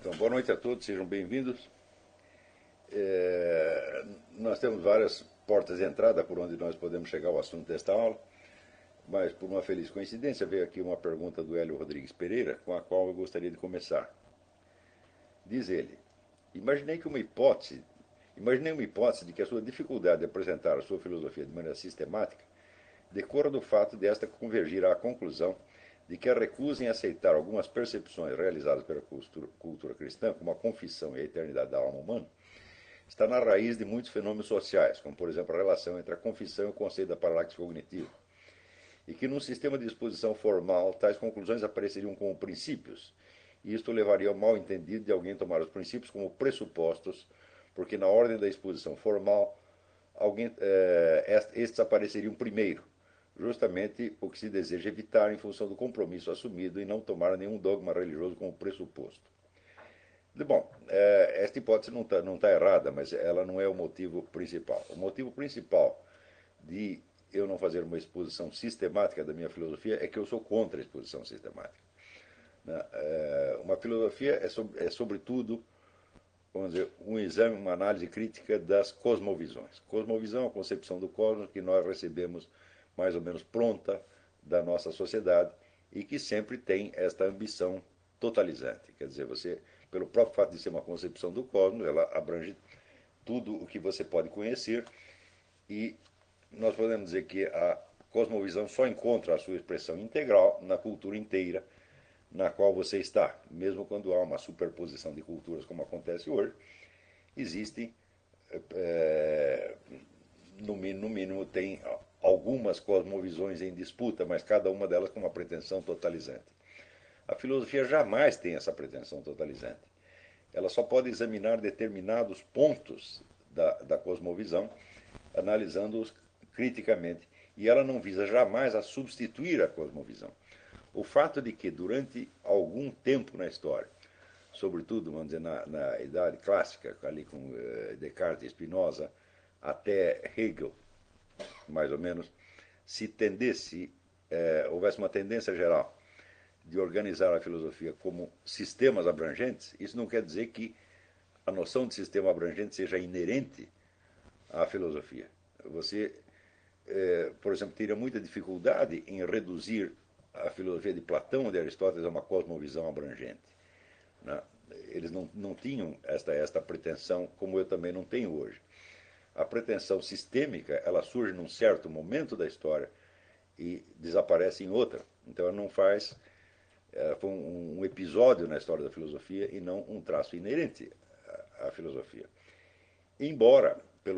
Então, boa noite a todos, sejam bem-vindos. Nós temos várias portas de entrada por onde nós podemos chegar ao assunto desta aula, mas por uma feliz coincidência veio aqui uma pergunta do Hélio Rodrigues Pereira, com a qual eu gostaria de começar. Diz ele: imaginei uma hipótese de que a sua dificuldade de apresentar a sua filosofia de maneira sistemática decorra do fato de esta convergir à conclusão de que a recusa em aceitar algumas percepções realizadas pela cultura cristã, como a confissão e a eternidade da alma humana, está na raiz de muitos fenômenos sociais, como, por exemplo, a relação entre a confissão e o conceito da paralaxe cognitiva, e que num sistema de exposição formal, tais conclusões apareceriam como princípios, e isto levaria ao mal entendido de alguém tomar os princípios como pressupostos, porque na ordem da exposição formal, estes apareceriam primeiro, justamente o que se deseja evitar em função do compromisso assumido e não tomar nenhum dogma religioso como pressuposto. Bom, esta hipótese não tá errada, mas ela não é o motivo principal. O motivo principal de eu não fazer uma exposição sistemática da minha filosofia é que eu sou contra a exposição sistemática. Uma filosofia sobretudo, vamos dizer, um exame, uma análise crítica das cosmovisões. Cosmovisão é a concepção do cosmos que nós recebemos mais ou menos pronta da nossa sociedade e que sempre tem esta ambição totalizante. Quer dizer, você, pelo próprio fato de ser uma concepção do cosmos, ela abrange tudo o que você pode conhecer e nós podemos dizer que a cosmovisão só encontra a sua expressão integral na cultura inteira na qual você está. Mesmo quando há uma superposição de culturas, como acontece hoje, existem, é, no mínimo, tem algumas cosmovisões em disputa, mas cada uma delas com uma pretensão totalizante. A filosofia jamais tem essa pretensão totalizante. Ela só pode examinar determinados pontos da cosmovisão, analisando-os criticamente, e ela não visa jamais a substituir a cosmovisão. O fato de que, durante algum tempo na história, sobretudo, vamos dizer, na Idade Clássica, ali com Descartes e Spinoza, até Hegel, mais ou menos, se tendesse, houvesse uma tendência geral de organizar a filosofia como sistemas abrangentes, isso não quer dizer que a noção de sistema abrangente seja inerente à filosofia. Você, por exemplo, teria muita dificuldade em reduzir a filosofia de Platão ou de Aristóteles a uma cosmovisão abrangente. Né? Eles não tinham esta pretensão, como eu também não tenho hoje. A pretensão sistêmica, ela surge num certo momento da história e desaparece em outra. Então ela não faz, foi um episódio na história da filosofia e não um traço inerente à filosofia. Embora,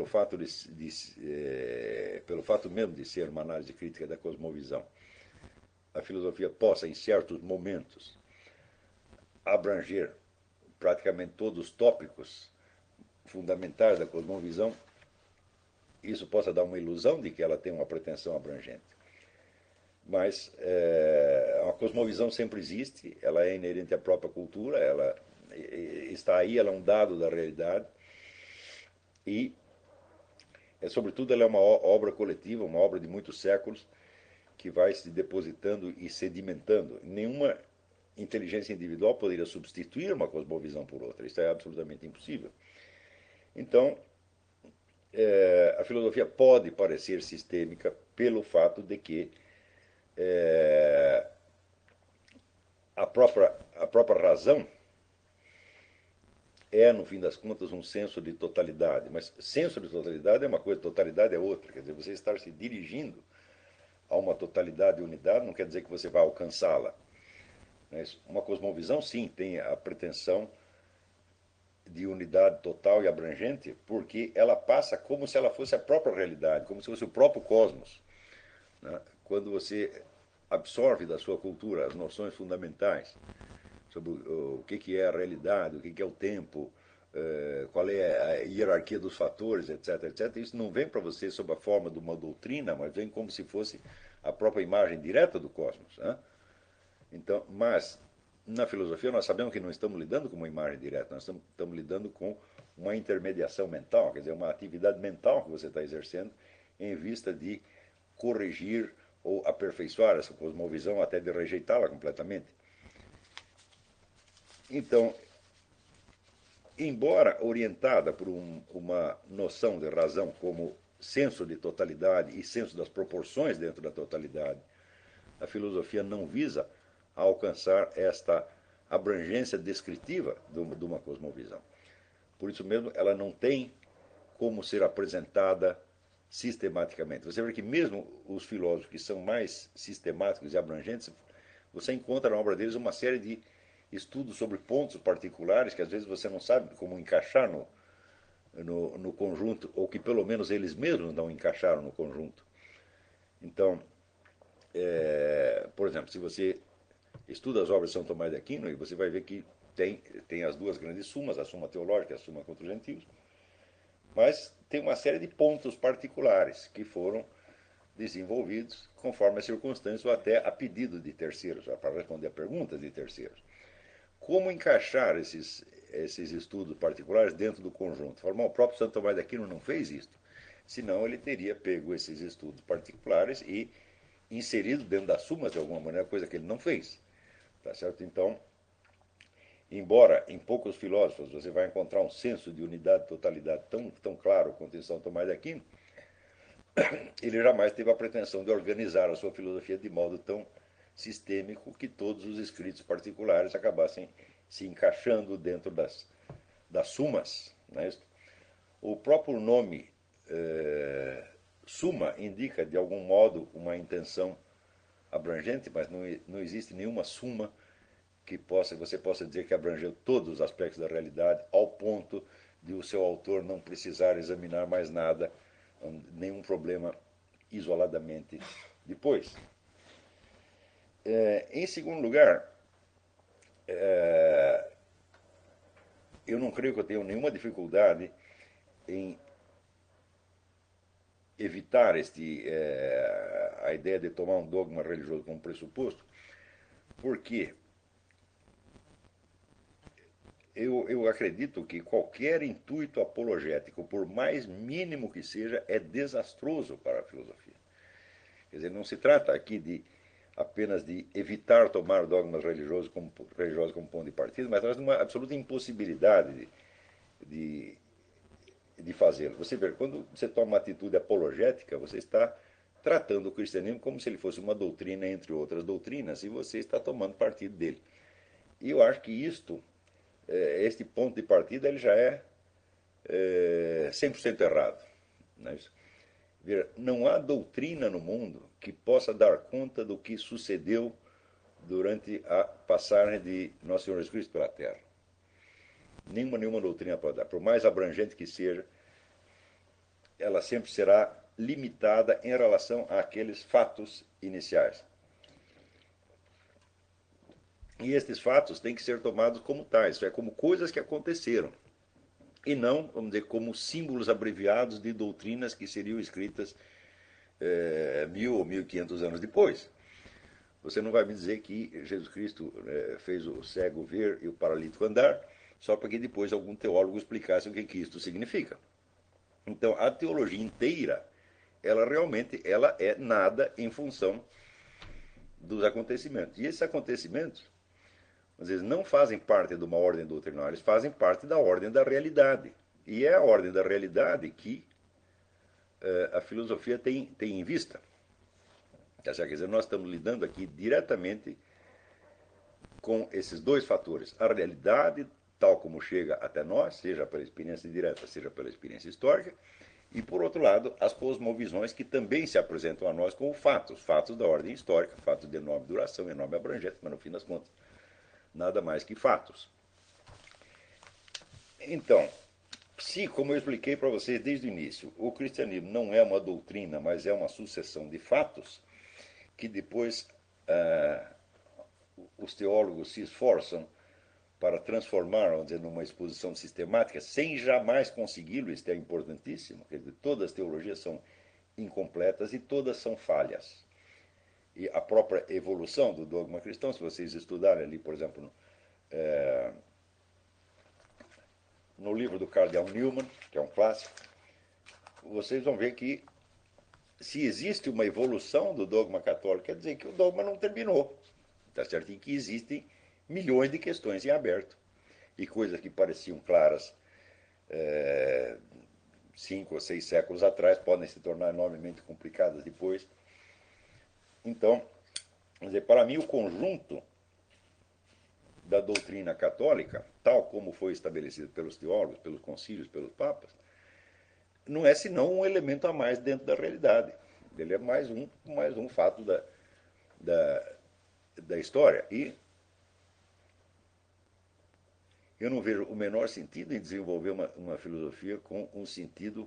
pelo fato mesmo de ser uma análise crítica da cosmovisão, a filosofia possa, em certos momentos, abranger praticamente todos os tópicos fundamentais da cosmovisão, isso possa dar uma ilusão de que ela tem uma pretensão abrangente. Mas a cosmovisão sempre existe, ela é inerente à própria cultura, ela está aí, ela é um dado da realidade e, sobretudo, ela é uma obra coletiva, uma obra de muitos séculos que vai se depositando e sedimentando. Nenhuma inteligência individual poderia substituir uma cosmovisão por outra. Isso é absolutamente impossível. Então, a filosofia pode parecer sistêmica pelo fato de que a própria razão é, no fim das contas, um senso de totalidade. Mas senso de totalidade é uma coisa, totalidade é outra. Quer dizer, você estar se dirigindo a uma totalidade e unidade não quer dizer que você vai alcançá-la. Uma cosmovisão, sim, tem a pretensão de unidade total e abrangente, porque ela passa como se ela fosse a própria realidade, como se fosse o próprio cosmos. Né? Quando você absorve da sua cultura as noções fundamentais sobre o que é a realidade, o que é o tempo, qual é a hierarquia dos fatores, etc., etc., isso não vem para você sob a forma de uma doutrina, mas vem como se fosse a própria imagem direta do cosmos. Né? Então, mas na filosofia nós sabemos que não estamos lidando com uma imagem direta, nós estamos lidando com uma intermediação mental, quer dizer, uma atividade mental que você está exercendo em vista de corrigir ou aperfeiçoar essa cosmovisão até de rejeitá-la completamente. Então, embora orientada por uma noção de razão como senso de totalidade e senso das proporções dentro da totalidade, a filosofia não visa alcançar esta abrangência descritiva de uma cosmovisão. Por isso mesmo, ela não tem como ser apresentada sistematicamente. Você vê que mesmo os filósofos que são mais sistemáticos e abrangentes, você encontra na obra deles uma série de estudos sobre pontos particulares que às vezes você não sabe como encaixar no conjunto, ou que pelo menos eles mesmos não encaixaram no conjunto. Então, por exemplo, se você estuda as obras de São Tomás de Aquino, você vai ver que tem as duas grandes sumas, a Suma Teológica e a Suma contra os Gentios, mas tem uma série de pontos particulares que foram desenvolvidos conforme as circunstâncias ou até a pedido de terceiros, para responder a perguntas de terceiros. Como encaixar esses estudos particulares dentro do conjunto? O próprio Santo Tomás de Aquino não fez isso, senão ele teria pego esses estudos particulares e inserido dentro das sumas de alguma maneira, coisa que ele não fez. Tá certo? Então, embora em poucos filósofos você vai encontrar um senso de unidade e totalidade tão claro quanto em São Tomás de Aquino, ele jamais teve a pretensão de organizar a sua filosofia de modo tão sistêmico que todos os escritos particulares acabassem se encaixando dentro das sumas. Né? O próprio nome suma indica, de algum modo, uma intenção abrangente, mas não existe nenhuma suma que você possa dizer que abrangeu todos os aspectos da realidade, ao ponto de o seu autor não precisar examinar mais nada, nenhum problema isoladamente depois. Em segundo lugar, eu não creio que eu tenha nenhuma dificuldade em evitar a ideia de tomar um dogma religioso como pressuposto, porque eu acredito que qualquer intuito apologético, por mais mínimo que seja, é desastroso para a filosofia. Quer dizer, não se trata aqui apenas de evitar tomar dogmas religiosos como ponto de partida, mas de uma absoluta impossibilidade de fazê-lo. Você vê, quando você toma uma atitude apologética, você está tratando o cristianismo como se ele fosse uma doutrina entre outras doutrinas, e você está tomando partido dele. E eu acho que este ponto de partida ele já é 100% errado. Não há doutrina no mundo que possa dar conta do que sucedeu durante a passagem de Nosso Senhor Jesus Cristo pela Terra. Nenhuma doutrina pode dar. Por mais abrangente que seja, ela sempre será limitada em relação àqueles fatos iniciais. E estes fatos têm que ser tomados como tais, isso é, como coisas que aconteceram. E não, vamos dizer, como símbolos abreviados de doutrinas que seriam escritas 1000 ou 1500 anos depois. Você não vai me dizer que Jesus Cristo fez o cego ver e o paralítico andar, só para que depois algum teólogo explicasse o que isto significa. Então, a teologia inteira, ela realmente é nada em função dos acontecimentos. E esses acontecimentos, às vezes, não fazem parte de uma ordem doutrinária, eles fazem parte da ordem da realidade. E é a ordem da realidade que a filosofia tem em vista. Quer dizer, nós estamos lidando aqui diretamente com esses dois fatores. A realidade, tal como chega até nós, seja pela experiência direta, seja pela experiência histórica, e, por outro lado, as cosmovisões que também se apresentam a nós como fatos da ordem histórica, fatos de enorme duração, enorme abrangência, mas, no fim das contas, nada mais que fatos. Então, se, como eu expliquei para vocês desde o início, o cristianismo não é uma doutrina, mas é uma sucessão de fatos, que depois os teólogos se esforçam para transformar, vamos dizer, numa exposição sistemática, sem jamais consegui-lo, isso é importantíssimo. Quer dizer, todas as teologias são incompletas e todas são falhas. E a própria evolução do dogma cristão, se vocês estudarem ali, por exemplo, no livro do Cardeal Newman, que é um clássico, vocês vão ver que se existe uma evolução do dogma católico, quer dizer que o dogma não terminou, tá certo? E que existem milhões de questões em aberto. e coisas que pareciam claras 5 ou 6 séculos atrás podem se tornar enormemente complicadas depois. Então, quer dizer, para mim, o conjunto da doutrina católica, tal como foi estabelecido pelos teólogos, pelos concílios, pelos papas, não é senão um elemento a mais dentro da realidade. Ele é mais um fato da, da história. E eu não vejo o menor sentido em desenvolver uma filosofia com um sentido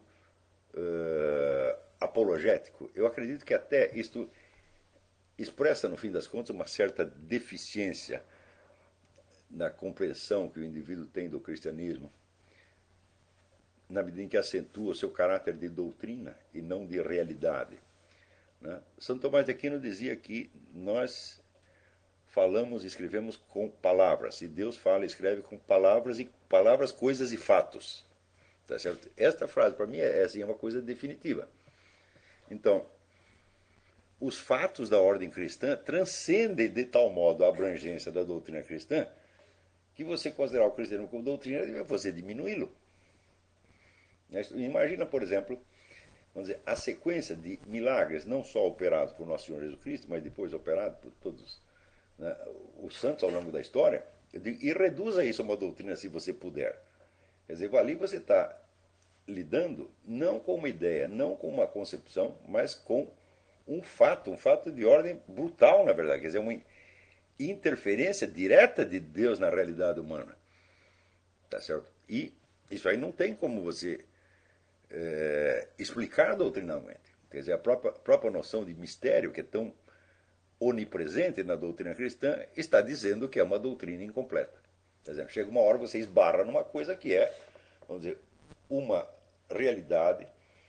apologético. Eu acredito que até isto expressa, no fim das contas, uma certa deficiência na compreensão que o indivíduo tem do cristianismo, na medida em que acentua o seu caráter de doutrina e não de realidade. Né? Santo Tomás de Aquino dizia que nós falamos e escrevemos com palavras, e Deus fala e escreve com palavras, coisas e fatos. Tá certo? Esta frase, para mim, assim, é uma coisa definitiva. Então, os fatos da ordem cristã transcendem de tal modo a abrangência da doutrina cristã que você considerar o cristianismo como doutrina é você diminuí-lo. Imagina, por exemplo, vamos dizer, a sequência de milagres, não só operados por Nosso Senhor Jesus Cristo, mas depois operados por todos, né, os santos ao longo da história, e reduza isso a uma doutrina se você puder. Quer dizer, ali você está lidando não com uma ideia, não com uma concepção, mas com um fato de ordem brutal, na verdade. Quer dizer, uma interferência direta de Deus na realidade humana. Tá certo? E isso aí não tem como você explicar doutrinalmente. Quer dizer, a própria noção de mistério, que é tão onipresente na doutrina cristã, está dizendo que é uma doutrina incompleta. Por exemplo, chega uma hora você esbarra numa coisa que é, vamos dizer, uma realidade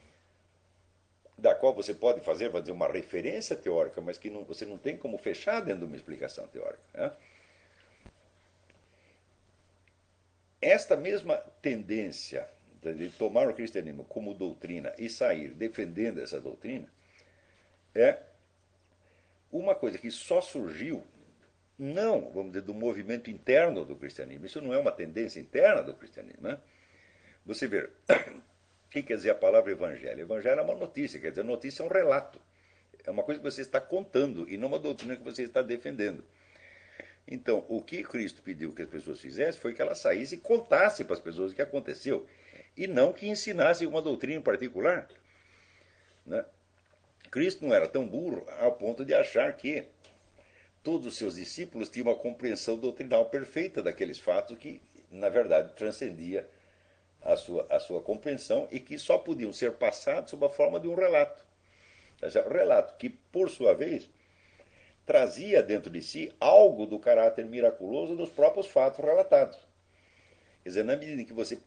da qual você pode fazer, vamos dizer, uma referência teórica, mas que você não tem como fechar dentro de uma explicação teórica. Né? Esta mesma tendência de tomar o cristianismo como doutrina e sair defendendo essa doutrina é uma coisa que só surgiu, não, vamos dizer, do movimento interno do cristianismo. Isso não é uma tendência interna do cristianismo. Né? Você vê, o que quer dizer a palavra evangelho? Evangelho é uma notícia, quer dizer, notícia é um relato. É uma coisa que você está contando e não uma doutrina que você está defendendo. Então, o que Cristo pediu que as pessoas fizessem foi que elas saíssem e contassem para as pessoas o que aconteceu. E não que ensinassem uma doutrina em particular. Né? Cristo não era tão burro ao ponto de achar que todos os seus discípulos tinham uma compreensão doutrinal perfeita daqueles fatos que, na verdade, transcendia a sua compreensão e que só podiam ser passados sob a forma de um relato. Um relato que, por sua vez, trazia dentro de si algo do caráter miraculoso dos próprios fatos relatados. Quer dizer, na medida em que você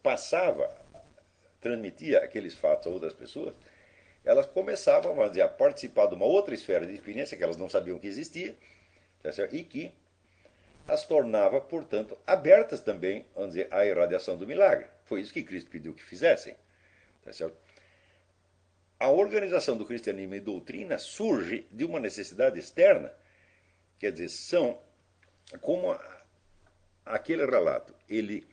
transmitia aqueles fatos a outras pessoas, elas começavam, vamos dizer, a participar de uma outra esfera de experiência que elas não sabiam que existia, tá certo? E que as tornava, portanto, abertas também, vamos dizer, à irradiação do milagre. Foi isso que Cristo pediu que fizessem. Tá certo? A organização do cristianismo em doutrina surge de uma necessidade externa. Quer dizer, são como aquele relato, ele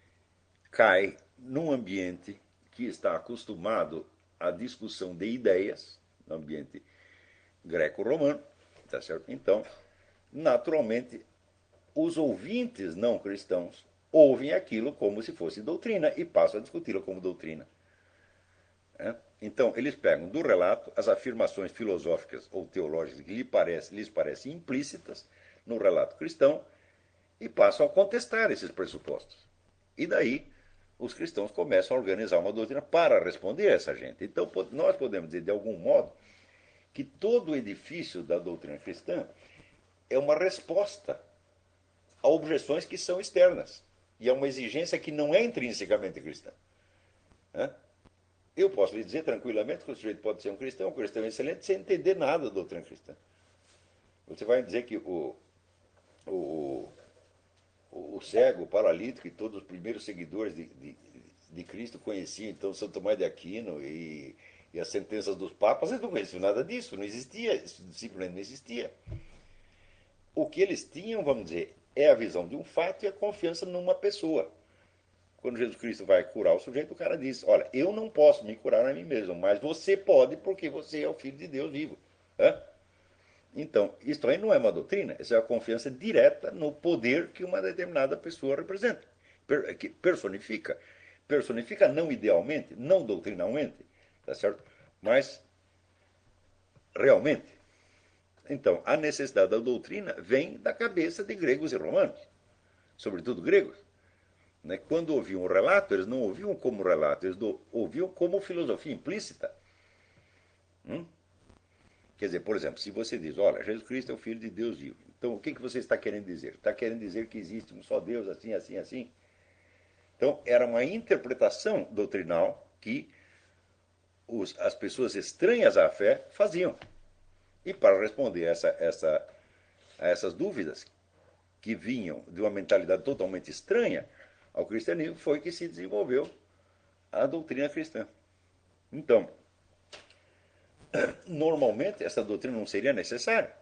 cai num ambiente que está acostumado à discussão de ideias, no ambiente greco-romano, tá certo? Então, naturalmente, os ouvintes não cristãos ouvem aquilo como se fosse doutrina e passam a discuti-lo como doutrina. Então, eles pegam do relato as afirmações filosóficas ou teológicas que lhes parecem implícitas no relato cristão e passam a contestar esses pressupostos. E daí, os cristãos começam a organizar uma doutrina para responder a essa gente. Então, nós podemos dizer, de algum modo, que todo o edifício da doutrina cristã é uma resposta a objeções que são externas. E é uma exigência que não é intrinsecamente cristã. Eu posso lhe dizer tranquilamente que o sujeito pode ser um cristão excelente, sem entender nada da doutrina cristã. Você vai dizer que o cego, o paralítico e todos os primeiros seguidores de Cristo conheciam, então, Santo Tomás de Aquino e as sentenças dos papas, eles não conheciam nada disso, não existia, simplesmente não existia. O que eles tinham, vamos dizer, é a visão de um fato e a confiança numa pessoa. Quando Jesus Cristo vai curar o sujeito, o cara diz: olha, eu não posso me curar a mim mesmo, mas você pode porque você é o Filho de Deus vivo. Hã? Então, isso aí não é uma doutrina, isso é a confiança direta no poder que uma determinada pessoa representa, que personifica. Personifica não idealmente, não doutrinalmente, tá certo? Mas realmente. Então, a necessidade da doutrina vem da cabeça de gregos e romanos, sobretudo gregos. Né? Quando ouviam o relato, eles não ouviam como relato, eles ouviam como filosofia implícita. Hum? Quer dizer, por exemplo, se você diz: olha, Jesus Cristo é o Filho de Deus vivo, então o que você está querendo dizer? Está querendo dizer que existe um só Deus, assim, assim, assim? Então, era uma interpretação doutrinal que as pessoas estranhas à fé faziam. E para responder a essas dúvidas, que vinham de uma mentalidade totalmente estranha ao cristianismo, foi que se desenvolveu a doutrina cristã. Então, normalmente, essa doutrina não seria necessária.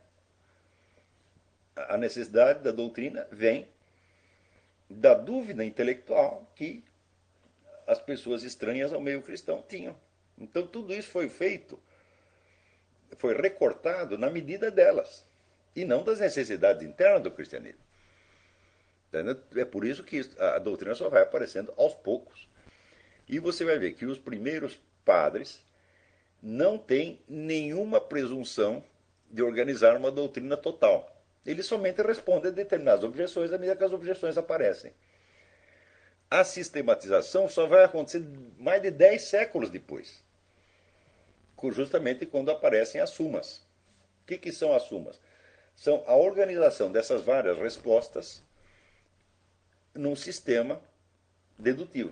A necessidade da doutrina vem da dúvida intelectual que as pessoas estranhas ao meio cristão tinham. Então, tudo isso foi feito, foi recortado na medida delas, e não das necessidades internas do cristianismo. É por isso que a doutrina só vai aparecendo aos poucos. E você vai ver que os primeiros padres não têm nenhuma presunção de organizar uma doutrina total. Eles somente respondem a determinadas objeções à medida que as objeções aparecem. A sistematização só vai acontecer mais de 10 séculos depois, justamente quando aparecem as sumas. O que são as sumas? São a organização dessas várias respostas num sistema dedutivo.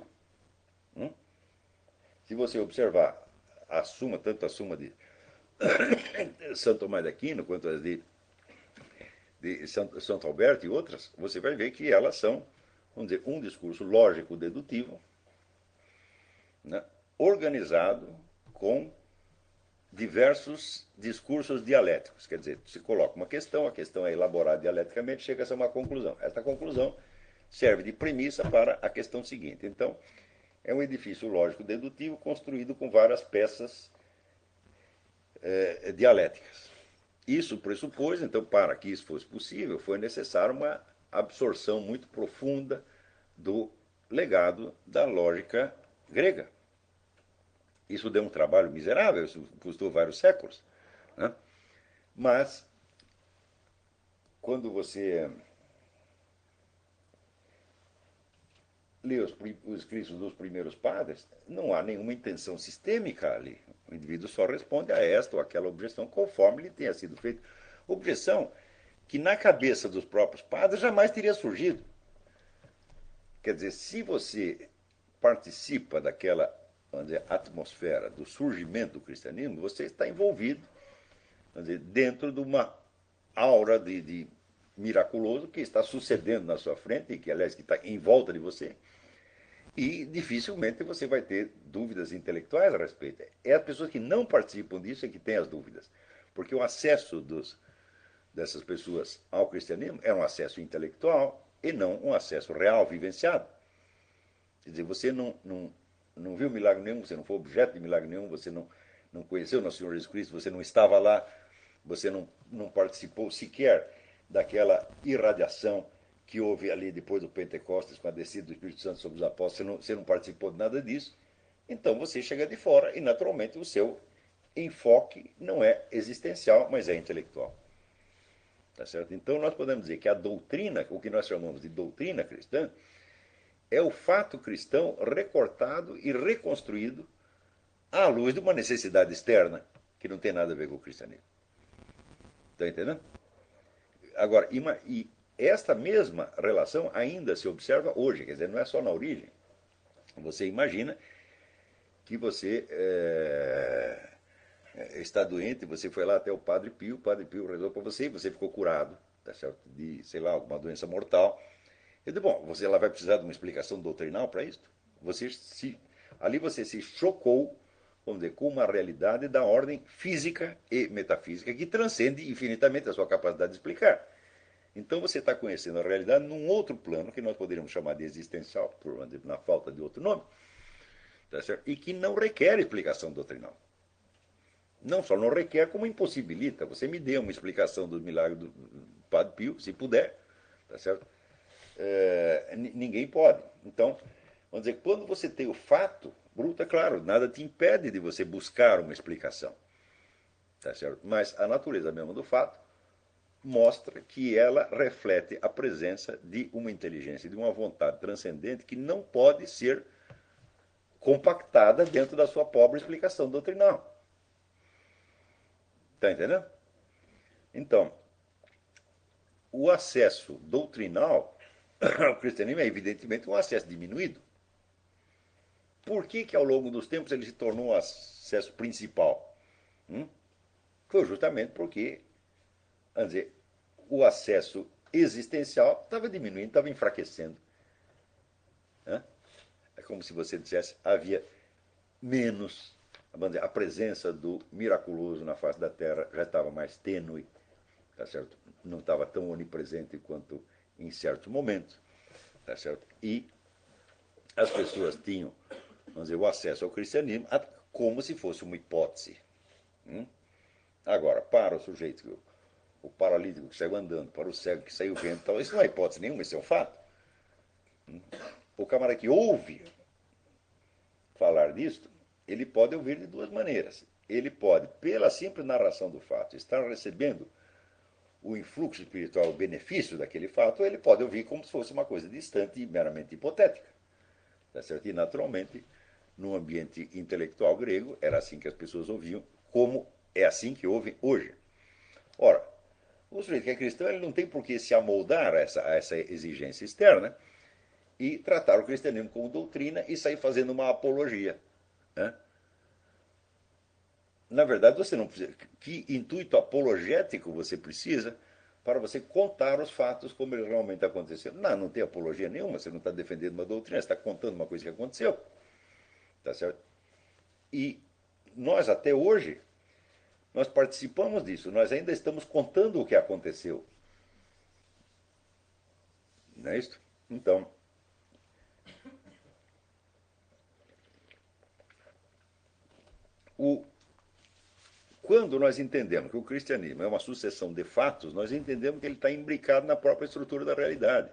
Se você observar a suma, tanto a suma de Santo Tomás de Aquino quanto as de Santo Alberto e outras, você vai ver que elas são, vamos dizer, um discurso lógico-dedutivo, né, organizado com diversos discursos dialéticos. Quer dizer, se coloca uma questão, a questão é elaborada dialeticamente, chega-se a uma conclusão. Esta conclusão serve de premissa para a questão seguinte. Então, é um edifício lógico-dedutivo construído com várias peças dialéticas. Isso pressupôs, então, para que isso fosse possível, foi necessário uma absorção muito profunda do legado da lógica grega. Isso deu um trabalho miserável, isso custou vários séculos. Né? Mas, quando você lê os escritos dos primeiros padres, não há nenhuma intenção sistêmica ali. O indivíduo só responde a esta ou aquela objeção conforme lhe tenha sido feita. Objeção que na cabeça dos próprios padres jamais teria surgido. Quer dizer, se você participa daquela, vamos dizer, atmosfera do surgimento do cristianismo, você está envolvido, vamos dizer, dentro de uma aura de miraculoso que está sucedendo na sua frente, e que, aliás, que está em volta de você, e dificilmente você vai ter dúvidas intelectuais a respeito. É as pessoas que não participam disso é que têm as dúvidas. Porque o acesso dessas pessoas ao cristianismo é um acesso intelectual e não um acesso real, vivenciado. Quer dizer, você não viu milagre nenhum, você não foi objeto de milagre nenhum, você não conheceu nosso Senhor Jesus Cristo, você não estava lá, você não participou sequer daquela irradiação que houve ali depois do Pentecostes, com a descida do Espírito Santo sobre os apóstolos, você não participou de nada disso, então você chega de fora e, naturalmente, o seu enfoque não é existencial, mas é intelectual. Tá certo? Então, nós podemos dizer que a doutrina, o que nós chamamos de doutrina cristã, é o fato cristão recortado e reconstruído à luz de uma necessidade externa, que não tem nada a ver com o cristianismo. Está entendendo? Agora, e esta mesma relação ainda se observa hoje, quer dizer, não é só na origem. Você imagina que você está doente, você foi lá até o Padre Pio rezou para você e você ficou curado, tá certo? De, sei lá, alguma doença mortal. Eu digo, bom, você lá vai precisar de uma explicação doutrinal para isso? Ali você se chocou, vamos dizer, com uma realidade da ordem física e metafísica que transcende infinitamente a sua capacidade de explicar. Então você está conhecendo a realidade num outro plano, que nós poderíamos chamar de existencial, na falta de outro nome, tá certo? E que não requer explicação doutrinal. Não só não requer, como impossibilita. Você me dê uma explicação do milagre do Padre Pio, se puder, tá certo? Ninguém pode. Então, vamos dizer, quando você tem o fato bruto, é claro, nada te impede de você buscar uma explicação, tá certo? Mas a natureza mesmo do fato mostra que ela reflete a presença de uma inteligência, de uma vontade transcendente que não pode ser compactada dentro da sua pobre explicação doutrinal. Está entendendo? Então, o acesso doutrinal ao cristianismo é evidentemente um acesso diminuído. Por que, que ao longo dos tempos ele se tornou um acesso principal? Foi justamente porque, vamos dizer, o acesso existencial estava diminuindo, estava enfraquecendo. É como se você dissesse, havia menos, vamos dizer, a presença do miraculoso na face da Terra já estava mais tênue, tá certo? Não estava tão onipresente quanto em certos momentos, tá certo? E as pessoas tinham, vamos dizer, o acesso ao cristianismo como se fosse uma hipótese. Agora, para o sujeito, o paralítico que saiu andando, para o cego que saiu vendo, tal, isso não é hipótese nenhuma, isso é um fato. O camarada que ouve falar disto, ele pode ouvir de duas maneiras. Ele pode, pela simples narração do fato, estar recebendo o influxo espiritual, o benefício daquele fato, ou ele pode ouvir como se fosse uma coisa distante e meramente hipotética. Tá certo? E, naturalmente, no ambiente intelectual grego, era assim que as pessoas ouviam, como é assim que ouvem hoje. Ora, o sujeito que é cristão, ele não tem por que se amoldar a essa exigência externa e tratar o cristianismo como doutrina e sair fazendo uma apologia. Né? Na verdade, você não precisa. Que intuito apologético você precisa para você contar os fatos como eles realmente aconteceram? Não, não tem apologia nenhuma, você não está defendendo uma doutrina, você está contando uma coisa que aconteceu. Tá certo? E nós, até hoje, nós participamos disso, nós ainda estamos contando o que aconteceu. Não é isso? Então, o, quando nós entendemos que o cristianismo é uma sucessão de fatos, nós entendemos que ele está imbricado na própria estrutura da realidade.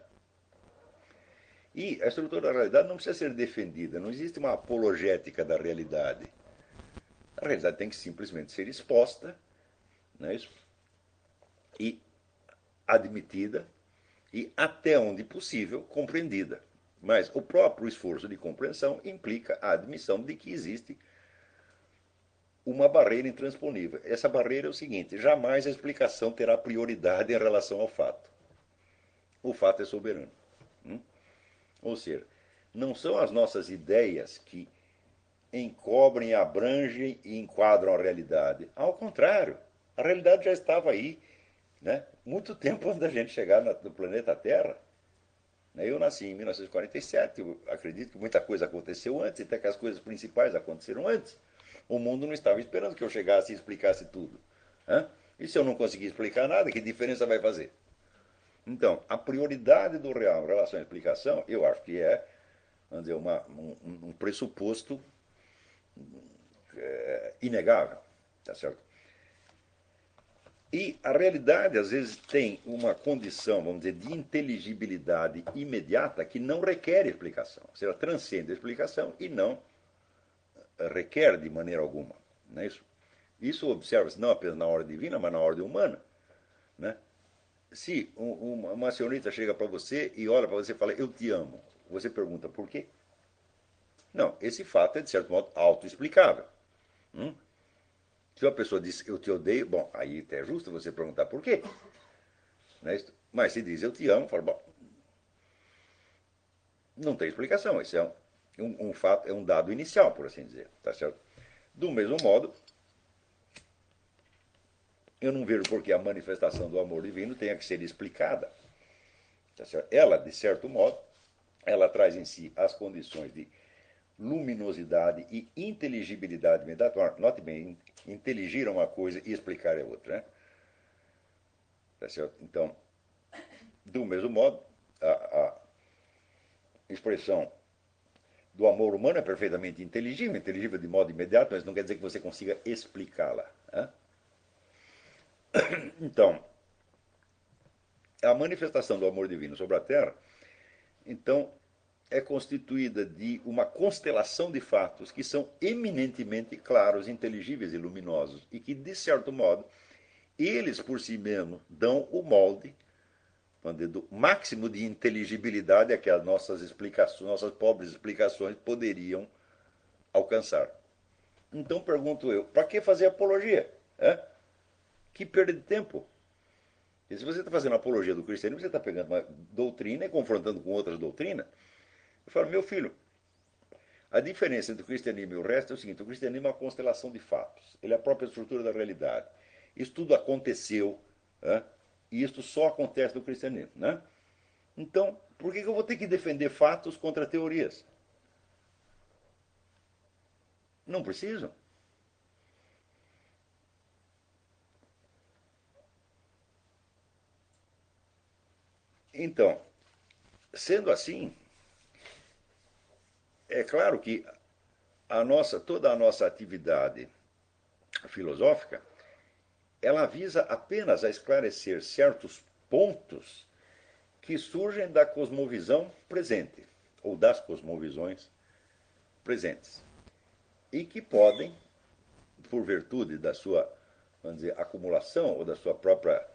E a estrutura da realidade não precisa ser defendida, não existe uma apologética da realidade. A realidade tem que simplesmente ser exposta, não é isso? E admitida e, até onde possível, compreendida. Mas o próprio esforço de compreensão implica a admissão de que existe uma barreira intransponível. Essa barreira é o seguinte: jamais a explicação terá prioridade em relação ao fato. O fato é soberano. Ou seja, não são as nossas ideias que encobrem, abrangem e enquadram a realidade. Ao contrário, a realidade já estava aí, né? Muito tempo antes da gente chegar no planeta Terra. Eu nasci em 1947, eu acredito que muita coisa aconteceu antes, até que as coisas principais aconteceram antes. O mundo não estava esperando que eu chegasse e explicasse tudo. E se eu não conseguir explicar nada, que diferença vai fazer? Então, a prioridade do real em relação à explicação, eu acho que é, vamos dizer, um pressuposto inegável. Tá certo? E a realidade, às vezes, tem uma condição, vamos dizer, de inteligibilidade imediata que não requer explicação. Ou seja, transcende a explicação e não requer de maneira alguma. Não é isso? Isso observa-se não apenas na ordem divina, mas na ordem humana. Né? Se uma senhorita chega para você e olha para você e fala, eu te amo, você pergunta por quê? Não, esse fato é, de certo modo, autoexplicável. Se uma pessoa diz, eu te odeio, bom, aí até é justo você perguntar por quê. Né? Mas se diz, eu te amo, fala, bom, não tem explicação, isso é um fato, é um dado inicial, por assim dizer. Tá certo? Do mesmo modo, eu não vejo por que a manifestação do amor divino tenha que ser explicada. Tá certo? Ela, de certo modo, ela traz em si as condições de luminosidade e inteligibilidade imediata. Note bem, inteligir uma coisa e explicar é outra. Né? Tá certo? Então, Do mesmo modo, a expressão do amor humano é perfeitamente inteligível, inteligível de modo imediato, mas não quer dizer que você consiga explicá-la. Né? Então, a manifestação do amor divino sobre a Terra, então, é constituída de uma constelação de fatos que são eminentemente claros, inteligíveis e luminosos, e que, de certo modo, eles por si mesmos dão o molde do máximo de inteligibilidade a que as nossas explicações, nossas pobres explicações poderiam alcançar. Então pergunto eu, para que fazer apologia? Que perda de tempo. E se você está fazendo apologia do cristianismo, você está pegando uma doutrina e confrontando com outras doutrinas. Eu falo, meu filho, a diferença entre o cristianismo e o resto é o seguinte: o cristianismo é uma constelação de fatos, ele é a própria estrutura da realidade. Isso tudo aconteceu, e isso só acontece no cristianismo. Né? Então, por que eu vou ter que defender fatos contra teorias? Não preciso. Então, sendo assim, é claro que toda a nossa atividade filosófica, ela visa apenas a esclarecer certos pontos que surgem da cosmovisão presente, ou das cosmovisões presentes, e que podem, por virtude da sua, vamos dizer, acumulação ou da sua própria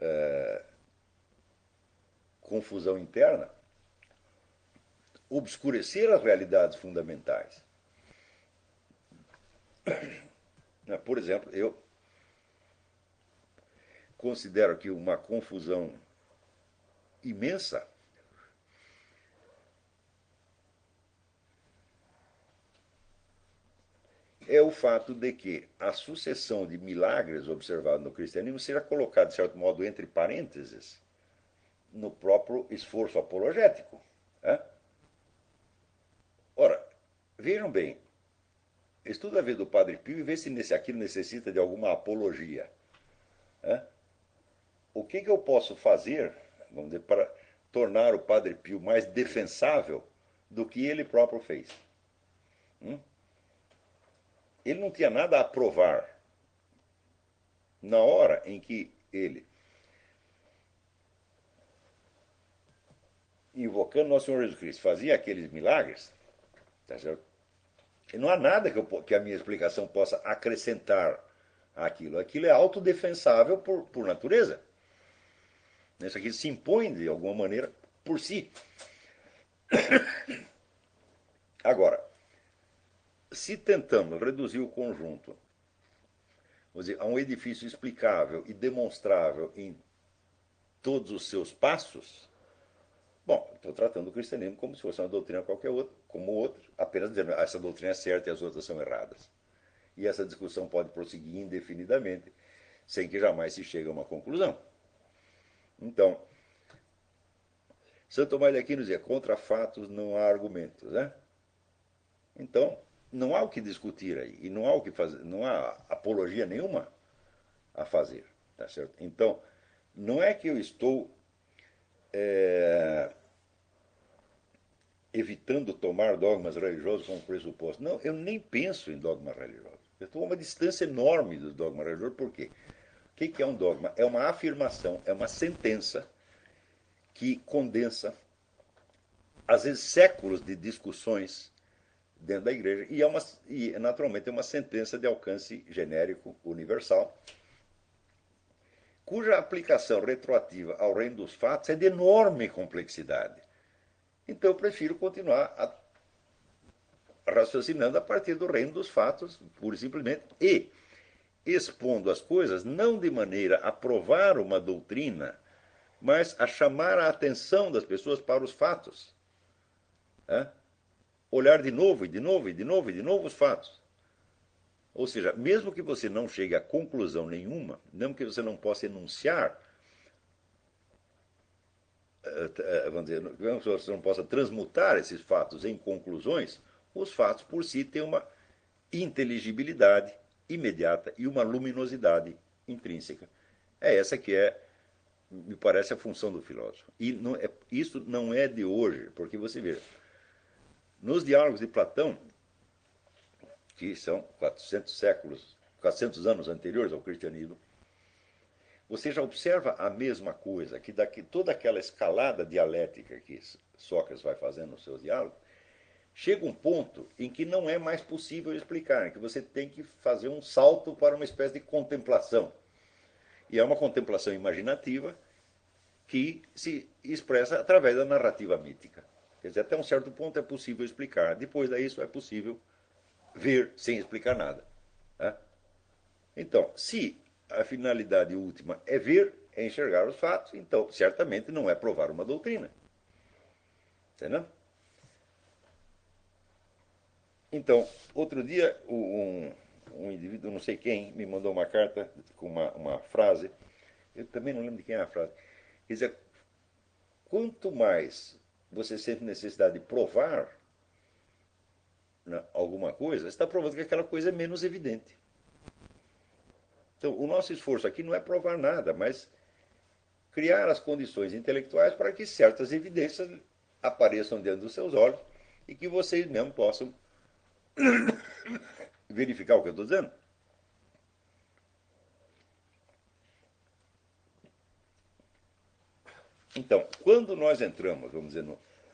confusão interna, obscurecer as realidades fundamentais. Por exemplo, eu considero que uma confusão imensa é o fato de que a sucessão de milagres observados no cristianismo seja colocada, de certo modo, entre parênteses, no próprio esforço apologético. Né? Ora, vejam bem, estuda a vida do Padre Pio e vê se aquilo necessita de alguma apologia. Né? O que eu posso fazer, vamos dizer, para tornar o Padre Pio mais defensável do que ele próprio fez? Ele não tinha nada a provar na hora em que ele, invocando Nosso Senhor Jesus Cristo, fazia aqueles milagres, tá certo? E não há nada que a minha explicação possa acrescentar àquilo. Aquilo é autodefensável por natureza. Isso aqui se impõe, de alguma maneira, por si. Agora, se tentamos reduzir o conjunto, vamos dizer, a um edifício explicável e demonstrável em todos os seus passos, bom, estou tratando o cristianismo como se fosse uma doutrina qualquer outra, como outra, apenas dizendo essa doutrina é certa e as outras são erradas. E essa discussão pode prosseguir indefinidamente, sem que jamais se chegue a uma conclusão. Então, Santo Tomás de Aquino dizia, contra fatos não há argumentos. Né? Então, não há o que discutir aí, e não há o que fazer, não há apologia nenhuma a fazer. Tá certo? Então, não é que eu estou evitando tomar dogmas religiosos como pressuposto. Não, eu nem penso em dogmas religiosos. Eu estou a uma distância enorme dos dogmas religiosos. Por quê? O que é um dogma? É uma afirmação, é uma sentença que condensa, às vezes, séculos de discussões dentro da igreja. E naturalmente, é uma sentença de alcance genérico, universal, cuja aplicação retroativa ao reino dos fatos é de enorme complexidade. Então eu prefiro continuar raciocinando a partir do reino dos fatos, pura e simplesmente, e expondo as coisas não de maneira a provar uma doutrina, mas a chamar a atenção das pessoas para os fatos. Né? Olhar de novo, e de novo, e de novo, e de novo os fatos. Ou seja, mesmo que você não chegue a conclusão nenhuma, mesmo que você não possa enunciar, vamos dizer, mesmo que você não possa transmutar esses fatos em conclusões, os fatos por si têm uma inteligibilidade imediata e uma luminosidade intrínseca. É essa que é me parece a função do filósofo. E isso não é de hoje, porque você vê, nos diálogos de Platão, que são 400 séculos, 400 anos anteriores ao cristianismo, você já observa a mesma coisa, que daqui toda aquela escalada dialética que Sócrates vai fazendo nos seus diálogos, chega um ponto em que não é mais possível explicar, em que você tem que fazer um salto para uma espécie de contemplação. E é uma contemplação imaginativa que se expressa através da narrativa mítica. Quer dizer, até um certo ponto é possível explicar, depois disso é possível ver sem explicar nada. Né? Então, se a finalidade última é ver, é enxergar os fatos, então certamente não é provar uma doutrina. Entendeu? Então, outro dia, um indivíduo, não sei quem, me mandou uma carta com uma frase, eu também não lembro de quem é a frase, quer dizer, quanto mais você sente necessidade de provar, né, alguma coisa, está provando que aquela coisa é menos evidente. Então, o nosso esforço aqui não é provar nada, mas criar as condições intelectuais para que certas evidências apareçam diante dos seus olhos e que vocês mesmos possam verificar o que eu estou dizendo. Então, quando nós entramos, vamos dizer,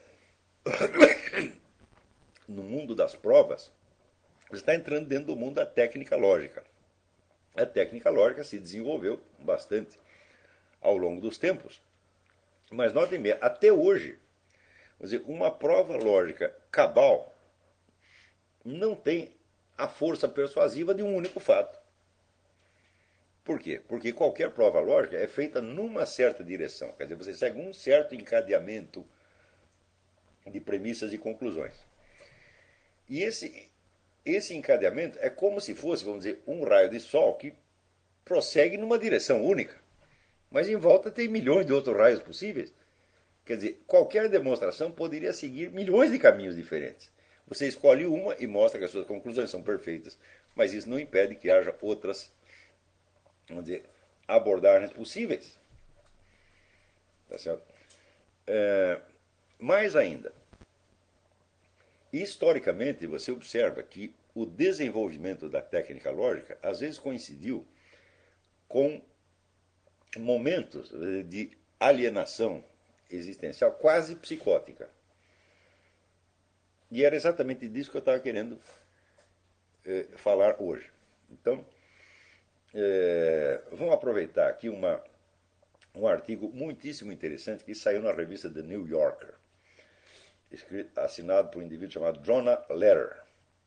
no mundo das provas, você está entrando dentro do mundo da técnica lógica. A técnica lógica se desenvolveu bastante ao longo dos tempos. Mas notem bem, até hoje, vamos dizer, uma prova lógica cabal não tem a força persuasiva de um único fato. Por quê? Porque qualquer prova lógica é feita numa certa direção. Quer dizer, você segue um certo encadeamento de premissas e conclusões. E esse encadeamento é como se fosse, vamos dizer, um raio de sol que prossegue numa direção única. Mas em volta tem milhões de outros raios possíveis. Quer dizer, qualquer demonstração poderia seguir milhões de caminhos diferentes. Você escolhe uma e mostra que as suas conclusões são perfeitas, mas isso não impede que haja outras, vamos dizer, abordagens possíveis. Tá certo? Mais ainda, historicamente você observa que o desenvolvimento da técnica lógica às vezes coincidiu com momentos de alienação existencial quase psicótica. E era exatamente disso que eu estava querendo falar hoje. Então, vamos aproveitar aqui um artigo muitíssimo interessante que saiu na revista The New Yorker, assinado por um indivíduo chamado Jonah Lehrer.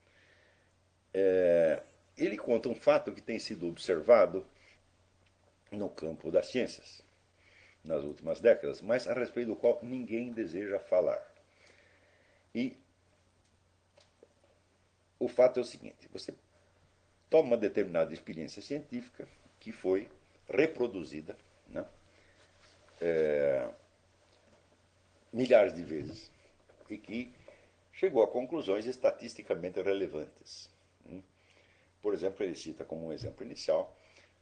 Ele conta um fato que tem sido observado no campo das ciências nas últimas décadas, mas a respeito do qual ninguém deseja falar. E o fato é o seguinte: você toma uma determinada experiência científica que foi reproduzida, né, milhares de vezes e que chegou a conclusões estatisticamente relevantes. Por exemplo, ele cita como um exemplo inicial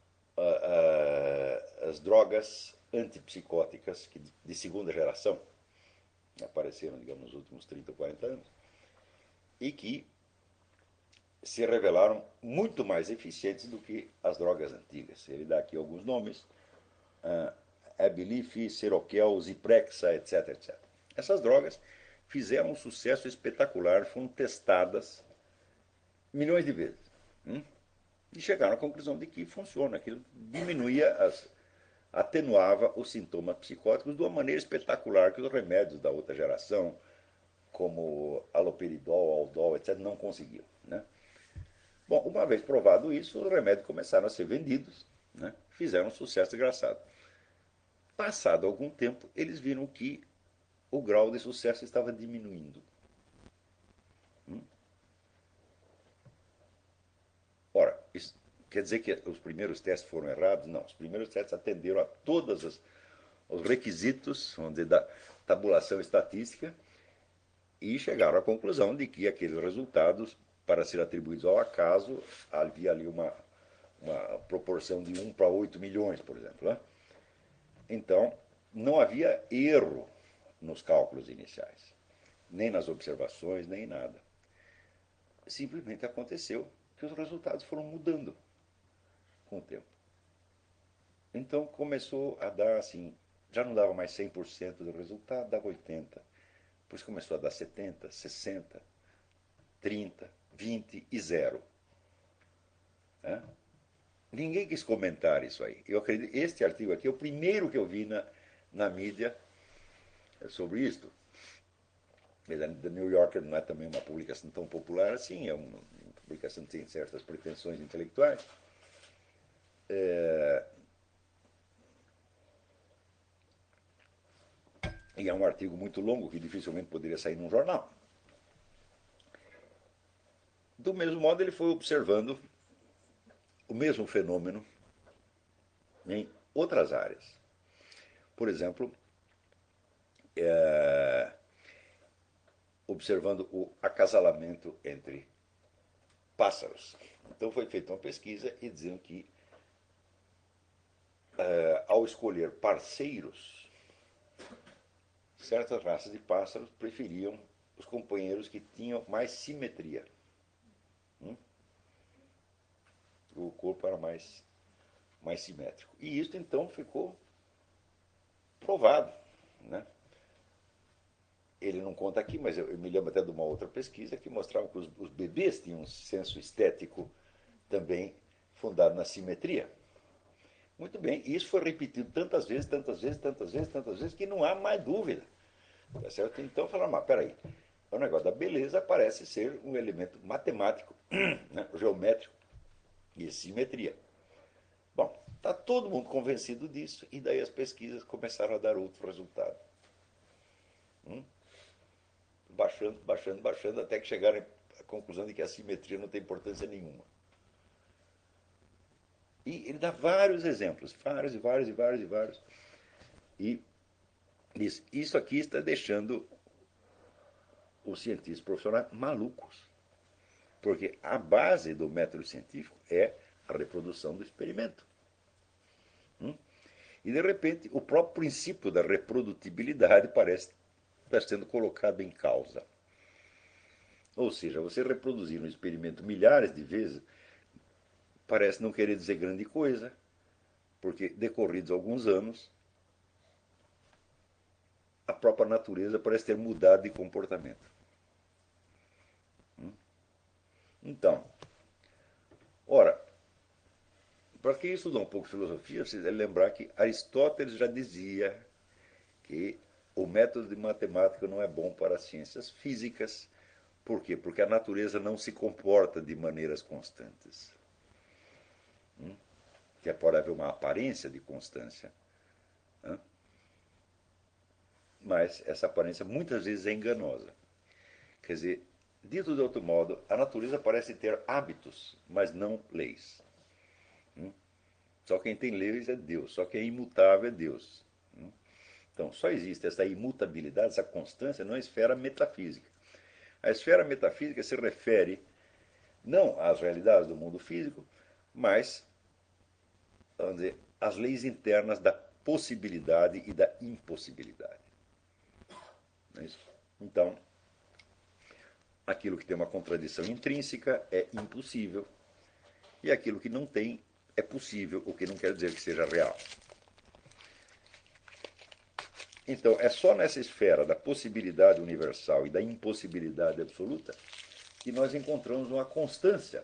as drogas antipsicóticas de segunda geração, apareceram, digamos, nos últimos 30 ou 40 anos, e que se revelaram muito mais eficientes do que as drogas antigas. Ele dá aqui alguns nomes: Abilif, Seroquel, Ziprexa, etc, etc. Essas drogas fizeram um sucesso espetacular, foram testadas milhões de vezes. E chegaram à conclusão de que funciona, aquilo diminuía, atenuava os sintomas psicóticos de uma maneira espetacular que os remédios da outra geração, como aloperidol, aldol, etc., não conseguiam. Né? Bom, uma vez provado isso, os remédios começaram a ser vendidos, né? Fizeram um sucesso desgraçado. Passado algum tempo, eles viram que o grau de sucesso estava diminuindo. Ora, isso quer dizer que os primeiros testes foram errados? Não, os primeiros testes atenderam a todos os requisitos, vamos dizer, da tabulação estatística e chegaram à conclusão de que aqueles resultados, para ser atribuídos ao acaso, havia ali uma proporção de 1 para 8 milhões, por exemplo. Né? Então, não havia erro nos cálculos iniciais, nem nas observações, nem em nada. Simplesmente aconteceu que os resultados foram mudando com o tempo. Então começou a dar assim, já não dava mais 100% do resultado, dava 80%. Depois começou a dar 70%, 60%, 30%, 20% e 0%. Né? Ninguém quis comentar isso aí. Eu acredito, este artigo aqui é o primeiro que eu vi na mídia sobre isto. The New Yorker não é também uma publicação tão popular assim, é uma publicação que tem certas pretensões intelectuais. E é um artigo muito longo que dificilmente poderia sair num jornal. Do mesmo modo, ele foi observando o mesmo fenômeno em outras áreas. Por exemplo, observando o acasalamento entre pássaros. Então foi feita uma pesquisa e diziam que, ao escolher parceiros, certas raças de pássaros preferiam os companheiros que tinham mais simetria. O corpo era mais simétrico. E isso então ficou provado. Né? Ele não conta aqui, mas eu me lembro até de uma outra pesquisa que mostrava que os bebês tinham um senso estético também fundado na simetria. Muito bem, e isso foi repetido tantas vezes, tantas vezes, tantas vezes, tantas vezes, que não há mais dúvida. Tá certo? Então falaram, mas peraí, o negócio da beleza parece ser um elemento matemático, né, geométrico e simetria. Bom, está todo mundo convencido disso, e daí as pesquisas começaram a dar outro resultado. Baixando, baixando, baixando, até que chegaram à conclusão de que a simetria não tem importância nenhuma. E ele dá vários exemplos, vários e vários e vários e vários. E diz, isso aqui está deixando os cientistas profissionais malucos. Porque a base do método científico é a reprodução do experimento. E, de repente, o próprio princípio da reprodutibilidade parece estar sendo colocado em causa. Ou seja, você reproduzir um experimento milhares de vezes parece não querer dizer grande coisa, porque, decorridos alguns anos, a própria natureza parece ter mudado de comportamento. Então, ora, para quem estudou um pouco de filosofia, você deve lembrar que Aristóteles já dizia que o método de matemática não é bom para as ciências físicas. Por quê? Porque a natureza não se comporta de maneiras constantes. Que pode haver uma aparência de constância, mas essa aparência muitas vezes é enganosa. Quer dizer, dito de outro modo, a natureza parece ter hábitos, mas não leis. Só quem tem leis é Deus, só quem é imutável é Deus. Então, só existe essa imutabilidade, essa constância na esfera metafísica. A esfera metafísica se refere não às realidades do mundo físico, mas, vamos dizer, às leis internas da possibilidade e da impossibilidade. Não é isso? Então, aquilo que tem uma contradição intrínseca é impossível, e aquilo que não tem é possível, o que não quer dizer que seja real. Então, é só nessa esfera da possibilidade universal e da impossibilidade absoluta que nós encontramos uma constância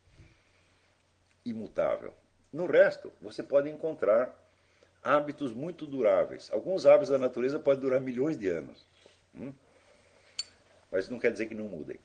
imutável. No resto, você pode encontrar hábitos muito duráveis. Alguns hábitos da natureza podem durar milhões de anos. Mas não quer dizer que não mudem.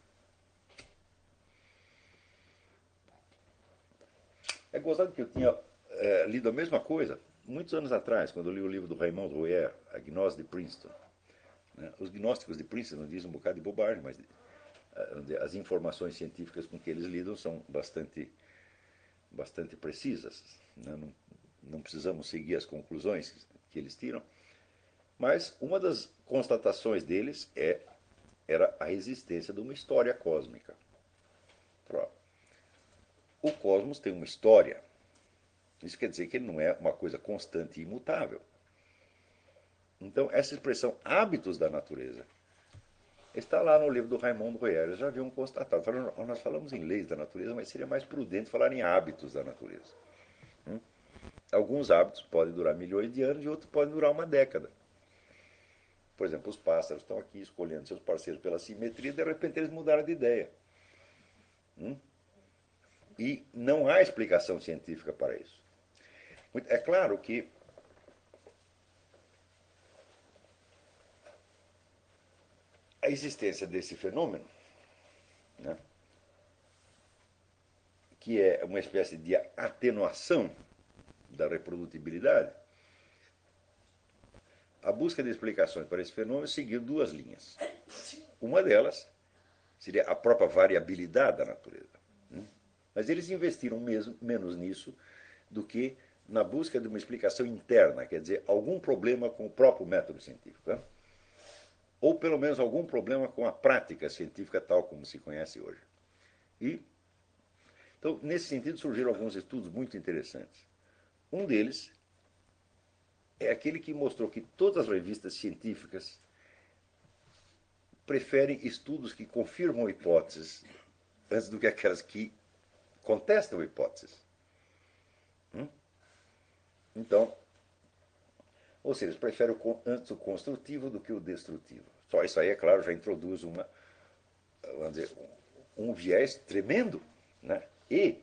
É gozado que eu tinha lido a mesma coisa muitos anos atrás, quando eu li o livro do Raymond Rouher, A Gnose de Princeton. Né? Os gnósticos de Princeton dizem um bocado de bobagem, mas as informações científicas com que eles lidam são bastante precisas. Né? Não precisamos seguir as conclusões que eles tiram. Mas uma das constatações deles era a existência de uma história cósmica. O cosmos tem uma história. Isso quer dizer que ele não é uma coisa constante e imutável. Então, essa expressão hábitos da natureza está lá no livro do Raimundo Royer. Já haviam constatado. Nós falamos em leis da natureza, mas seria mais prudente falar em hábitos da natureza. Alguns hábitos podem durar milhões de anos e outros podem durar uma década. Por exemplo, os pássaros estão aqui escolhendo seus parceiros pela simetria e de repente eles mudaram de ideia. E não há explicação científica para isso. É claro que a existência desse fenômeno, né, que é uma espécie de atenuação da reprodutibilidade, a busca de explicações para esse fenômeno seguiu duas linhas. Uma delas seria a própria variabilidade da natureza. Mas eles investiram menos nisso do que na busca de uma explicação interna, quer dizer, algum problema com o próprio método científico. Né? Ou pelo menos algum problema com a prática científica tal como se conhece hoje. Então, nesse sentido, surgiram alguns estudos muito interessantes. Um deles é aquele que mostrou que todas as revistas científicas preferem estudos que confirmam hipóteses antes do que aquelas que contestam hipóteses. Então, ou seja, eles preferem antes o construtivo do que o destrutivo. Só isso aí, é claro, já introduz vamos dizer, um viés tremendo. Né? E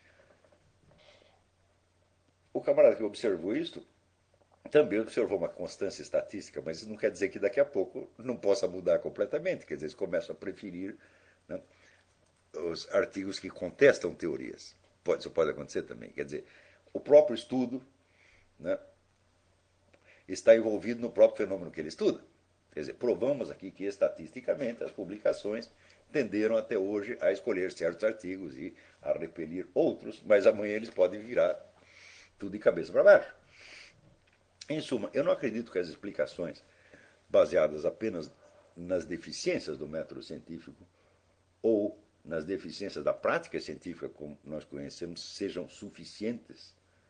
o camarada que observou isso também observou uma constância estatística, mas isso não quer dizer que daqui a pouco não possa mudar completamente. Quer dizer, eles começam a preferir, né, os artigos que contestam teorias. Isso pode acontecer também. Quer dizer, o próprio estudo, né, está envolvido no próprio fenômeno que ele estuda. Quer dizer, provamos aqui que estatisticamente as publicações tenderam até hoje a escolher certos artigos e a repelir outros, mas amanhã eles podem virar tudo de cabeça para baixo. Em suma, eu não acredito que as explicações baseadas apenas nas deficiências do método científico ou nas deficiências da prática científica, como nós conhecemos, sejam suficientes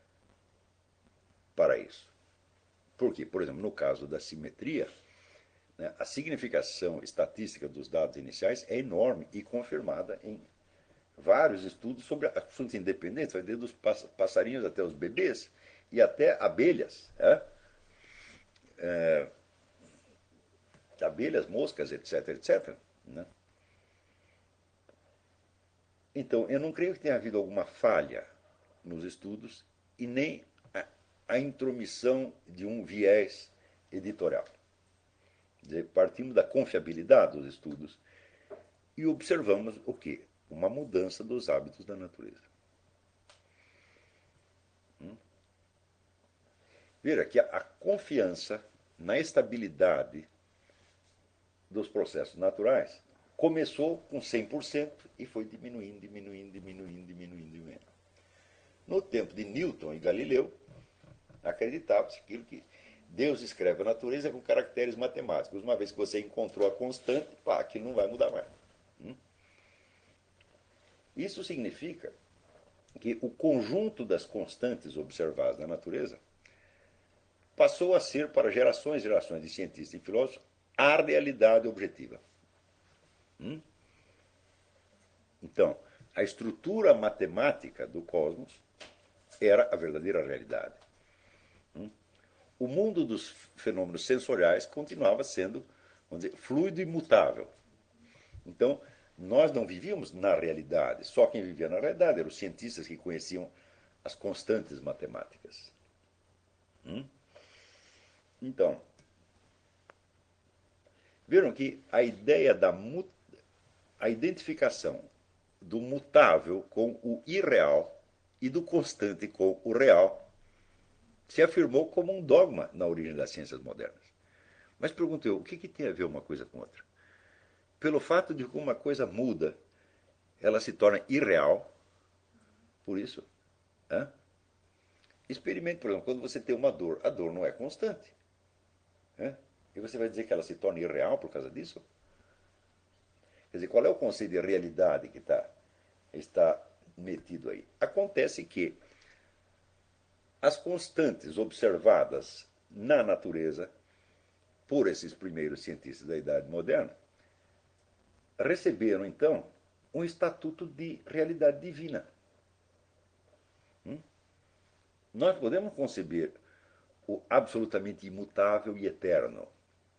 para isso. Por quê? Por exemplo, no caso da simetria, né, a significação estatística dos dados iniciais é enorme e confirmada em vários estudos sobre assuntos independentes, vai desde os passarinhos até os bebês e até abelhas. Né? Abelhas, moscas, etc, etc. Né? Então, eu não creio que tenha havido alguma falha nos estudos e nem a intromissão de um viés editorial. Quer dizer, partimos da confiabilidade dos estudos e observamos o quê? Uma mudança dos hábitos da natureza. Veja que a confiança na estabilidade dos processos naturais começou com 100% e foi diminuindo, diminuindo, diminuindo, diminuindo, diminuindo. No tempo de Newton e Galileu, acreditava-se aquilo que Deus escreve a natureza com caracteres matemáticos. Uma vez que você encontrou a constante, pá, aquilo não vai mudar mais. Isso significa que o conjunto das constantes observadas na natureza passou a ser, para gerações e gerações de cientistas e filósofos, a realidade objetiva. Então, a estrutura matemática do cosmos era a verdadeira realidade. O mundo dos fenômenos sensoriais continuava sendo, vamos dizer, fluido e imutável. Então, nós não vivíamos na realidade. Só quem vivia na realidade eram os cientistas que conheciam as constantes matemáticas. Então, viram que a ideia a identificação do mutável com o irreal e do constante com o real se afirmou como um dogma na origem das ciências modernas. Mas pergunto eu, o que tem a ver uma coisa com outra? Pelo fato de que uma coisa muda, ela se torna irreal, por isso, experimente, por exemplo, quando você tem uma dor, a dor não é constante. E você vai dizer que ela se torna irreal por causa disso? Quer dizer, qual é o conceito de realidade que está metido aí? Acontece que as constantes observadas na natureza por esses primeiros cientistas da Idade Moderna, receberam, então, um estatuto de realidade divina. Nós podemos conceber o absolutamente imutável e eterno,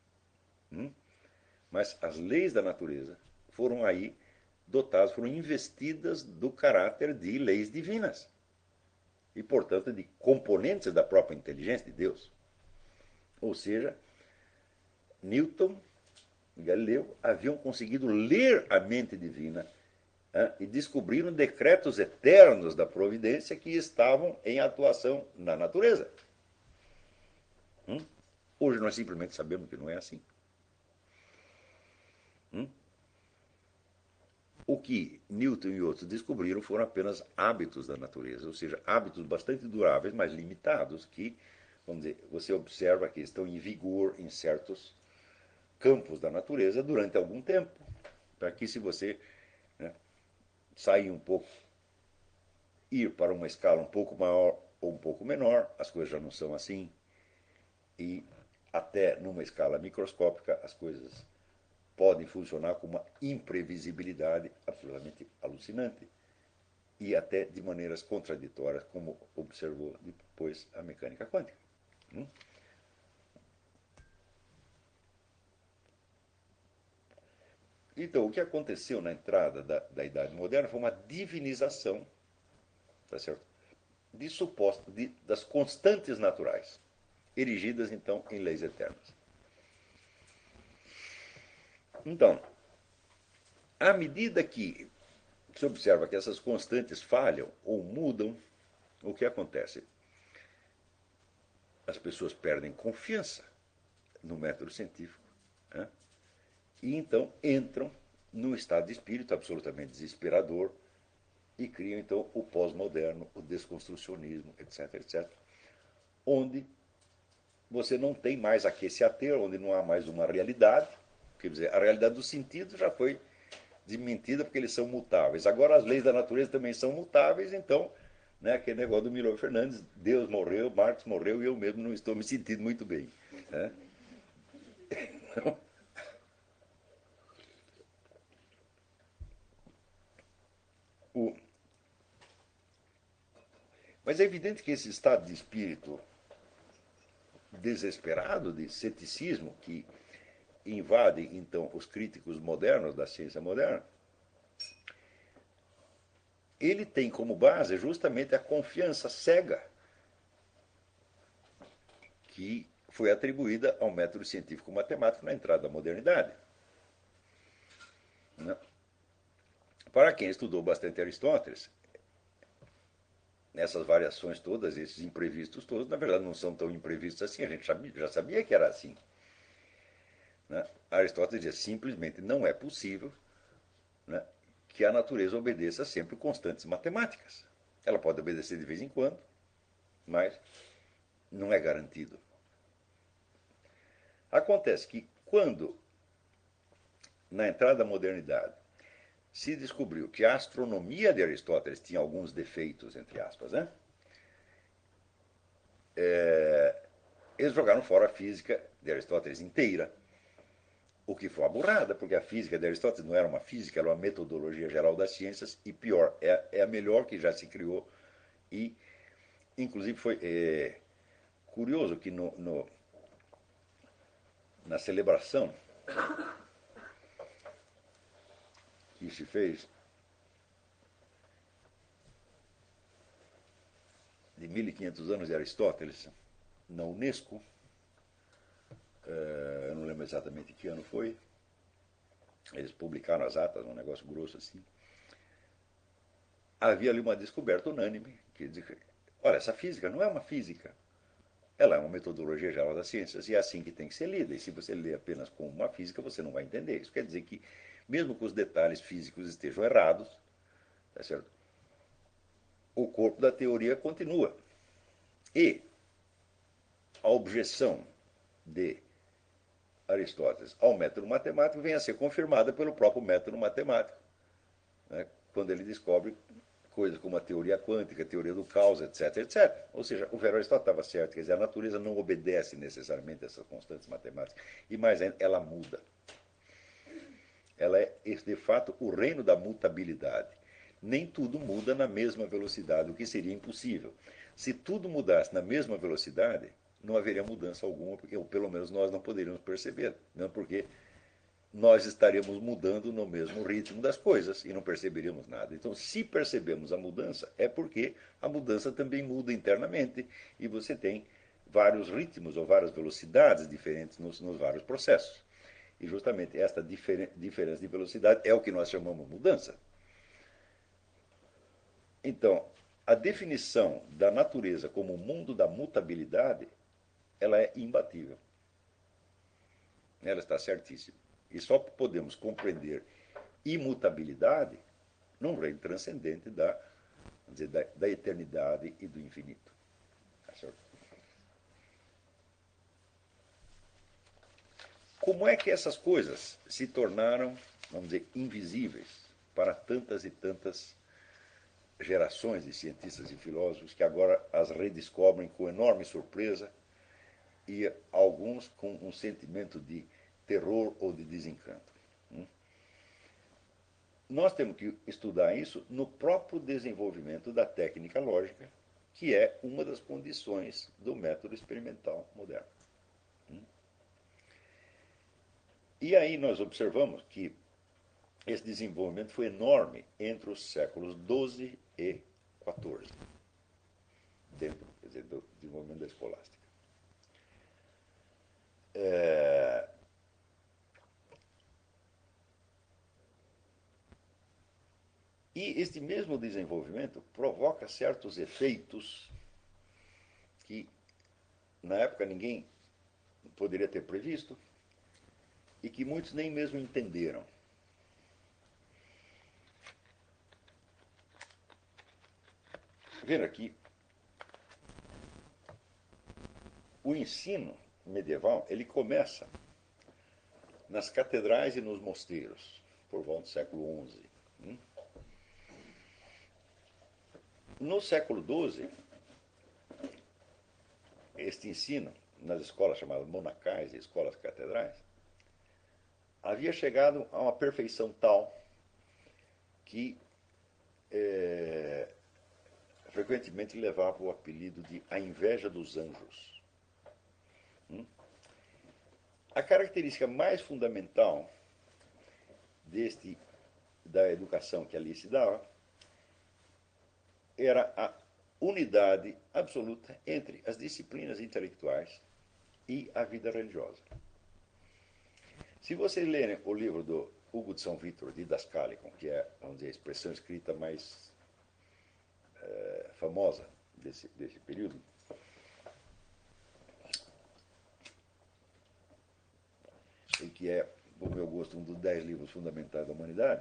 mas as leis da natureza foram aí dotadas, foram investidas do caráter de leis divinas e, portanto, de componentes da própria inteligência de Deus. Ou seja, Newton e Galileu haviam conseguido ler a mente divina e descobriram decretos eternos da providência que estavam em atuação na natureza. Hoje nós simplesmente sabemos que não é assim. O que Newton e outros descobriram foram apenas hábitos da natureza, ou seja, hábitos bastante duráveis, mas limitados, que, vamos dizer, você observa que estão em vigor em certos campos da natureza durante algum tempo, para que, se você sair um pouco, ir para uma escala um pouco maior ou um pouco menor, as coisas já não são assim, e até numa escala microscópica as coisas podem funcionar com uma imprevisibilidade absolutamente alucinante e até de maneiras contraditórias, como observou depois a mecânica quântica. Então, o que aconteceu na entrada da Idade Moderna foi uma divinização, tá certo? Das constantes naturais, erigidas então em leis eternas. Então, à medida que se observa que essas constantes falham ou mudam, o que acontece? As pessoas perdem confiança no método científico, né? E então entram num estado de espírito absolutamente desesperador e criam então o pós-moderno, o desconstrucionismo, etc, etc, onde você não tem mais a que se ater, onde não há mais uma realidade, quer dizer, a realidade dos sentidos já foi desmentida porque eles são mutáveis. Agora as leis da natureza também são mutáveis, então, né, aquele negócio do Milor Fernandes, Deus morreu, Marx morreu e eu mesmo não estou me sentindo muito bem. Né? O... Mas é evidente que esse estado de espírito desesperado, de ceticismo, que invade, então, os críticos modernos da ciência moderna, ele tem como base justamente a confiança cega que foi atribuída ao método científico-matemático na entrada da modernidade. Para quem estudou bastante Aristóteles, essas variações todas, esses imprevistos todos, na verdade não são tão imprevistos assim, a gente já sabia que era assim. Aristóteles dizia simplesmente não é possível que a natureza obedeça sempre constantes matemáticas. Ela pode obedecer de vez em quando, mas não é garantido. Acontece que quando, na entrada da modernidade, se descobriu que a astronomia de Aristóteles tinha alguns defeitos, entre aspas, né? Eles jogaram fora a física de Aristóteles inteira, o que foi uma burrada, porque a física de Aristóteles não era uma física, era uma metodologia geral das ciências, e pior, é a melhor que já se criou, e inclusive foi curioso que na celebração que se fez de 1500 anos de Aristóteles na Unesco, eu não lembro exatamente que ano foi, eles publicaram as atas, um negócio grosso assim, havia ali uma descoberta unânime, que dizia, olha, essa física não é uma física, ela é uma metodologia geral das ciências, e é assim que tem que ser lida, e se você lê apenas como uma física, você não vai entender. Isso quer dizer que, mesmo que os detalhes físicos estejam errados, tá certo? O corpo da teoria continua. E a objeção de Aristóteles ao método matemático vem a ser confirmada pelo próprio método matemático, né, quando ele descobre coisas como a teoria quântica, a teoria do caos, etc, etc. Ou seja, o velho Aristóteles estava certo, quer dizer, a natureza não obedece necessariamente a essas constantes matemáticas, e mais ainda, ela muda. Ela é, de fato, o reino da mutabilidade. Nem tudo muda na mesma velocidade, o que seria impossível. Se tudo mudasse na mesma velocidade, não haveria mudança alguma, porque, ou pelo menos nós não poderíamos perceber, não porque nós estaríamos mudando no mesmo ritmo das coisas e não perceberíamos nada. Então, se percebemos a mudança, é porque a mudança também muda internamente e você tem vários ritmos ou várias velocidades diferentes nos vários processos. E justamente esta diferença de velocidade é o que nós chamamos mudança. Então, a definição da natureza como o mundo da mutabilidade, ela é imbatível. Ela está certíssima. E só podemos compreender imutabilidade num reino transcendente vamos dizer, da eternidade e do infinito. Tá certo? Como é que essas coisas se tornaram, vamos dizer, invisíveis para tantas e tantas gerações de cientistas e filósofos que agora as redescobrem com enorme surpresa e alguns com um sentimento de terror ou de desencanto? Nós temos que estudar isso no próprio desenvolvimento da técnica lógica, que é uma das condições do método experimental moderno. E aí nós observamos que esse desenvolvimento foi enorme entre os séculos XII e XIV, dentro, quer dizer, do desenvolvimento da escolástica. E este mesmo desenvolvimento provoca certos efeitos que, na época, ninguém poderia ter previsto e que muitos nem mesmo entenderam. Vendo aqui, o ensino medieval ele começa nas catedrais e nos mosteiros, por volta do século XI. No século XII, este ensino, nas escolas chamadas monacais e escolas catedrais, havia chegado a uma perfeição tal que frequentemente levava o apelido de a inveja dos anjos. A característica mais fundamental da educação que ali se dava era a unidade absoluta entre as disciplinas intelectuais e a vida religiosa. Se vocês lerem o livro do Hugo de São Vítor, Didascalicon, que é, vamos dizer, a expressão escrita mais famosa desse período, e que é, por meu gosto, um dos 10 livros fundamentais da humanidade,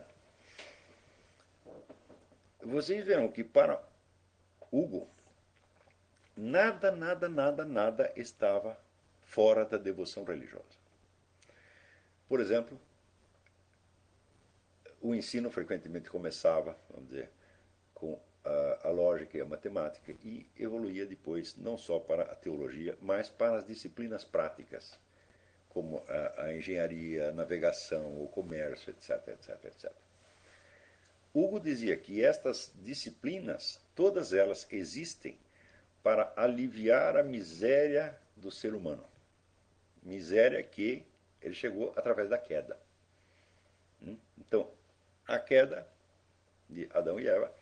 vocês verão que para Hugo, nada, nada, nada, nada estava fora da devoção religiosa. Por exemplo, o ensino frequentemente começava, vamos dizer, com a lógica e a matemática e evoluía depois não só para a teologia, mas para as disciplinas práticas, como a engenharia, a navegação, o comércio, etc, etc, etc. Hugo dizia que estas disciplinas, todas elas existem para aliviar a miséria do ser humano. Miséria que ele chegou através da queda. Então, a queda de Adão e Eva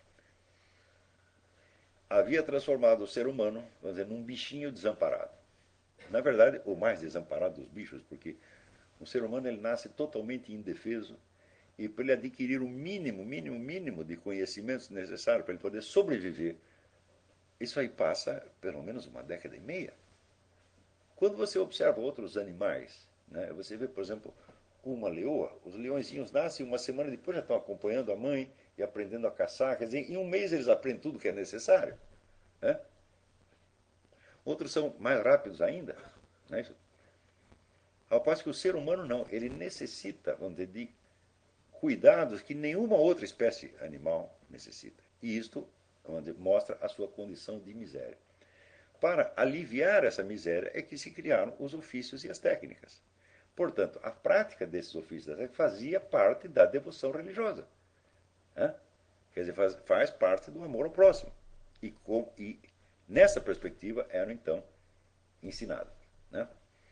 havia transformado o ser humano, vamos dizer, num bichinho desamparado. Na verdade, o mais desamparado dos bichos, porque o ser humano ele nasce totalmente indefeso e para ele adquirir o mínimo de conhecimentos necessários para ele poder sobreviver, isso aí passa pelo menos uma década e meia. Quando você observa outros animais, né, você vê, por exemplo, uma leoa, os leõezinhos nascem uma semana depois já estão acompanhando a mãe e aprendendo a caçar, quer dizer, em um mês eles aprendem tudo que é necessário. Né? Outros são mais rápidos ainda. Né? Ao passo que o ser humano não, ele necessita, vamos dizer, de cuidados que nenhuma outra espécie animal necessita. E isto, vamos dizer, mostra a sua condição de miséria. Para aliviar essa miséria é que se criaram os ofícios e as técnicas. Portanto, a prática desses ofícios fazia parte da devoção religiosa. Né? Quer dizer, faz parte do amor ao próximo. E nessa perspectiva eram, então, ensinados. Né?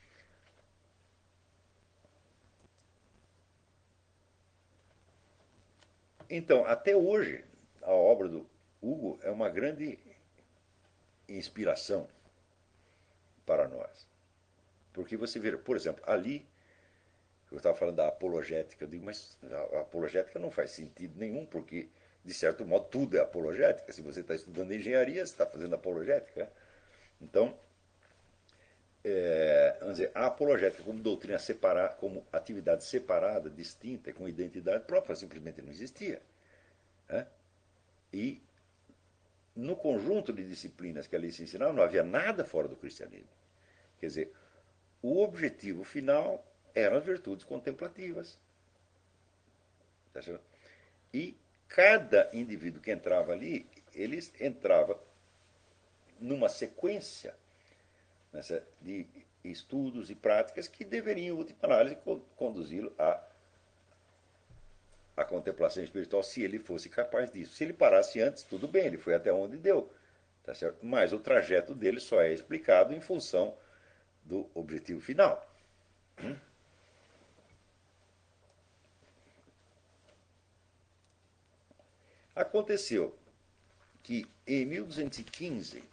Então, até hoje, a obra do Hugo é uma grande inspiração para nós. Porque você vê, por exemplo, ali, eu estava falando da apologética, eu digo, mas a apologética não faz sentido nenhum, porque, de certo modo, tudo é apologética. Se você está estudando engenharia, você está fazendo apologética. Então, vamos dizer, a apologética como doutrina separada, como atividade separada, distinta, com identidade própria, simplesmente não existia. Né? E no conjunto de disciplinas que ali se ensinavam, não havia nada fora do cristianismo. Quer dizer, o objetivo final eram as virtudes contemplativas. Tá certo? E cada indivíduo que entrava ali, ele entrava numa sequência de estudos e práticas que deveriam, em última análise, conduzi-lo à contemplação espiritual, se ele fosse capaz disso. Se ele parasse antes, tudo bem, ele foi até onde deu. Tá certo? Mas o trajeto dele só é explicado em função do objetivo final. Aconteceu que em 1215,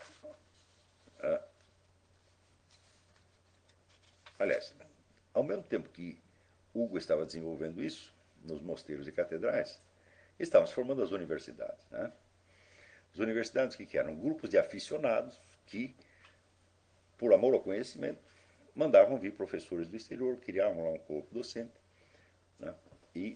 aliás, ao mesmo tempo que Hugo estava desenvolvendo isso nos mosteiros e catedrais, estavam se formando as universidades. Né? As universidades que eram grupos de aficionados que, por amor ao conhecimento, mandavam vir professores do exterior, criavam lá um corpo docente. Né? E,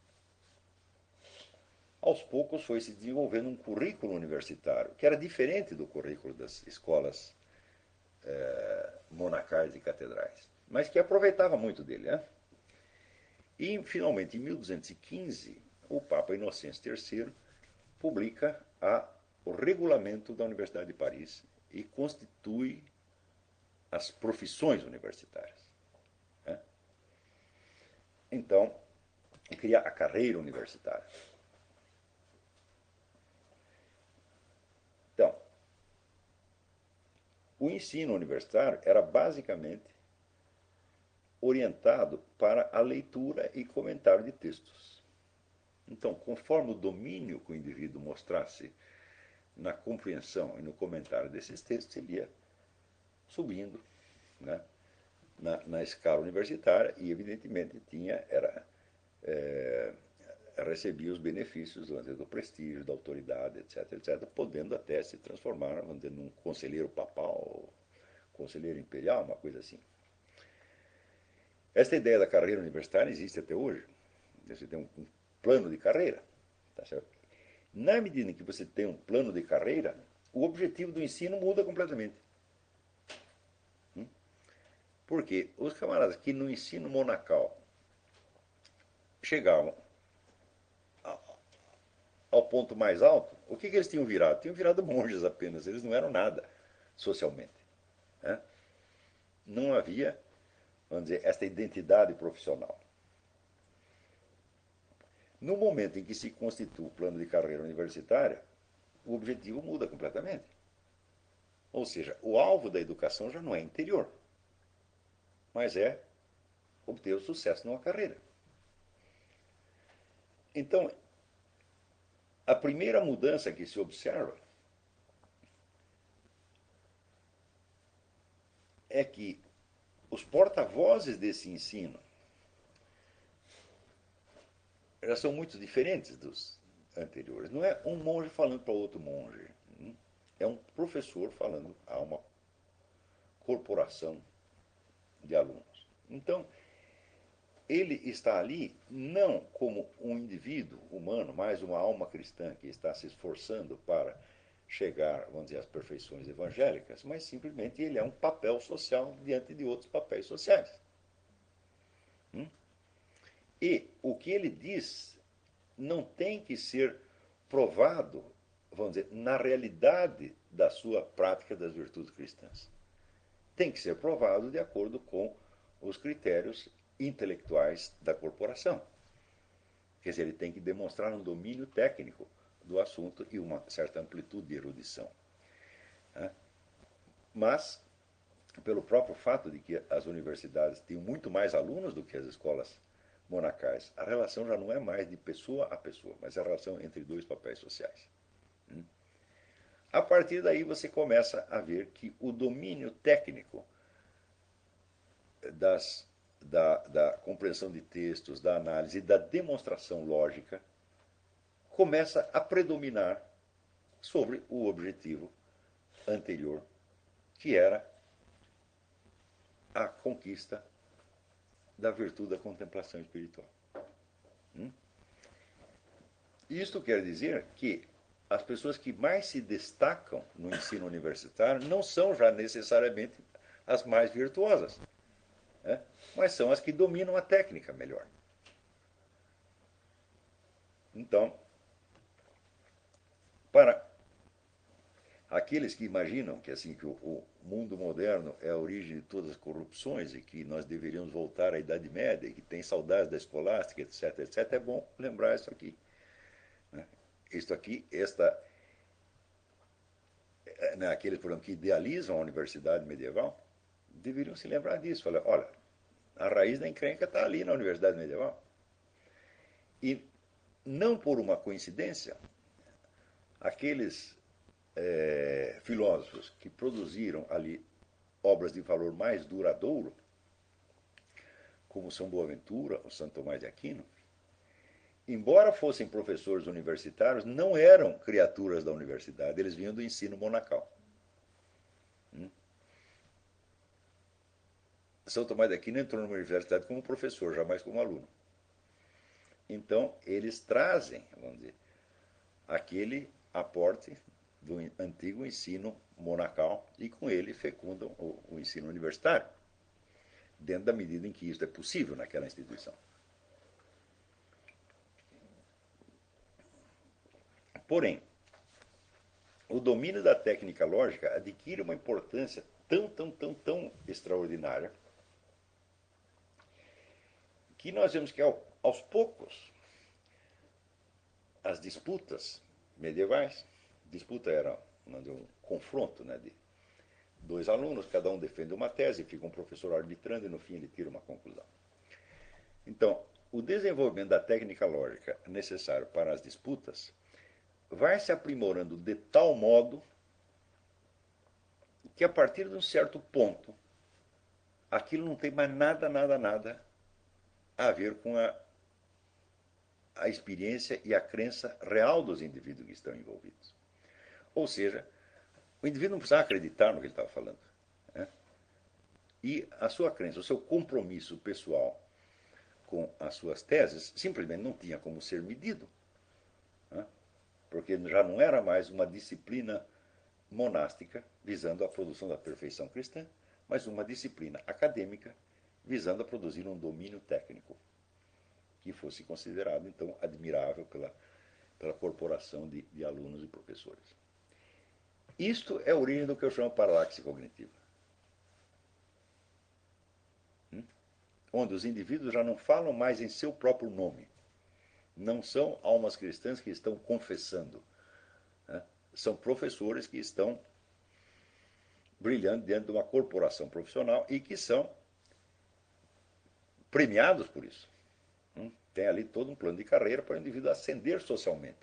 aos poucos, foi se desenvolvendo um currículo universitário que era diferente do currículo das escolas monacais e catedrais, mas que aproveitava muito dele. Né? E, finalmente, em 1215, o Papa Inocêncio III publica o regulamento da Universidade de Paris e constitui as profissões universitárias. Né? Então, cria a carreira universitária. Então, o ensino universitário era basicamente orientado para a leitura e comentário de textos. Então, conforme o domínio que o indivíduo mostrasse na compreensão e no comentário desses textos, ele ia subindo, né, na escala universitária e, evidentemente, recebia os benefícios do prestígio, da autoridade, etc., etc., podendo até se transformar, vamos dizer, num conselheiro papal, conselheiro imperial, uma coisa assim. Esta ideia da carreira universitária existe até hoje. Você tem um plano de carreira. Tá certo? Na medida em que você tem um plano de carreira, o objetivo do ensino muda completamente. Porque os camaradas que no ensino monacal chegavam ao ponto mais alto, o que eles tinham virado? Tinham virado monges apenas, eles não eram nada socialmente. Né? Não havia, vamos dizer, esta identidade profissional. No momento em que se constitui o plano de carreira universitária, o objetivo muda completamente. Ou seja, o alvo da educação já não é interior, mas é obter o sucesso numa carreira. Então, a primeira mudança que se observa é que os porta-vozes desse ensino já são muito diferentes dos anteriores. Não é um monge falando para outro monge. É um professor falando a uma corporação de alunos. Então, ele está ali não como um indivíduo humano, mas uma alma cristã que está se esforçando para chegar, vamos dizer, às perfeições evangélicas, mas simplesmente ele é um papel social diante de outros papéis sociais. E o que ele diz não tem que ser provado, vamos dizer, na realidade da sua prática das virtudes cristãs. Tem que ser provado de acordo com os critérios intelectuais da corporação. Quer dizer, ele tem que demonstrar um domínio técnico do assunto e uma certa amplitude de erudição. Mas, pelo próprio fato de que as universidades têm muito mais alunos do que as escolas monacais, a relação já não é mais de pessoa a pessoa, mas a relação entre dois papéis sociais. A partir daí você começa a ver que o domínio técnico da compreensão de textos, da análise e da demonstração lógica começa a predominar sobre o objetivo anterior, que era a conquista da virtude da contemplação espiritual. Isto quer dizer que as pessoas que mais se destacam no ensino universitário não são já necessariamente as mais virtuosas, né? Mas são as que dominam a técnica melhor. Então, para aqueles que imaginam que, assim, que o mundo moderno é a origem de todas as corrupções e que nós deveríamos voltar à Idade Média e que tem saudades da escolástica, etc., etc., é bom lembrar isso aqui. Isto aqui, aqueles, por exemplo, que idealizam a universidade medieval, deveriam se lembrar disso. Falar, olha, a raiz da encrenca está ali na universidade medieval. E, não por uma coincidência, aqueles filósofos que produziram ali obras de valor mais duradouro, como São Boaventura ou Santo Tomás de Aquino, embora fossem professores universitários, não eram criaturas da universidade, eles vinham do ensino monacal. São Tomás de Aquino entrou na universidade como professor, jamais como aluno. Então, eles trazem, vamos dizer, aquele aporte do antigo ensino monacal e com ele fecundam o ensino universitário, dentro da medida em que isso é possível naquela instituição. Porém, o domínio da técnica lógica adquire uma importância tão extraordinária que nós vemos que, aos poucos, as disputas medievais, disputa era um confronto, né, de dois alunos, cada um defende uma tese, fica um professor arbitrando e no fim ele tira uma conclusão. Então, o desenvolvimento da técnica lógica necessário para as disputas vai se aprimorando de tal modo que a partir de um certo ponto aquilo não tem mais nada a ver com a experiência e a crença real dos indivíduos que estão envolvidos. Ou seja, o indivíduo não precisava acreditar no que ele estava falando, né? E a sua crença, o seu compromisso pessoal com as suas teses, simplesmente não tinha como ser medido, né? Porque já não era mais uma disciplina monástica visando a produção da perfeição cristã, mas uma disciplina acadêmica visando a produzir um domínio técnico que fosse considerado, então, admirável pela corporação de alunos e professores. Isto é a origem do que eu chamo de paralaxe cognitiva, onde os indivíduos já não falam mais em seu próprio nome. Não são almas cristãs que estão confessando, né? São professores que estão brilhando dentro de uma corporação profissional e que são premiados por isso. Tem ali todo um plano de carreira para o indivíduo ascender socialmente.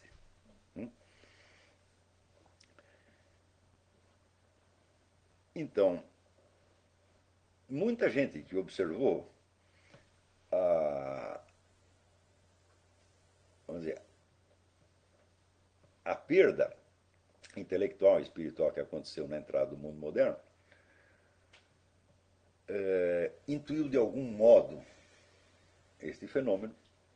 Então, muita gente que observou vamos dizer, a perda intelectual e espiritual que aconteceu na entrada do mundo moderno, intuiu de algum modo este fenômeno,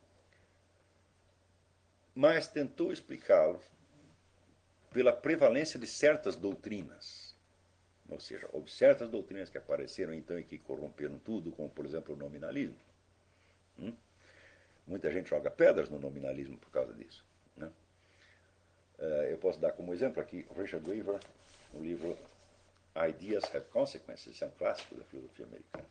mas tentou explicá-lo pela prevalência de certas doutrinas, ou seja, certas doutrinas que apareceram então e que corromperam tudo, como por exemplo o nominalismo. Muita gente joga pedras no nominalismo por causa disso, né? Eu posso dar como exemplo aqui Richard Weaver, no livro Ideas Have Consequences, esse é um clássico da filosofia americana.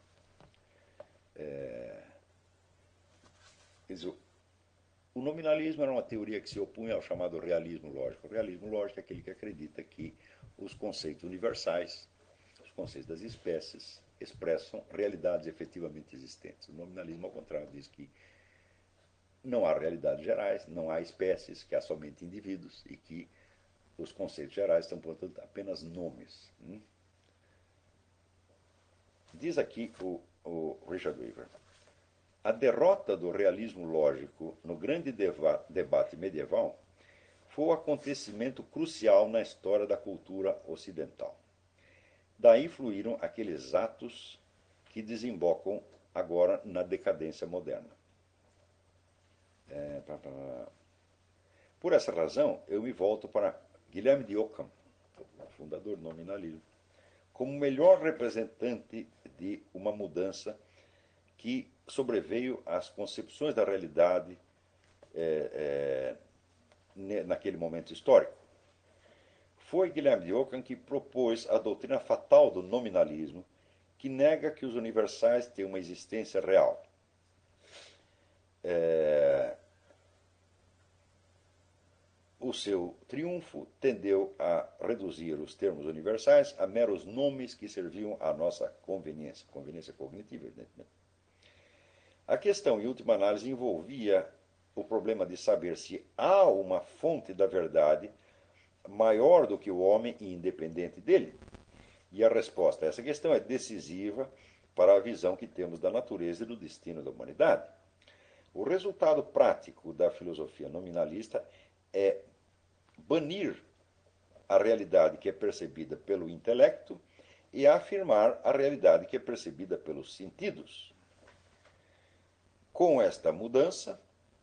O nominalismo era uma teoria que se opunha ao chamado realismo lógico. O realismo lógico é aquele que acredita que os conceitos universais, os conceitos das espécies, expressam realidades efetivamente existentes. O nominalismo, ao contrário, diz que não há realidades gerais, não há espécies, que há somente indivíduos e que os conceitos gerais são, portanto, apenas nomes. Diz aqui o Richard Weaver: a derrota do realismo lógico no grande debate medieval foi um acontecimento crucial na história da cultura ocidental. Daí fluíram aqueles atos que desembocam agora na decadência moderna. Por essa razão, eu me volto para Guilherme de Ockham, o fundador do nominalismo, como melhor representante de uma mudança que sobreveio às concepções da realidade naquele momento histórico. Foi Guilherme de Ockham que propôs a doutrina fatal do nominalismo, que nega que os universais têm uma existência real. O seu triunfo tendeu a reduzir os termos universais a meros nomes que serviam à nossa conveniência cognitiva, evidentemente. A questão, em última análise, envolvia o problema de saber se há uma fonte da verdade maior do que o homem e independente dele. E a resposta a essa questão é decisiva para a visão que temos da natureza e do destino da humanidade. O resultado prático da filosofia nominalista é banir a realidade que é percebida pelo intelecto e afirmar a realidade que é percebida pelos sentidos. Com esta mudança,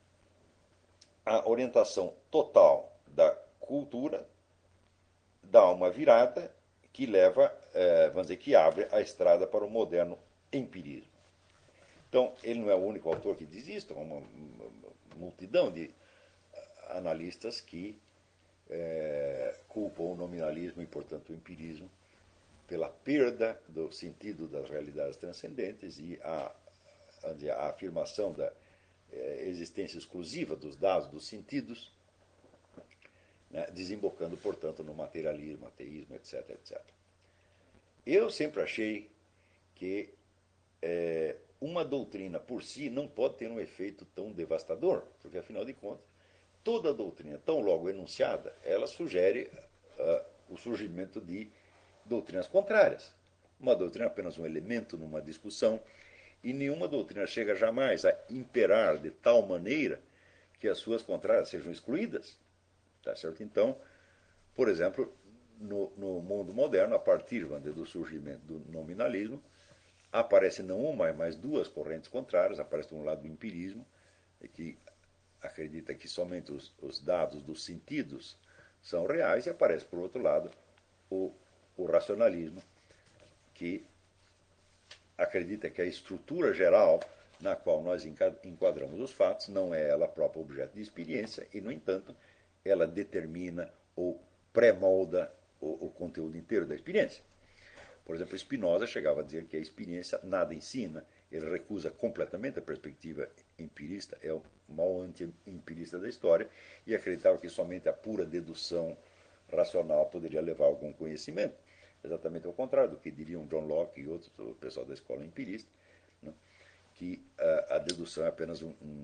a orientação total da cultura dá uma virada que leva, vamos dizer, que abre a estrada para o moderno empirismo. Então, ele não é o único autor que diz isso, há uma multidão de analistas que culpam o nominalismo e, portanto, o empirismo pela perda do sentido das realidades transcendentes e a afirmação da existência exclusiva dos dados, dos sentidos, né, desembocando, portanto, no materialismo, ateísmo, etc, etc. Eu sempre achei que uma doutrina por si não pode ter um efeito tão devastador, porque, afinal de contas, toda doutrina, tão logo enunciada, ela sugere o surgimento de doutrinas contrárias. Uma doutrina é apenas um elemento numa discussão, e nenhuma doutrina chega jamais a imperar de tal maneira que as suas contrárias sejam excluídas. Tá certo? Então, por exemplo, no mundo moderno, a partir do surgimento do nominalismo, aparecem não uma, mas duas correntes contrárias. Aparece, de um lado, o empirismo, que acredita que somente os dados dos sentidos são reais, e aparece, por outro lado, o racionalismo, que acredita que a estrutura geral na qual nós enquadramos os fatos não é ela própria objeto de experiência e, no entanto, ela determina ou pré-molda o conteúdo inteiro da experiência. Por exemplo, Spinoza chegava a dizer que a experiência nada ensina. Ele recusa completamente a perspectiva empirista, é o maior anti-empirista da história, e acreditava que somente a pura dedução racional poderia levar a algum conhecimento. Exatamente ao contrário do que diriam John Locke e outros, o pessoal da escola empirista, né, que a dedução é apenas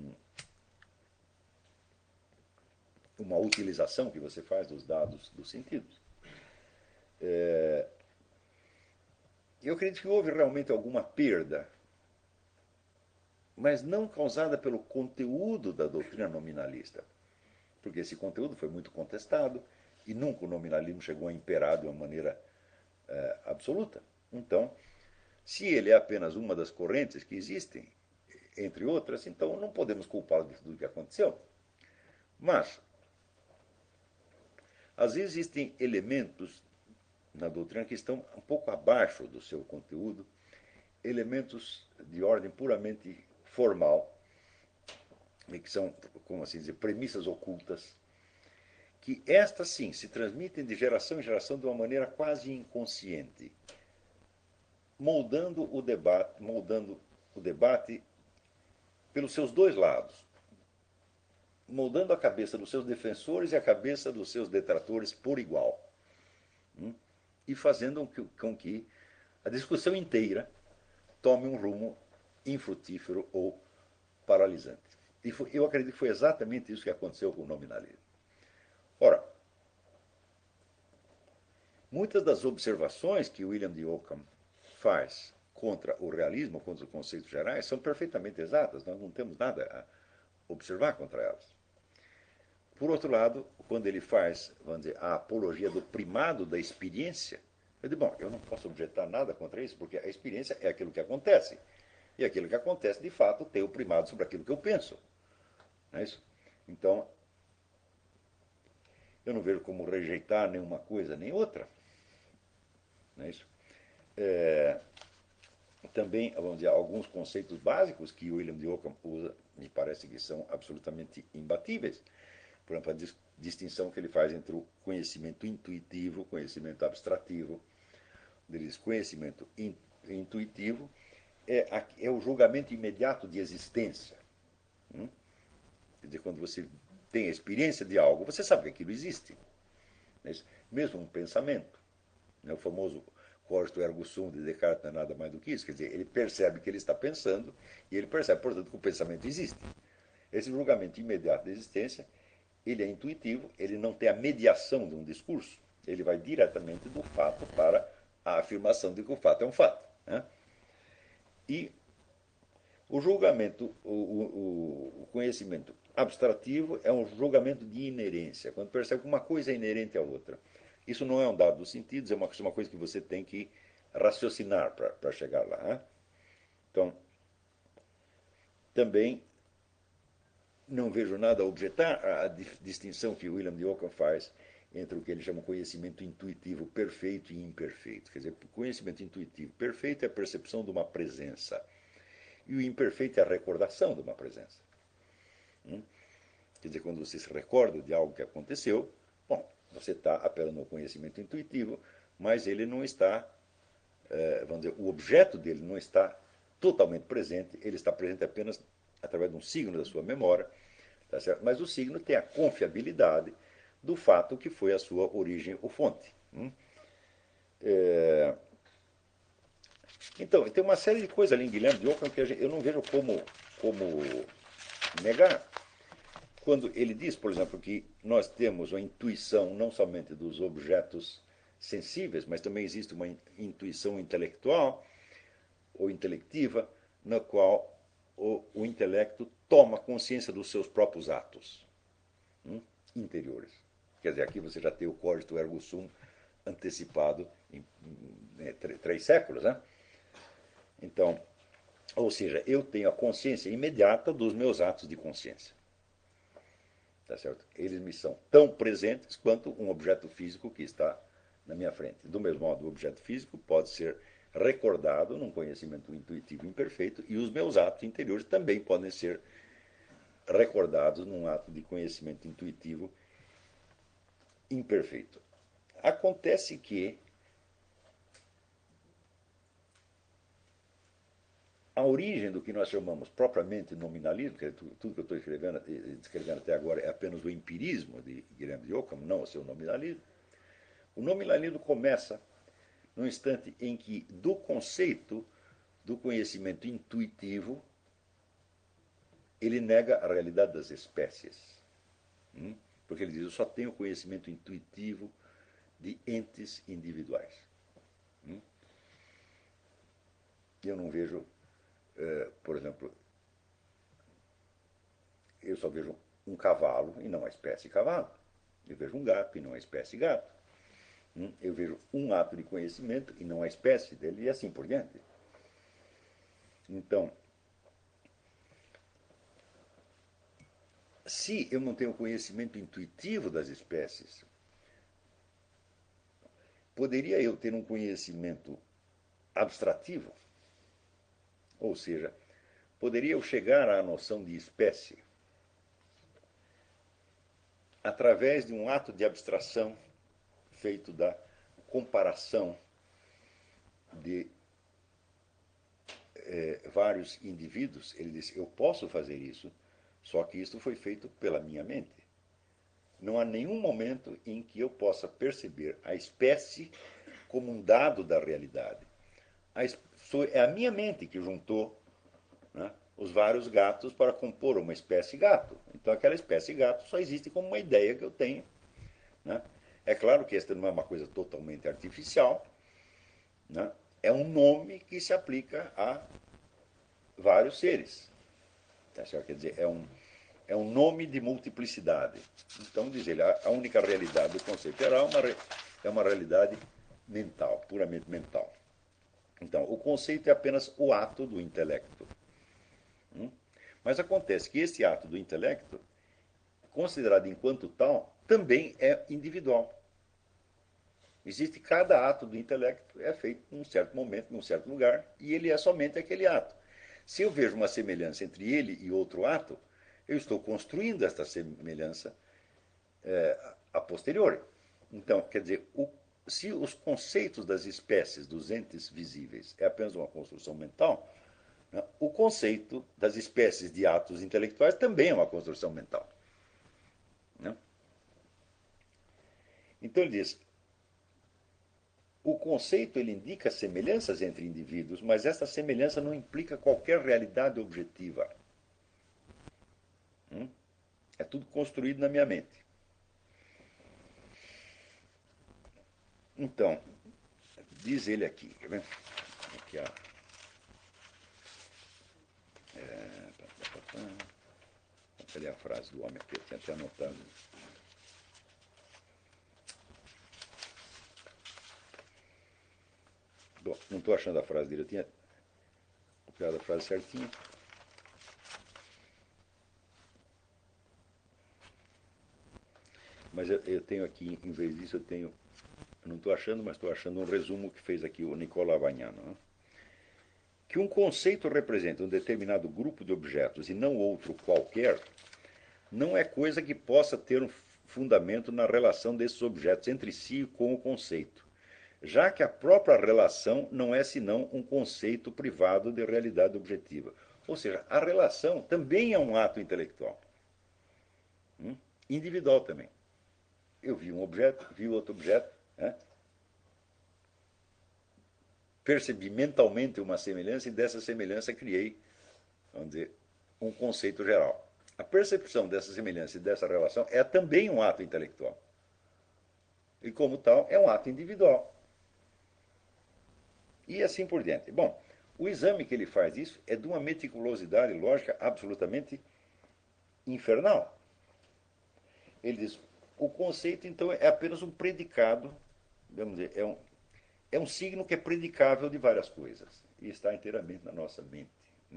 uma utilização que você faz dos dados dos sentidos. Eu acredito que houve realmente alguma perda, mas não causada pelo conteúdo da doutrina nominalista, porque esse conteúdo foi muito contestado e nunca o nominalismo chegou a imperar de uma maneira absoluta. Então, se ele é apenas uma das correntes que existem, entre outras, então não podemos culpá-lo de tudo o que aconteceu. Mas, às vezes existem elementos na doutrina que estão um pouco abaixo do seu conteúdo, elementos de ordem puramente formal, que são, como assim dizer, premissas ocultas, que estas sim se transmitem de geração em geração de uma maneira quase inconsciente, moldando o debate pelos seus dois lados, moldando a cabeça dos seus defensores e a cabeça dos seus detratores por igual, e fazendo com que a discussão inteira tome um rumo infrutífero ou paralisante. E eu acredito que foi exatamente isso que aconteceu com o nominalismo. Ora, muitas das observações que William de Ockham faz contra o realismo, contra os conceitos gerais, são perfeitamente exatas, nós não temos nada a observar contra elas. Por outro lado, quando ele faz, vamos dizer, a apologia do primado da experiência, eu digo, bom, eu não posso objetar nada contra isso, porque a experiência é aquilo que acontece. E aquilo que acontece, de fato, tem o primado sobre aquilo que eu penso. Não é isso? Então, eu não vejo como rejeitar nenhuma coisa nem outra. Não é isso? Também, vamos dizer, alguns conceitos básicos que William de Ockham usa, me parece que são absolutamente imbatíveis. Por exemplo, a distinção que ele faz entre o conhecimento intuitivo e o conhecimento abstrativo. Ele diz, conhecimento intuitivo é o julgamento imediato de existência. Quer dizer, quando você tem a experiência de algo, você sabe que aquilo existe. Mesmo um pensamento. O famoso cogito ergo sum de Descartes não é nada mais do que isso. Quer dizer, ele percebe que ele está pensando e ele percebe, portanto, que o pensamento existe. Esse julgamento imediato da existência, ele é intuitivo, ele não tem a mediação de um discurso. Ele vai diretamente do fato para a afirmação de que o fato é um fato. Né? E o julgamento, o conhecimento abstrativo é um julgamento de inerência, quando percebe que uma coisa é inerente à outra. Isso não é um dado dos sentidos, é uma coisa que você tem que raciocinar para chegar lá. Né? Então, também não vejo nada a objetar a distinção que William de Ockham faz entre o que ele chama de conhecimento intuitivo perfeito e imperfeito. Quer dizer, o conhecimento intuitivo perfeito é a percepção de uma presença. E o imperfeito é a recordação de uma presença. Quer dizer, quando você se recorda de algo que aconteceu, bom, você está apelando ao conhecimento intuitivo, mas ele não está, vamos dizer, o objeto dele não está totalmente presente, ele está presente apenas através de um signo da sua memória, tá certo? Mas o signo tem a confiabilidade do fato que foi a sua origem ou fonte. Então, tem uma série de coisas ali em Guilherme de Ockham que eu não vejo como negar. Quando ele diz, por exemplo, que nós temos a intuição não somente dos objetos sensíveis, mas também existe uma intuição intelectual ou intelectiva, na qual o intelecto toma consciência dos seus próprios atos interiores. Quer dizer, aqui você já tem o cogito ergo sum antecipado em 3 séculos, né? Então, ou seja, eu tenho a consciência imediata dos meus atos de consciência. Tá certo? Eles me são tão presentes quanto um objeto físico que está na minha frente. Do mesmo modo, o objeto físico pode ser recordado num conhecimento intuitivo imperfeito e os meus atos interiores também podem ser recordados num ato de conhecimento intuitivo imperfeito. Acontece que a origem do que nós chamamos propriamente nominalismo, que é tudo que eu estou descrevendo até agora é apenas o empirismo de Guilherme de Ockham, não o seu nominalismo. O nominalismo começa no instante em que, do conceito do conhecimento intuitivo, ele nega a realidade das espécies. Porque ele diz, eu só tenho conhecimento intuitivo de entes individuais. Eu não vejo, por exemplo, eu só vejo um cavalo e não a espécie cavalo. Eu vejo um gato e não a espécie gato. Eu vejo um ato de conhecimento e não a espécie dele, e assim por diante. Então, se eu não tenho conhecimento intuitivo das espécies, poderia eu ter um conhecimento abstrativo? Ou seja, poderia eu chegar à noção de espécie através de um ato de abstração feito da comparação de vários indivíduos, ele diz, eu posso fazer isso, só que isso foi feito pela minha mente. Não há nenhum momento em que eu possa perceber a espécie como um dado da realidade. É a minha mente que juntou, né, os vários gatos para compor uma espécie gato. Então aquela espécie gato só existe como uma ideia que eu tenho. Né? É claro que esta não é uma coisa totalmente artificial, né? É um nome que se aplica a vários seres. Tá certo? Quer dizer, é um nome de multiplicidade. Então, diz ele, a única realidade do conceito geral é uma realidade mental, puramente mental. Então, o conceito é apenas o ato do intelecto. Mas acontece que esse ato do intelecto, considerado enquanto tal, também é individual. Existe cada ato do intelecto, é feito num certo momento, num certo lugar, e ele é somente aquele ato. Se eu vejo uma semelhança entre ele e outro ato, eu estou construindo esta semelhança a posteriori. Então, quer dizer, se os conceitos das espécies, dos entes visíveis, é apenas uma construção mental, né, o conceito das espécies de atos intelectuais também é uma construção mental. Né? Então ele diz, o conceito ele indica semelhanças entre indivíduos, mas essa semelhança não implica qualquer realidade objetiva. É tudo construído na minha mente. Então, diz ele aqui, quer ver? Aqui, cadê a frase do homem aqui? Eu tinha até anotado. Bom, não estou achando a frase dele, eu tinha copiado a frase certinha. Mas eu tenho aqui, em vez disso, eu não estou achando, mas estou achando um resumo que fez aqui o Nicola Vagnano. Né? Que um conceito representa um determinado grupo de objetos e não outro qualquer, não é coisa que possa ter um fundamento na relação desses objetos entre si e com o conceito, já que a própria relação não é senão um conceito privado de realidade objetiva. Ou seja, a relação também é um ato intelectual, individual também. Eu vi um objeto, vi outro objeto, né? Percebi mentalmente uma semelhança e dessa semelhança criei, vamos dizer, um conceito geral. A percepção dessa semelhança e dessa relação é também um ato intelectual. E, como tal, é um ato individual. E assim por diante. Bom, o exame que ele faz disso é de uma meticulosidade lógica absolutamente infernal. Ele diz, o conceito, então, é apenas um predicado, vamos dizer, é um signo que é predicável de várias coisas. E está inteiramente na nossa mente.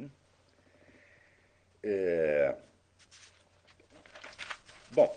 É... Bom,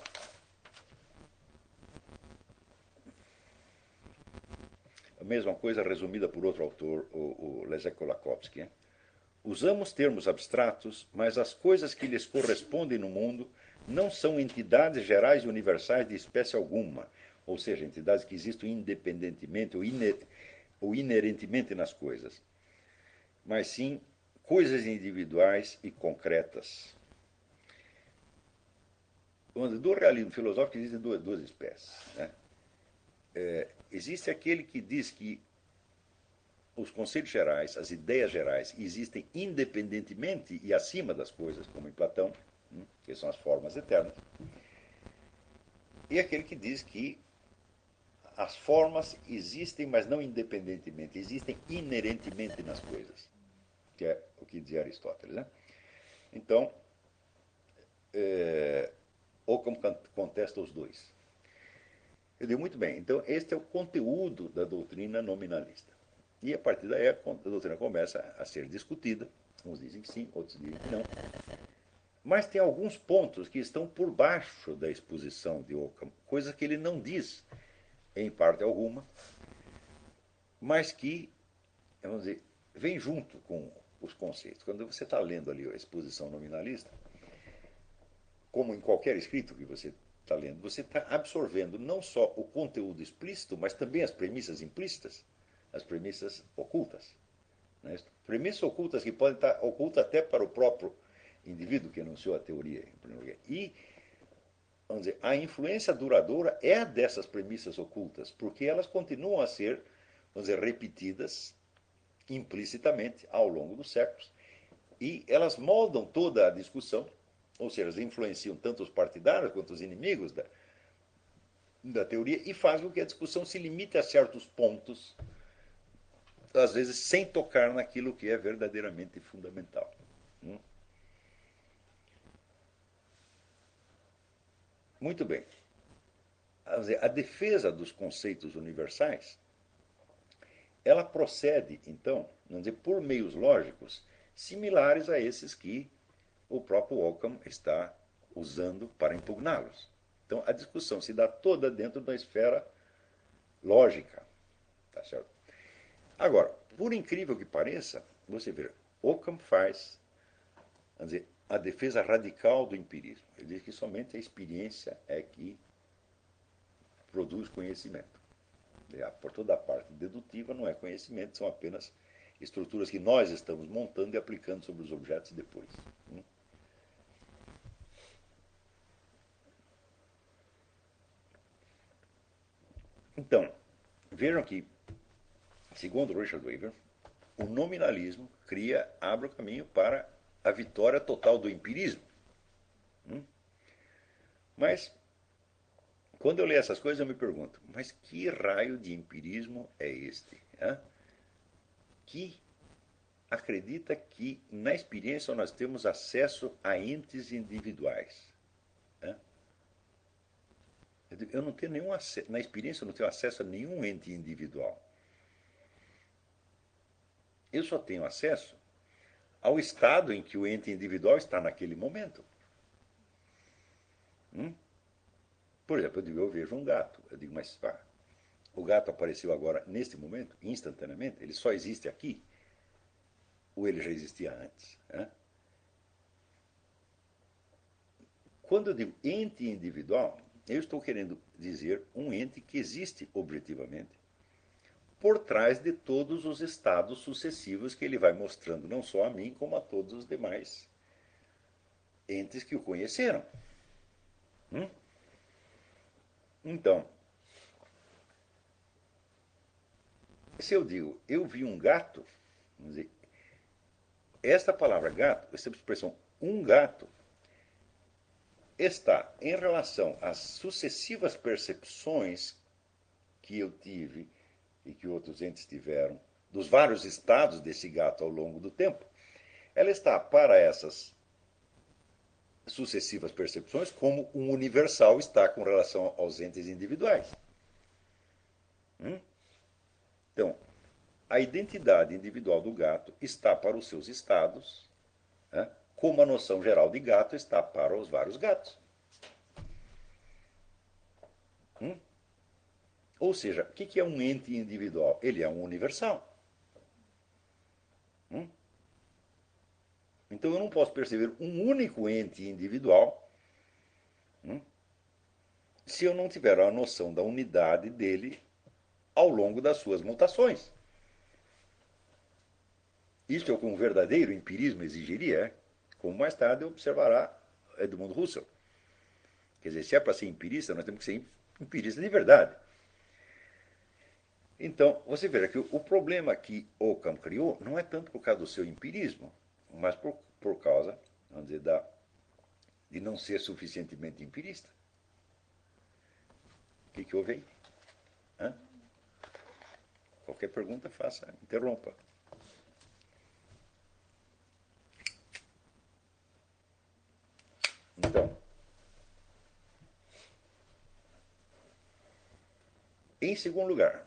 a mesma coisa resumida por outro autor, o Leszek Kolakowski. Usamos termos abstratos, mas as coisas que lhes correspondem no mundo não são entidades gerais e universais de espécie alguma, ou seja, entidades que existem independentemente ou inerentemente nas coisas, mas sim coisas individuais e concretas. Do realismo filosófico existem duas espécies. Né? Existe aquele que diz que os conceitos gerais, as ideias gerais, existem independentemente e acima das coisas, como em Platão, que são as formas eternas. E aquele que diz que as formas existem, mas não independentemente, existem inerentemente nas coisas, que é o que dizia Aristóteles. Né? Então, Occam contesta os dois. Eu digo, muito bem, então este é o conteúdo da doutrina nominalista. E a partir daí a doutrina começa a ser discutida, uns dizem que sim, outros dizem que não. Mas tem alguns pontos que estão por baixo da exposição de Occam, coisas que ele não diz em parte alguma, mas que, vamos dizer, vem junto com os conceitos. Quando você está lendo ali a exposição nominalista, como em qualquer escrito que você está lendo, você está absorvendo não só o conteúdo explícito, mas também as premissas implícitas, as premissas ocultas. Né? Premissas ocultas que podem estar ocultas até para o próprio indivíduo que enunciou a teoria, em primeiro lugar. E, vamos dizer, a influência duradoura é a dessas premissas ocultas, porque elas continuam a ser, vamos dizer, repetidas implicitamente ao longo dos séculos. E elas moldam toda a discussão, ou seja, elas influenciam tanto os partidários quanto os inimigos da teoria e fazem com que a discussão se limite a certos pontos, às vezes sem tocar naquilo que é verdadeiramente fundamental. Muito bem. A defesa dos conceitos universais, ela procede, então, vamos dizer, por meios lógicos similares a esses que o próprio Occam está usando para impugná-los. Então, a discussão se dá toda dentro da esfera lógica. Tá certo? Agora, por incrível que pareça, você vê, Occam faz, vamos dizer, a defesa radical do empirismo. Ele diz que somente a experiência é que produz conhecimento. Por toda a parte dedutiva não é conhecimento, são apenas estruturas que nós estamos montando e aplicando sobre os objetos depois. Então, vejam que, segundo Richard Weaver, o nominalismo abre o caminho para a vitória total do empirismo. Mas, quando eu leio essas coisas, eu me pergunto, mas que raio de empirismo é este? Que acredita que na experiência nós temos acesso a entes individuais. Eu não tenho nenhum acesso, na experiência eu não tenho acesso a nenhum ente individual. Eu só tenho acesso ao estado em que o ente individual está naquele momento. Por exemplo, eu vejo um gato, eu digo, mas o gato apareceu agora, neste momento, instantaneamente, ele só existe aqui, ou ele já existia antes? Quando eu digo ente individual, eu estou querendo dizer um ente que existe objetivamente, por trás de todos os estados sucessivos que ele vai mostrando, não só a mim, como a todos os demais entes que o conheceram. Então, se eu digo, eu vi um gato, vamos dizer, esta palavra gato, essa expressão um gato, está em relação às sucessivas percepções que eu tive e que outros entes tiveram, dos vários estados desse gato ao longo do tempo, ela está para essas sucessivas percepções como um universal está com relação aos entes individuais. Então, a identidade individual do gato está para os seus estados, como a noção geral de gato está para os vários gatos. Ou seja, o que é um ente individual? Ele é um universal. Então eu não posso perceber um único ente individual se eu não tiver a noção da unidade dele ao longo das suas mutações. Isto é o que um verdadeiro empirismo exigiria, como mais tarde observará Edmund Husserl. Quer dizer, se é para ser empirista, nós temos que ser empirista de verdade. Então, você verá que o problema que Occam criou não é tanto por causa do seu empirismo, mas por causa, vamos dizer, de não ser suficientemente empirista. O que houve aí? Qualquer pergunta, faça, interrompa. Então, em segundo lugar,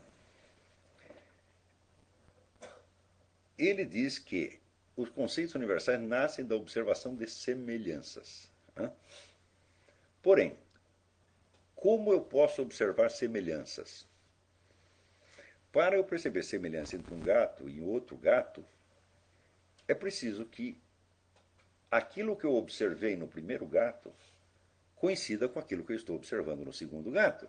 ele diz que os conceitos universais nascem da observação de semelhanças. Porém, como eu posso observar semelhanças? Para eu perceber semelhança entre um gato e outro gato, é preciso que aquilo que eu observei no primeiro gato coincida com aquilo que eu estou observando no segundo gato.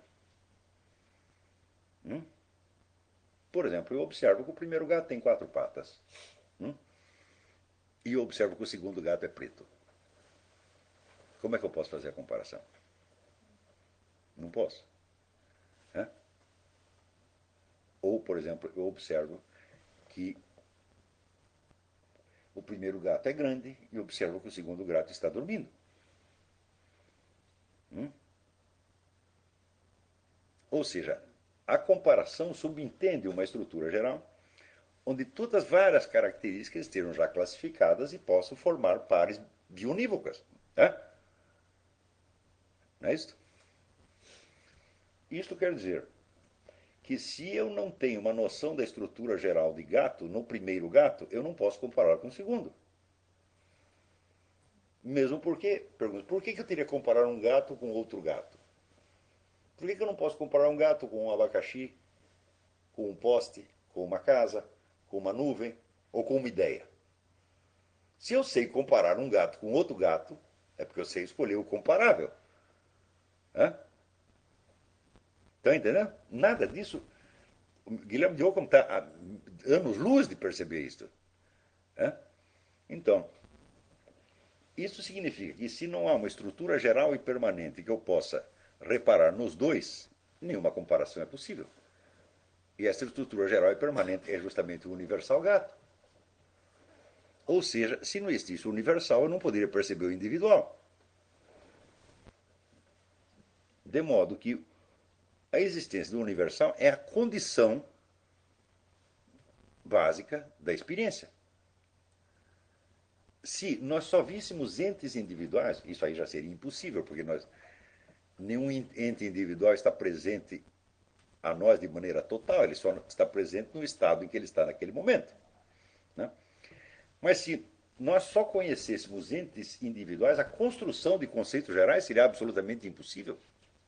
Por exemplo, eu observo que o primeiro gato tem 4 patas. E eu observo que o segundo gato é preto. Como é que eu posso fazer a comparação? Não posso. Ou, por exemplo, eu observo que o primeiro gato é grande e observo que o segundo gato está dormindo. Ou seja, a comparação subentende uma estrutura geral onde todas as várias características estejam já classificadas e possam formar pares bionívocas. Não é isso? Isto quer dizer que se eu não tenho uma noção da estrutura geral de gato no primeiro gato, eu não posso comparar com o segundo. Mesmo porque, pergunto, por que eu teria que comparar um gato com outro gato? Por que eu não posso comparar um gato com um abacaxi, com um poste, com uma casa, com uma nuvem ou com uma ideia? Se eu sei comparar um gato com outro gato, é porque eu sei escolher o comparável. Está entendendo? Nada disso. O Guilherme de Ockham está há anos-luz de perceber isso. Então, isso significa que se não há uma estrutura geral e permanente que eu possa reparar nos dois, nenhuma comparação é possível. E essa estrutura geral e permanente é justamente o universal gato. Ou seja, se não existisse o universal, eu não poderia perceber o individual. De modo que a existência do universal é a condição básica da experiência. Se nós só víssemos entes individuais, isso aí já seria impossível, porque nenhum ente individual está presente a nós de maneira total, ele só está presente no estado em que ele está naquele momento. Mas se nós só conhecêssemos entes individuais, a construção de conceitos gerais seria absolutamente impossível.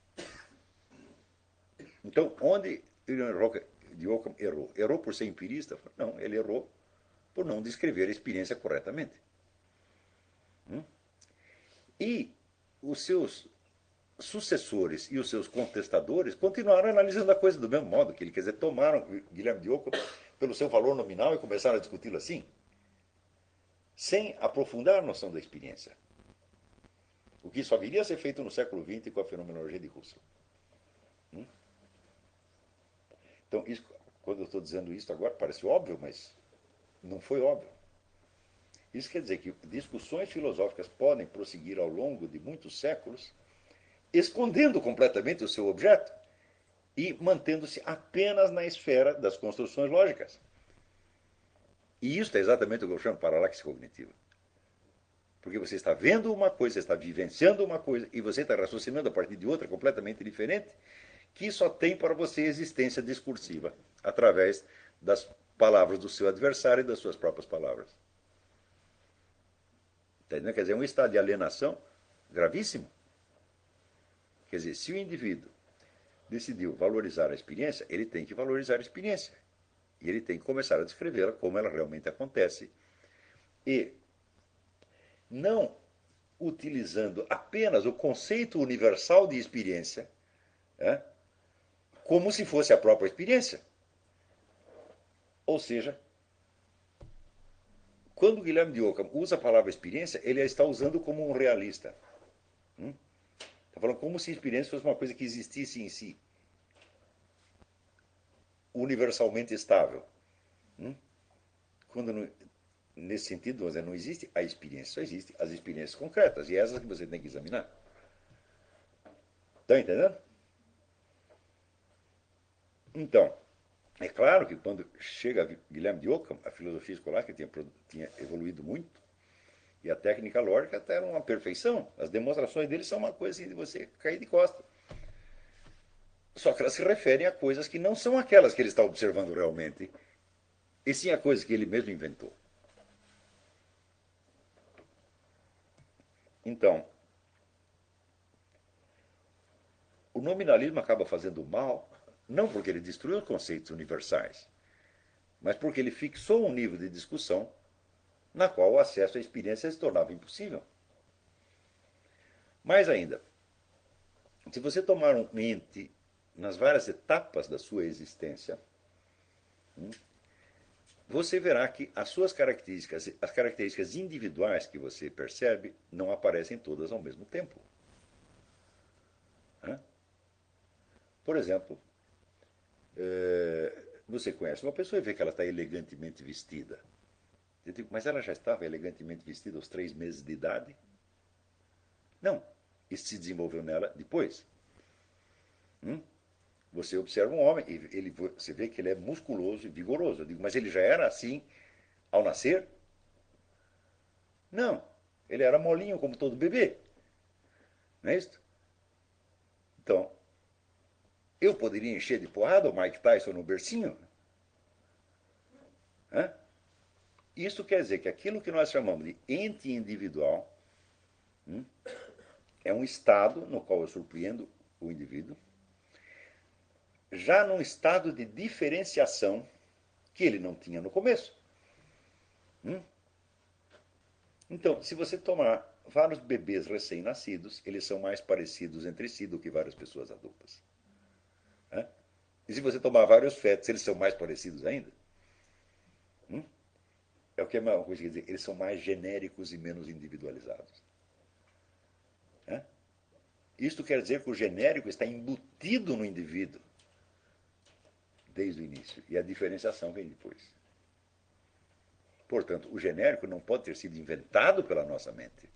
Então, onde de Ockham errou? Errou por ser empirista? Não, ele errou por não descrever a experiência corretamente. E os seus sucessores e os seus contestadores continuaram analisando a coisa do mesmo modo que ele. Quer dizer, tomaram Guilherme de Ockham pelo seu valor nominal e começaram a discuti-lo assim, sem aprofundar a noção da experiência. O que só viria a ser feito no século XX com a fenomenologia de Russell. Então, isso, quando eu estou dizendo isso agora, parece óbvio, mas não foi óbvio. Isso quer dizer que discussões filosóficas podem prosseguir ao longo de muitos séculos, escondendo completamente o seu objeto e mantendo-se apenas na esfera das construções lógicas. E isso é exatamente o que eu chamo de paralaxe cognitiva. Porque você está vendo uma coisa, você está vivenciando uma coisa, e você está raciocinando a partir de outra completamente diferente, que só tem para você existência discursiva, através das palavras do seu adversário e das suas próprias palavras. Entendeu? Quer dizer, é um estado de alienação gravíssimo. Quer dizer, se o indivíduo decidiu valorizar a experiência, ele tem que valorizar a experiência. E ele tem que começar a descrevê-la como ela realmente acontece. E não utilizando apenas o conceito universal de experiência, como se fosse a própria experiência. Ou seja, quando Guilherme de Ockham usa a palavra experiência, ele a está usando como um realista. Está falando como se a experiência fosse uma coisa que existisse em si, universalmente estável. Quando não, nesse sentido, não existe a experiência, só existe as experiências concretas, e essas que você tem que examinar. Está entendendo? Então, é claro que quando chega Guilherme de Ockham, a filosofia escolástica tinha evoluído muito, e a técnica lógica até era uma perfeição. As demonstrações dele são uma coisa assim de você cair de costas. Só que elas se referem a coisas que não são aquelas que ele está observando realmente, e sim a coisas que ele mesmo inventou. Então, o nominalismo acaba fazendo mal, não porque ele destruiu os conceitos universais, mas porque ele fixou um nível de discussão na qual o acesso à experiência se tornava impossível. Mais ainda, Se você tomar um ente nas várias etapas da sua existência, você verá que as características individuais que você percebe, não aparecem todas ao mesmo tempo. Né? Por exemplo, você conhece uma pessoa e vê que ela está elegantemente vestida. Eu digo, mas ela já estava elegantemente vestida aos 3 meses de idade? Não. Isso se desenvolveu nela depois. Você observa um homem, você vê que ele é musculoso e vigoroso. Eu digo, mas ele já era assim ao nascer? Não. Ele era molinho como todo bebê. Não é isso? Então, eu poderia encher de porrada o Mike Tyson no bercinho? Né? Isso quer dizer que aquilo que nós chamamos de ente individual é um estado no qual eu surpreendo o indivíduo, já num estado de diferenciação que ele não tinha no começo. Então, se você tomar vários bebês recém-nascidos, eles são mais parecidos entre si do que várias pessoas adultas. E se você tomar vários fetos, eles são mais parecidos ainda. É o que é uma coisa que dizer, eles são mais genéricos e menos individualizados. Isto quer dizer que o genérico está embutido no indivíduo desde o início, e a diferenciação vem depois. Portanto, o genérico não pode ter sido inventado pela nossa mente.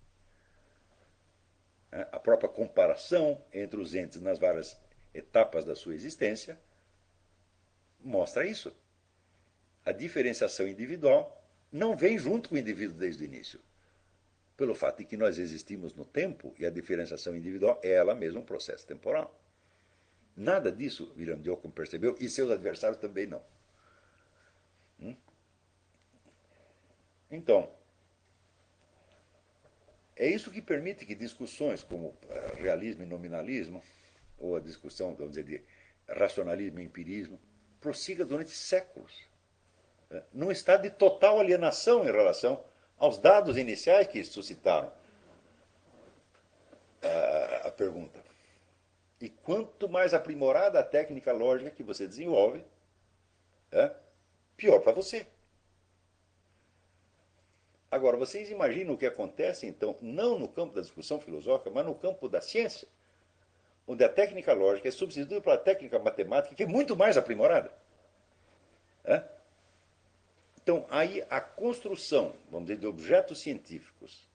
A própria comparação entre os entes nas várias etapas da sua existência mostra isso. A diferenciação individual não vem junto com o indivíduo desde o início, pelo fato de que nós existimos no tempo e a diferenciação individual é ela mesma um processo temporal. Nada disso William de Ockham percebeu e seus adversários também não. Então, é isso que permite que discussões como realismo e nominalismo, ou a discussão, vamos dizer, de racionalismo e empirismo, prossiga durante séculos, num estado de total alienação em relação aos dados iniciais que suscitaram a pergunta. E quanto mais aprimorada a técnica lógica que você desenvolve, pior para você. Agora, vocês imaginam o que acontece, então, não no campo da discussão filosófica, mas no campo da ciência, onde a técnica lógica é substituída pela técnica matemática, que é muito mais aprimorada. Então, aí a construção, vamos dizer, de objetos científicos,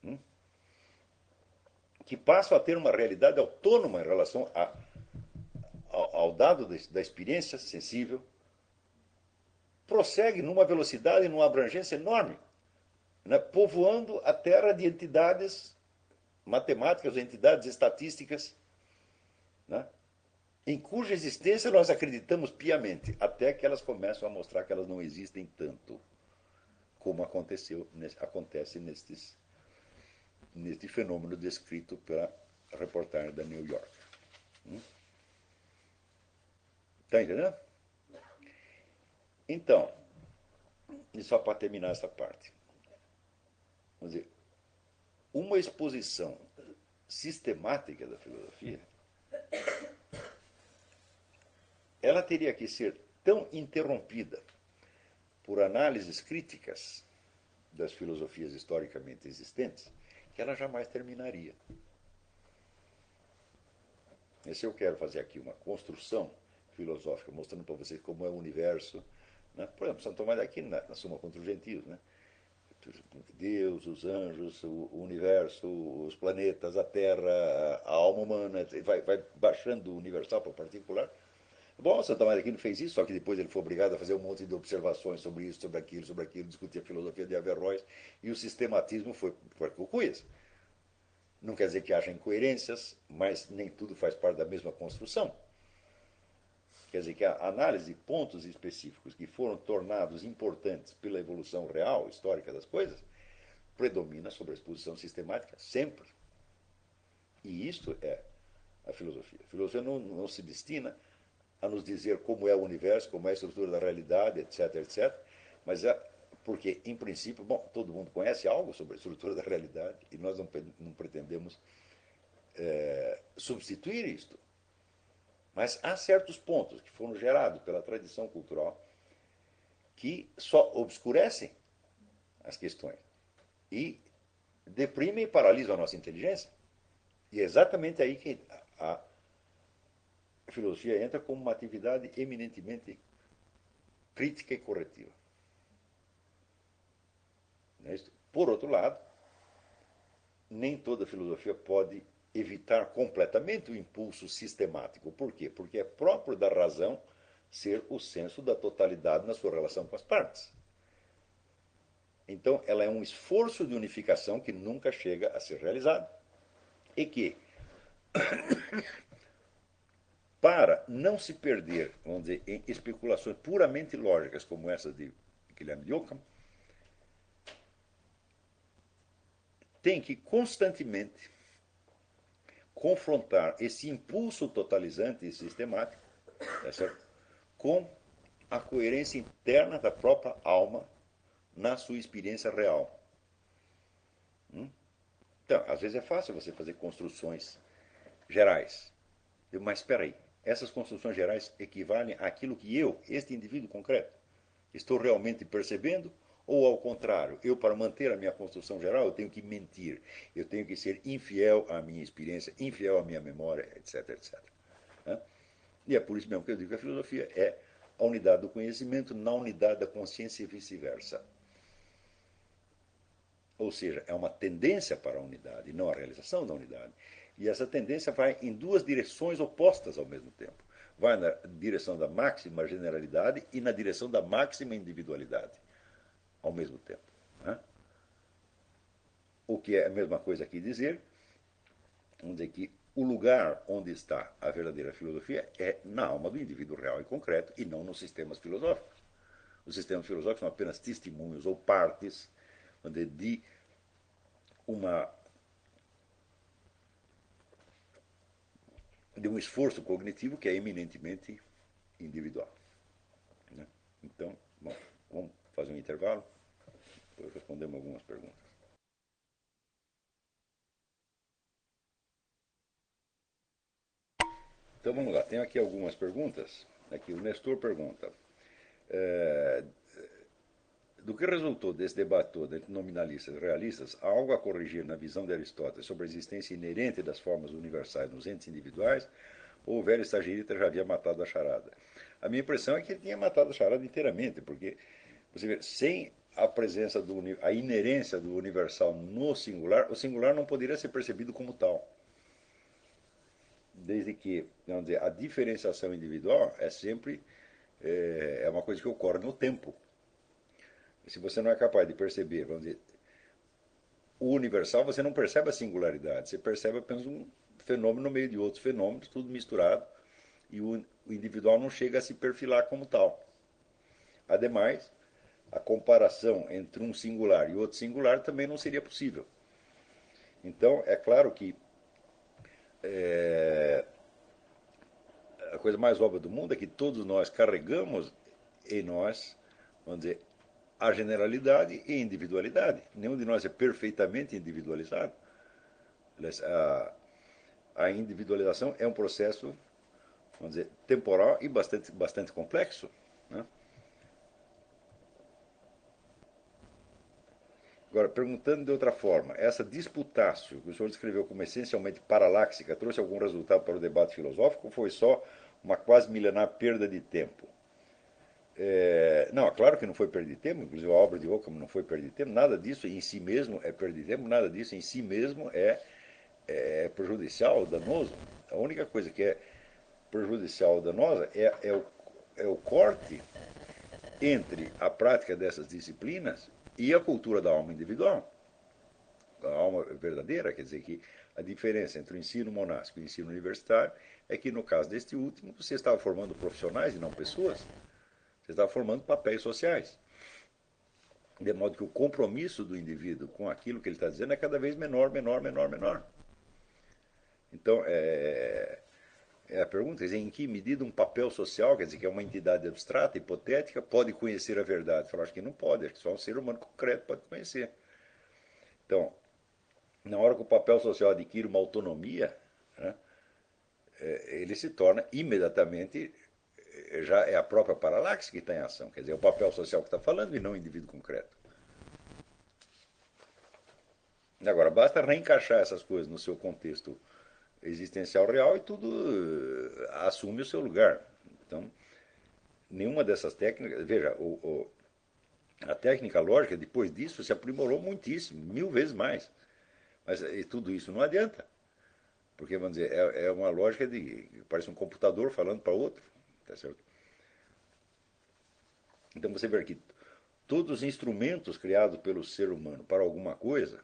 que passam a ter uma realidade autônoma em relação ao dado da experiência sensível, prossegue numa velocidade e numa abrangência enorme, né, povoando a Terra de entidades matemáticas, entidades estatísticas, né, em cuja existência nós acreditamos piamente, até que elas começam a mostrar que elas não existem tanto como acontece neste fenômeno descrito pela reportagem da New York. Está entendendo? Então, e só para terminar essa parte, vamos dizer, uma exposição sistemática da filosofia, ela teria que ser tão interrompida por análises críticas das filosofias historicamente existentes, que ela jamais terminaria. E se eu quero fazer aqui uma construção filosófica, mostrando para vocês como é o universo, né? Por exemplo, São Tomás de Aquino, na Suma contra os Gentios, né? Deus, os anjos, o universo, os planetas, a Terra, a alma humana, vai baixando do universal para o particular. Bom, São Tomás de Aquino fez isso, só que depois ele foi obrigado a fazer um monte de observações sobre isso, sobre aquilo, discutir a filosofia de Averroes, e o sistematismo foi para cucuias. Não quer dizer que haja incoerências, mas nem tudo faz parte da mesma construção. Quer dizer que a análise de pontos específicos que foram tornados importantes pela evolução real, histórica das coisas, predomina sobre a exposição sistemática sempre. E isto é a filosofia. A filosofia não se destina a nos dizer como é o universo, como é a estrutura da realidade, etc, etc, mas porque, em princípio, bom, todo mundo conhece algo sobre a estrutura da realidade e nós não pretendemos substituir isto. Mas há certos pontos que foram gerados pela tradição cultural que só obscurecem as questões e deprimem e paralisam a nossa inteligência. E é exatamente aí que a filosofia entra como uma atividade eminentemente crítica e corretiva. Por outro lado, nem toda filosofia pode evitar completamente o impulso sistemático. Por quê? Porque é próprio da razão ser o senso da totalidade na sua relação com as partes. Então, ela é um esforço de unificação que nunca chega a ser realizado. E que, para não se perder, vamos dizer, em especulações puramente lógicas como essa de Guilherme de Ockham, tem que constantemente confrontar esse impulso totalizante e sistemático, tá certo? Com a coerência interna da própria alma na sua experiência real. Então, às vezes é fácil você fazer construções gerais. Mas espera aí, essas construções gerais equivalem àquilo que eu, este indivíduo concreto, estou realmente percebendo? Ou, ao contrário, eu, para manter a minha construção geral, eu tenho que mentir, eu tenho que ser infiel à minha experiência, infiel à minha memória, etc, etc. E é por isso mesmo que eu digo que a filosofia é a unidade do conhecimento na unidade da consciência e vice-versa. Ou seja, é uma tendência para a unidade, não a realização da unidade. E essa tendência vai em duas direções opostas ao mesmo tempo. Vai na direção da máxima generalidade e na direção da máxima individualidade ao mesmo tempo. Né? O que é a mesma coisa que dizer, vamos dizer que o lugar onde está a verdadeira filosofia é na alma do indivíduo real e concreto e não nos sistemas filosóficos. Os sistemas filosóficos são apenas testemunhos ou partes de uma de um esforço cognitivo que é eminentemente individual. Né? Então, bom, vamos fazer um intervalo, depois respondemos algumas perguntas. Então vamos lá, tem aqui algumas perguntas. Aqui o Nestor pergunta: é, do que resultou desse debate todo entre nominalistas e realistas, há algo a corrigir na visão de Aristóteles sobre a existência inerente das formas universais nos entes individuais, ou o velho estagirita já havia matado a charada? A minha impressão é que ele tinha matado a charada inteiramente, porque você vê, sem a presença a inerência do universal no singular, o singular não poderia ser percebido como tal. Desde que, vamos dizer, a diferenciação individual é sempre é uma coisa que ocorre no tempo. Se você não é capaz de perceber, vamos dizer, o universal, você não percebe a singularidade, você percebe apenas um fenômeno no meio de outros fenômenos, tudo misturado, e o individual não chega a se perfilar como tal. Ademais, a comparação entre um singular e outro singular também não seria possível. Então, é claro que a coisa mais óbvia do mundo é que todos nós carregamos em nós, vamos dizer, a generalidade e a individualidade. Nenhum de nós é perfeitamente individualizado. A individualização é um processo, vamos dizer, temporal e bastante complexo. Né? Agora, perguntando de outra forma, essa disputácio que o senhor descreveu como essencialmente paraláxica trouxe algum resultado para o debate filosófico ou foi só uma quase milenar perda de tempo? Não, é claro que não foi perda de tempo, inclusive a obra de Ockham não foi perda de tempo, nada disso em si mesmo é perda de tempo, nada disso em si mesmo é prejudicial, danoso. A única coisa que é prejudicial ou danosa é o corte entre a prática dessas disciplinas e a cultura da alma individual, a alma verdadeira, quer dizer que a diferença entre o ensino monástico e o ensino universitário é que no caso deste último você estava formando profissionais e não pessoas, você estava formando papéis sociais. De modo que o compromisso do indivíduo com aquilo que ele está dizendo é cada vez menor, menor, menor, menor. Então, a pergunta, quer dizer, em que medida um papel social, quer dizer, que é uma entidade abstrata, hipotética, pode conhecer a verdade? Eu acho que não pode, acho que só um ser humano concreto pode conhecer. Então, na hora que o papel social adquire uma autonomia, né, ele se torna imediatamente, já é a própria paralaxe que está em ação. Quer dizer, é o papel social que está falando e não o indivíduo concreto. Agora, basta reencaixar essas coisas no seu contexto existencial real e tudo assume o seu lugar. Então, nenhuma dessas técnicas. Veja, a técnica lógica, depois disso, se aprimorou muitíssimo, 1000 vezes mais. Mas e tudo isso não adianta. Porque, vamos dizer, é uma lógica de. Parece um computador falando para outro. Tá certo? Então você vê aqui, todos os instrumentos criados pelo ser humano para alguma coisa,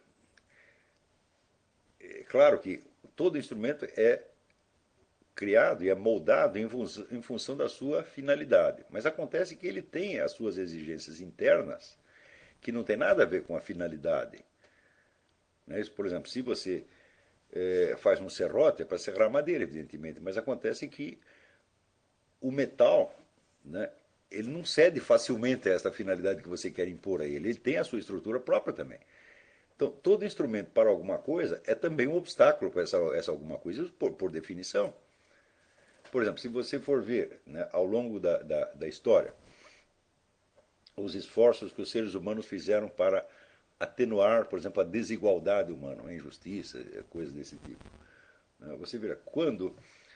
é claro que todo instrumento é criado e é moldado em função da sua finalidade. Mas acontece que ele tem as suas exigências internas que não tem nada a ver com a finalidade. Né? Por exemplo, se você faz um serrote, é para serrar madeira, evidentemente, mas acontece que o metal, né, ele não cede facilmente a essa finalidade que você quer impor a ele. Ele tem a sua estrutura própria também. Então, todo instrumento para alguma coisa é também um obstáculo para essa alguma coisa, por definição. Por exemplo, se você for ver, né, ao longo da história, os esforços que os seres humanos fizeram para atenuar, por exemplo, a desigualdade humana, a injustiça, coisas desse tipo. Você verá, quando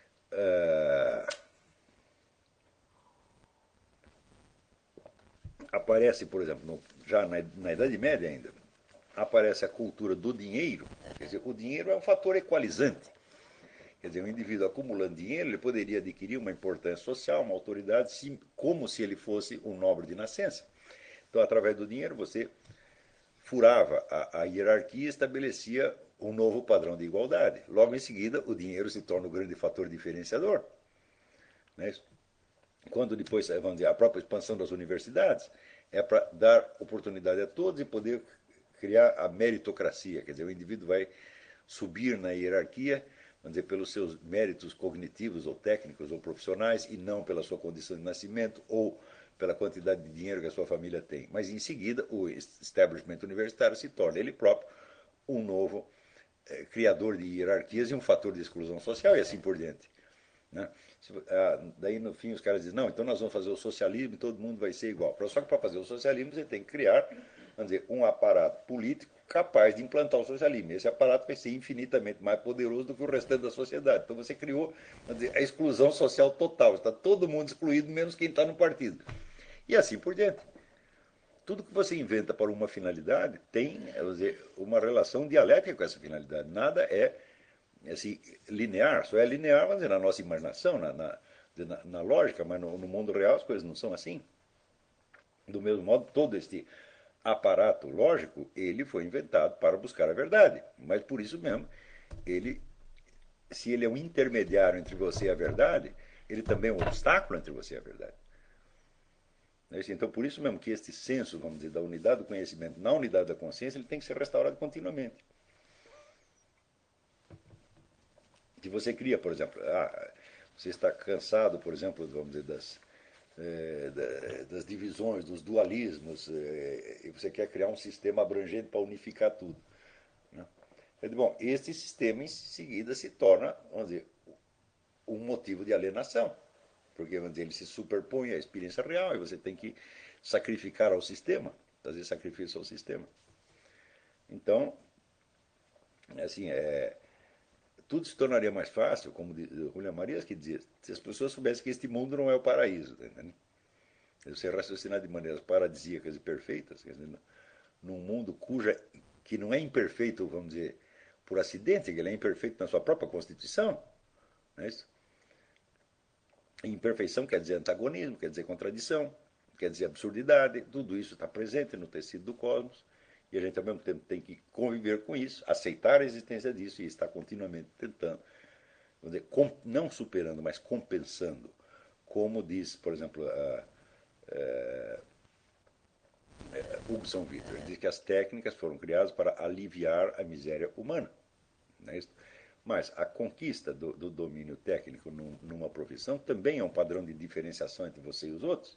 aparece, por exemplo, já na Idade Média ainda, aparece a cultura do dinheiro, quer dizer, o dinheiro é um fator equalizante. Quer dizer, o indivíduo acumulando dinheiro, ele poderia adquirir uma importância social, uma autoridade, como se ele fosse um nobre de nascença. Então, através do dinheiro, você furava a hierarquia e estabelecia um novo padrão de igualdade. Logo em seguida, o dinheiro se torna o grande fator diferenciador. Né? Quando depois, vamos dizer, a própria expansão das universidades é para dar oportunidade a todos e poder criar a meritocracia. Quer dizer, o indivíduo vai subir na hierarquia, vamos dizer, pelos seus méritos cognitivos ou técnicos ou profissionais e não pela sua condição de nascimento ou pela quantidade de dinheiro que a sua família tem. Mas em seguida, o establishment universitário se torna ele próprio um novo criador de hierarquias e um fator de exclusão social e assim por diante. Né? Daí no fim os caras dizem, não, então nós vamos fazer o socialismo e todo mundo vai ser igual. Só que para fazer o socialismo você tem que criar, vamos dizer, um aparato político capaz de implantar o socialismo. Esse aparato vai ser infinitamente mais poderoso do que o restante da sociedade. Então você criou, vamos dizer, a exclusão social total. Está todo mundo excluído, menos quem está no partido. E assim por diante. Tudo que você inventa para uma finalidade tem, vamos dizer, uma relação dialética com essa finalidade. Nada é assim, linear, só é linear, vamos dizer, na nossa imaginação, na lógica, mas no mundo real as coisas não são assim. Do mesmo modo, todo este aparato lógico, ele foi inventado para buscar a verdade. Mas por isso mesmo, ele, se ele é um intermediário entre você e a verdade, ele também é um obstáculo entre você e a verdade. Então, por isso mesmo que este senso, vamos dizer, da unidade do conhecimento na unidade da consciência, ele tem que ser restaurado continuamente. Que você cria, por exemplo, você está cansado, por exemplo, vamos dizer, das divisões, dos dualismos, e você quer criar um sistema abrangente para unificar tudo. Né? Bom, esse sistema em seguida se torna, vamos dizer, um motivo de alienação, porque vamos dizer, ele se superpõe à experiência real e você tem que sacrificar ao sistema, fazer sacrifício ao sistema. Então, assim, tudo se tornaria mais fácil, como Julián Marias que dizia, se as pessoas soubessem que este mundo não é o paraíso. Entende? Você raciocinar de maneiras paradisíacas e perfeitas, quer dizer, num mundo que não é imperfeito, vamos dizer, por acidente, que ele é imperfeito na sua própria constituição. Não é isso? Imperfeição quer dizer antagonismo, quer dizer contradição, quer dizer absurdidade, tudo isso está presente no tecido do cosmos. E a gente, ao mesmo tempo, tem que conviver com isso, aceitar a existência disso e estar continuamente tentando, dizer, não superando, mas compensando. Como diz, por exemplo, Hugo São Vitor, ele diz que as técnicas foram criadas para aliviar a miséria humana. Não é isso? Mas a conquista do domínio técnico numa profissão também é um padrão de diferenciação entre você e os outros.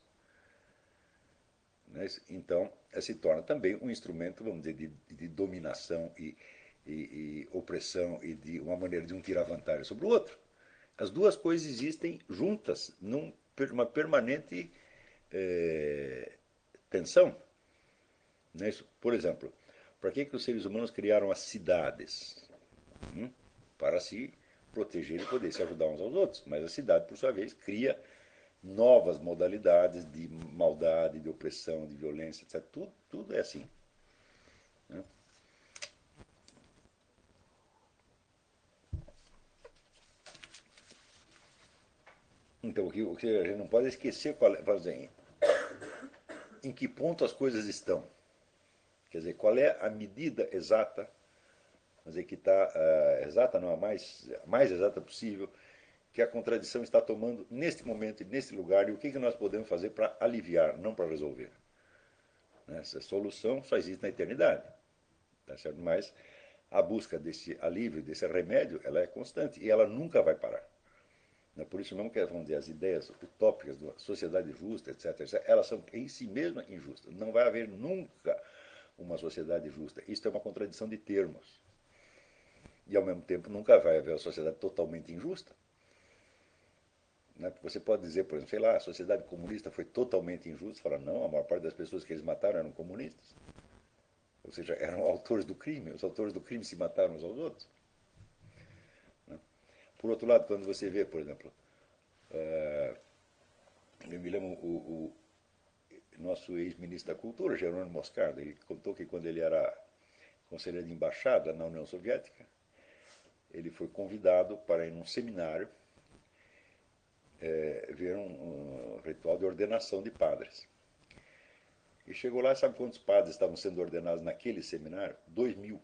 Né? Então, se torna também um instrumento, vamos dizer, de dominação e opressão e de uma maneira de um tirar vantagem sobre o outro. As duas coisas existem juntas, numa permanente tensão. Né? Por exemplo, para que os seres humanos criaram as cidades? Para se proteger e poder se ajudar uns aos outros. Mas a cidade, por sua vez, cria novas modalidades de maldade, de opressão, de violência, etc. Tudo é assim. Né? Então, o que a gente não pode esquecer em que ponto as coisas estão. Quer dizer, qual é a medida exata, quer dizer, que está exata, não a mais exata possível, que a contradição está tomando neste momento e neste lugar, e o que nós podemos fazer para aliviar, não para resolver. Essa solução só existe na eternidade. Tá certo? Mas a busca desse alívio, desse remédio, ela é constante e ela nunca vai parar. Por isso mesmo que, vamos dizer, as ideias utópicas da sociedade justa, etc., elas são em si mesmas injustas. Não vai haver nunca uma sociedade justa. Isso é uma contradição de termos. E, ao mesmo tempo, nunca vai haver uma sociedade totalmente injusta. Você pode dizer, por exemplo, sei lá, a sociedade comunista foi totalmente injusta. Fala, não, a maior parte das pessoas que eles mataram eram comunistas. Ou seja, eram autores do crime. Os autores do crime se mataram uns aos outros. Por outro lado, quando você vê, por exemplo, eu me lembro o nosso ex-ministro da Cultura, Jerônimo Moscardo, ele contou que quando ele era conselheiro de embaixada na União Soviética, ele foi convidado para ir num seminário ver um ritual de ordenação de padres. E chegou lá, sabe quantos padres estavam sendo ordenados naquele seminário? 2.000.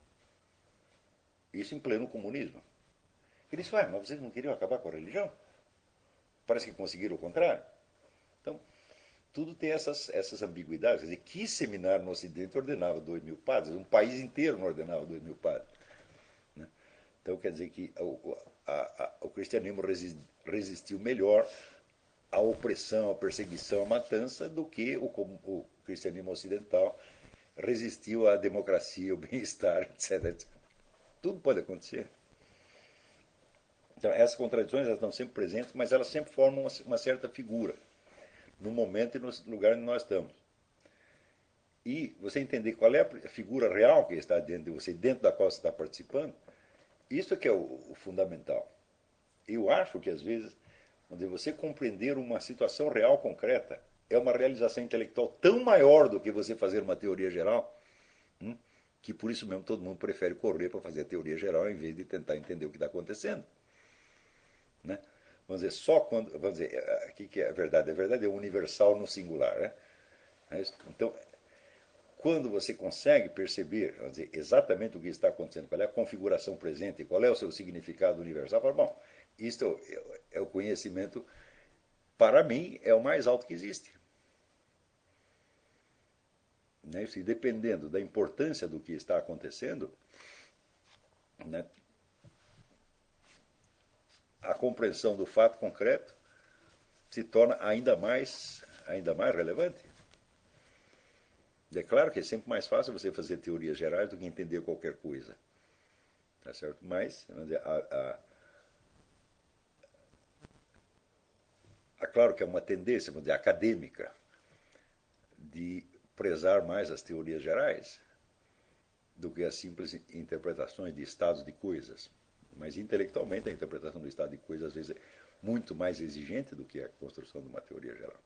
Isso em pleno comunismo. Ele disse, mas vocês não queriam acabar com a religião? Parece que conseguiram o contrário. Então, tudo tem essas ambiguidades. Quer dizer, que seminário no Ocidente ordenava 2.000 padres? Um país inteiro não ordenava 2.000 padres. Né? Então, quer dizer que o cristianismo resistiu melhor à opressão, à perseguição, à matança, do que o cristianismo ocidental resistiu à democracia, ao bem-estar, etc. Tudo pode acontecer. Então, essas contradições elas estão sempre presentes, mas elas sempre formam uma certa figura, no momento e no lugar onde nós estamos. E você entender qual é a figura real que está dentro de você, dentro da qual você está participando, isso é que é o fundamental. Eu acho que, às vezes, quando você compreender uma situação real concreta, é uma realização intelectual tão maior do que você fazer uma teoria geral, que por isso mesmo todo mundo prefere correr para fazer a teoria geral em vez de tentar entender o que está acontecendo. Né? Vamos dizer, só quando. Vamos dizer, o que é a verdade? A verdade é universal no singular. Né? Então, quando você consegue perceber, vamos dizer, exatamente o que está acontecendo, qual é a configuração presente, qual é o seu significado universal, fala, bom, isto é o conhecimento, para mim, é o mais alto que existe. Né? E dependendo da importância do que está acontecendo, né, a compreensão do fato concreto se torna ainda mais relevante. É claro que é sempre mais fácil você fazer teorias gerais do que entender qualquer coisa. Tá certo? Mas, vamos dizer, claro que é uma tendência, vamos dizer, acadêmica de prezar mais as teorias gerais do que as simples interpretações de estados de coisas. Mas intelectualmente a interpretação do estado de coisas às vezes é muito mais exigente do que a construção de uma teoria geral.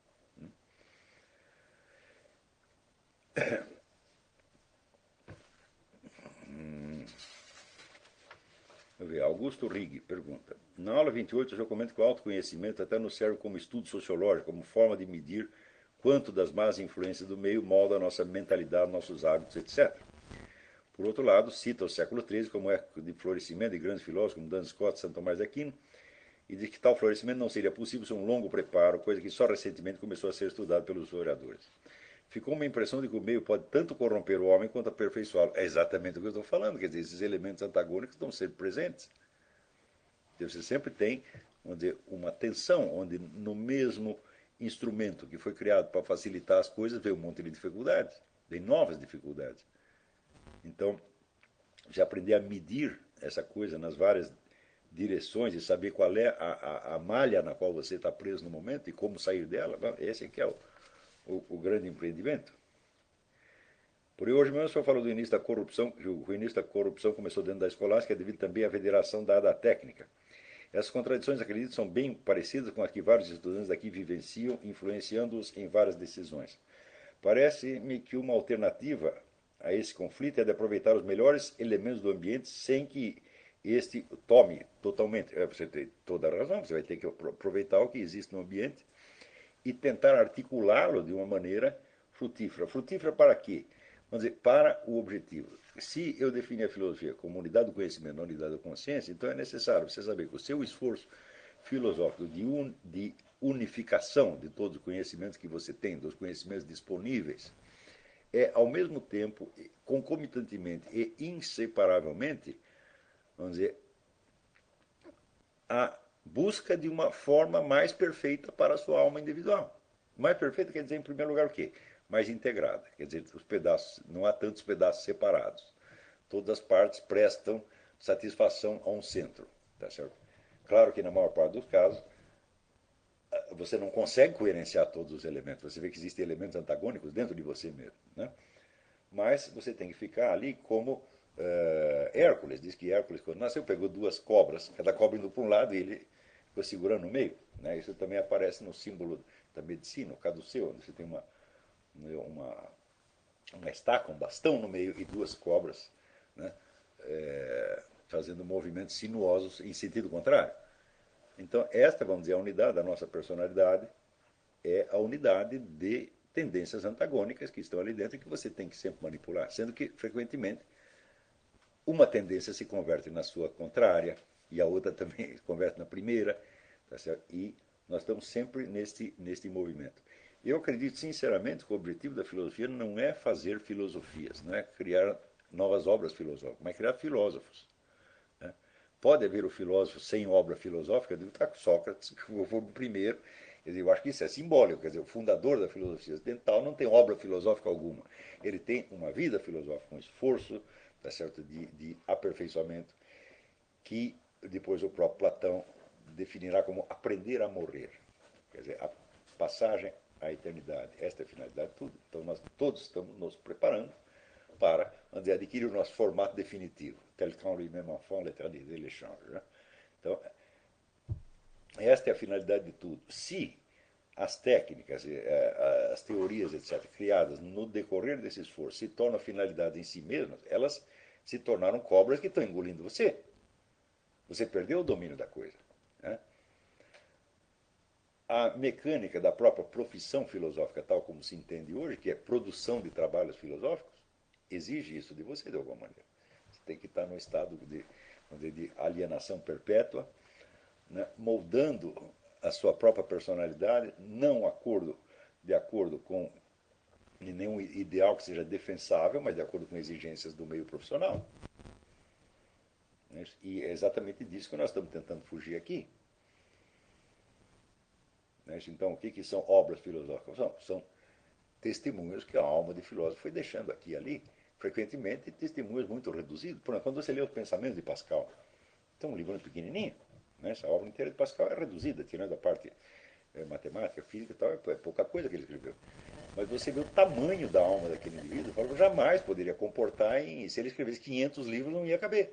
Vamos ver, Augusto Rigg pergunta. Na aula 28 eu já comento que o autoconhecimento até nos serve como estudo sociológico, como forma de medir quanto das más influências do meio molda a nossa mentalidade, nossos hábitos, etc. Por outro lado, cita o século XIII como época de florescimento de grandes filósofos como Duns Scotus e Santo Tomás de Aquino, e diz que tal florescimento não seria possível sem um longo preparo, coisa que só recentemente começou a ser estudada pelos historiadores. Ficou uma impressão de que o meio pode tanto corromper o homem quanto aperfeiçoá-lo. É exatamente o que eu estou falando, quer dizer, esses elementos antagônicos estão sempre presentes. Você sempre tem, vamos dizer, uma tensão, onde no mesmo instrumento que foi criado para facilitar as coisas, veio um monte de dificuldades, vem novas dificuldades. Então, você aprender a medir essa coisa nas várias direções e saber qual é a malha na qual você está preso no momento e como sair dela, esse aqui é o grande empreendimento. Por hoje mesmo, o senhor falou do início da corrupção, que o início da corrupção começou dentro da escolástica devido também à federação dada à técnica. Essas contradições, acredito, são bem parecidas com as que vários estudantes daqui vivenciam, influenciando-os em várias decisões. Parece-me que uma alternativa a esse conflito é de aproveitar os melhores elementos do ambiente sem que este tome totalmente. Você tem toda a razão, você vai ter que aproveitar o que existe no ambiente e tentar articulá-lo de uma maneira frutífera. Frutífera para quê? Vamos dizer, para o objetivo. Se eu definir a filosofia como unidade do conhecimento, não unidade da consciência, então é necessário você saber que o seu esforço filosófico de unificação de todos os conhecimentos que você tem, dos conhecimentos disponíveis, é ao mesmo tempo, concomitantemente e inseparavelmente, vamos dizer, a busca de uma forma mais perfeita para a sua alma individual. Mais perfeita quer dizer, em primeiro lugar, o quê? Mais integrada. Quer dizer, os pedaços, não há tantos pedaços separados. Todas as partes prestam satisfação a um centro. Tá certo? Claro que na maior parte dos casos, você não consegue coerenciar todos os elementos. Você vê que existem elementos antagônicos dentro de você mesmo. Né? Mas você tem que ficar ali como Hércules. Diz que Hércules, quando nasceu, pegou duas cobras, cada cobra indo para um lado e ele ficou segurando no meio. Né? Isso também aparece no símbolo da medicina, o caduceu, onde você tem uma estaca, um bastão no meio e duas cobras, né? Fazendo movimentos sinuosos em sentido contrário. Então, esta, vamos dizer, a unidade da nossa personalidade é a unidade de tendências antagônicas que estão ali dentro e que você tem que sempre manipular, sendo que, frequentemente, uma tendência se converte na sua contrária e a outra também se converte na primeira, tá certo? E nós estamos sempre neste movimento. Eu acredito sinceramente que o objetivo da filosofia não é fazer filosofias, não é criar novas obras filosóficas, mas criar filósofos. Né? Pode haver o filósofo sem obra filosófica, eu digo, tá, Sócrates, que foi o primeiro. Quer dizer, eu acho que isso é simbólico, quer dizer, o fundador da filosofia ocidental não tem obra filosófica alguma. Ele tem uma vida filosófica, um esforço, tá certo, de aperfeiçoamento, que depois o próprio Platão definirá como aprender a morrer. Quer dizer, a passagem à eternidade. Esta é a finalidade de tudo. Então nós todos estamos nos preparando para, vamos dizer, adquirir o nosso formato definitivo. Tel qu'un lui-même enfant, l'éternité l'échange. Né? Então, esta é a finalidade de tudo. Se as técnicas, as teorias, etc., criadas no decorrer desse esforço se tornam finalidade em si mesmas, elas se tornaram cobras que estão engolindo você. Você perdeu o domínio da coisa. Né? A mecânica da própria profissão filosófica, tal como se entende hoje, que é produção de trabalhos filosóficos, exige isso de você de alguma maneira. Você tem que estar num estado de alienação perpétua, né, moldando a sua própria personalidade, não de acordo com nenhum ideal que seja defensável, mas de acordo com exigências do meio profissional. Né? E é exatamente disso que nós estamos tentando fugir aqui. Né? Então, o que são obras filosóficas? São testemunhos que a alma de filósofo foi deixando aqui e ali, frequentemente testemunhos muito reduzidos. Por exemplo, quando você lê os pensamentos de Pascal, então um livro pequenininho, né? Essa obra inteira de Pascal é reduzida, tirando a parte matemática, física e tal, é pouca coisa que ele escreveu. Mas você vê o tamanho da alma daquele indivíduo, fala que jamais poderia comportar se ele escrevesse 500 livros, não ia caber.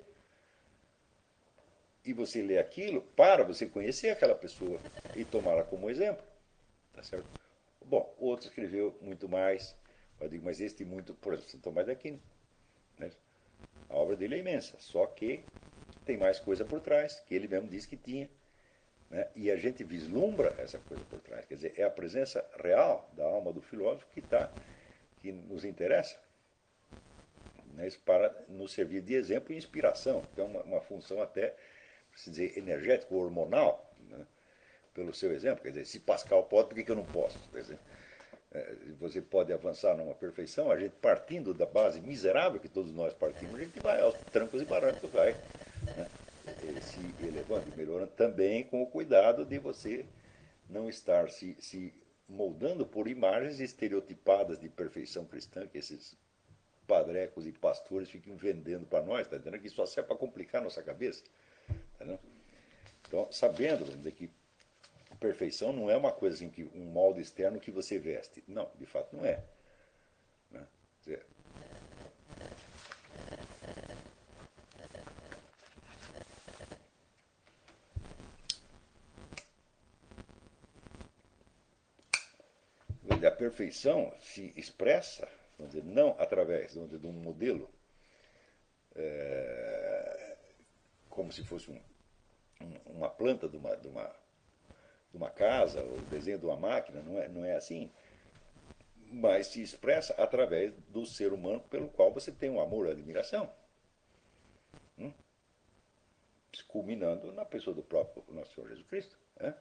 E você lê aquilo para você conhecer aquela pessoa e tomá-la como exemplo. Tá certo? Bom, outro escreveu muito mais, mas este muito, por exemplo, São Tomás de Aquino. Né? A obra dele é imensa, só que tem mais coisa por trás, que ele mesmo disse que tinha. Né? E a gente vislumbra essa coisa por trás. Quer dizer, é a presença real da alma do filósofo que nos interessa, né? Para nos servir de exemplo e inspiração. Então, uma função até, se dizer, energética, hormonal, né? Pelo seu exemplo. Quer dizer, se Pascal pode, por que eu não posso? Quer dizer, você pode avançar numa perfeição, a gente partindo da base miserável que todos nós partimos, a gente vai aos trancos e barrancos, vai, né? Se elevando e melhorando, também com o cuidado de você não estar se moldando por imagens estereotipadas de perfeição cristã, que esses padrecos e pastores fiquem vendendo para nós, tá entendendo? Que só serve para complicar a nossa cabeça. Tá entendendo? Então, sabendo que perfeição não é uma coisa assim, que um molde externo que você veste. Não, de fato não é. Né? Quer dizer, a perfeição se expressa, vamos dizer, não através de um modelo, como se fosse uma planta de uma casa, ou o desenho de uma máquina, não é assim, mas se expressa através do ser humano pelo qual você tem um amor e admiração, culminando na pessoa do próprio nosso Senhor Jesus Cristo. Né?